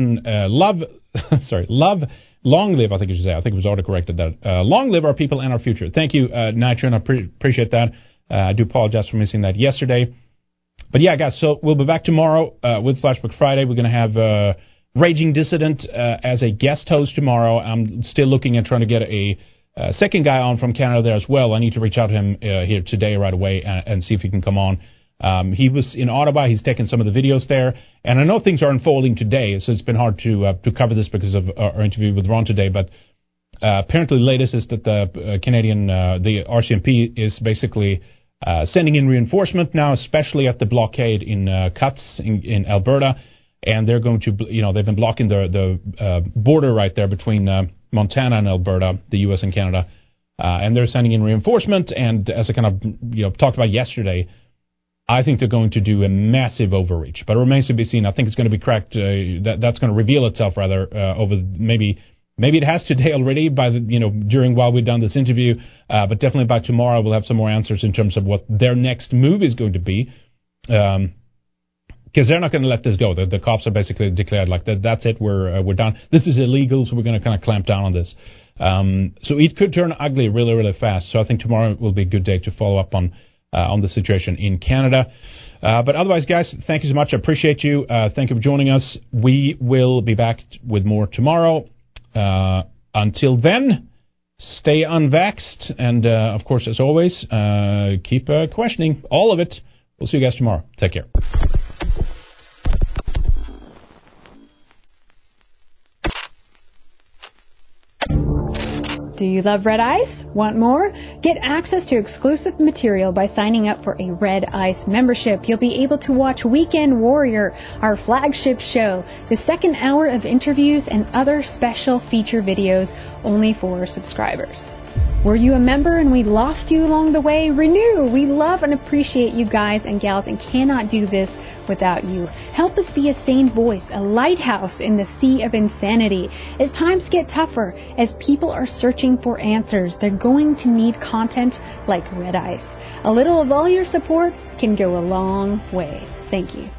long live, I think you should say. I think it was autocorrected that. Long live our people and our future. Thank you, Nitro, and I appreciate that. I do apologize for missing that yesterday. But yeah, guys, so we'll be back tomorrow with Flashback Friday. We're going to have Raging Dissident as a guest host tomorrow. I'm still looking at trying to get a second guy on from Canada there as well. I need to reach out to him here today right away and see if he can come on. He was in Ottawa. He's taken some of the videos there. And I know things are unfolding today, so it's been hard to cover this because of our interview with Ron today. But apparently the latest is that the Canadian, the RCMP is basically sending in reinforcement now, especially at the blockade in Cuts in Alberta. And they're going to, they've been blocking the border right there between Montana and Alberta, the U.S. and Canada. And they're sending in reinforcement. And as I kind of, talked about yesterday, I think they're going to do a massive overreach, but it remains to be seen. I think it's going to be cracked. That's going to reveal itself rather over maybe it has today already while we've done this interview, but definitely by tomorrow we'll have some more answers in terms of what their next move is going to be, because they're not going to let this go. The cops are basically declared like that's it. We're done. This is illegal, so we're going to kind of clamp down on this. So it could turn ugly really, really fast. So I think tomorrow will be a good day to follow up on the situation in Canada. But otherwise, guys, thank you so much. I appreciate you. Thank you for joining us. We will be back with more tomorrow. Until then, stay unvaxxed. And, of course, as always, keep questioning all of it. We'll see you guys tomorrow. Take care. Do you love Red Ice? Want more? Get access to exclusive material by signing up for a Red Ice membership. You'll be able to watch Weekend Warrior, our flagship show, the second hour of interviews, and other special feature videos only for subscribers. Were you a member and we lost you along the way? Renew! We love and appreciate you guys and gals and cannot do this without you. Help us be a sane voice, a lighthouse in the sea of insanity. As times get tougher, as people are searching for answers, they're going to need content like Red Ice. A little of all your support can go a long way. Thank you.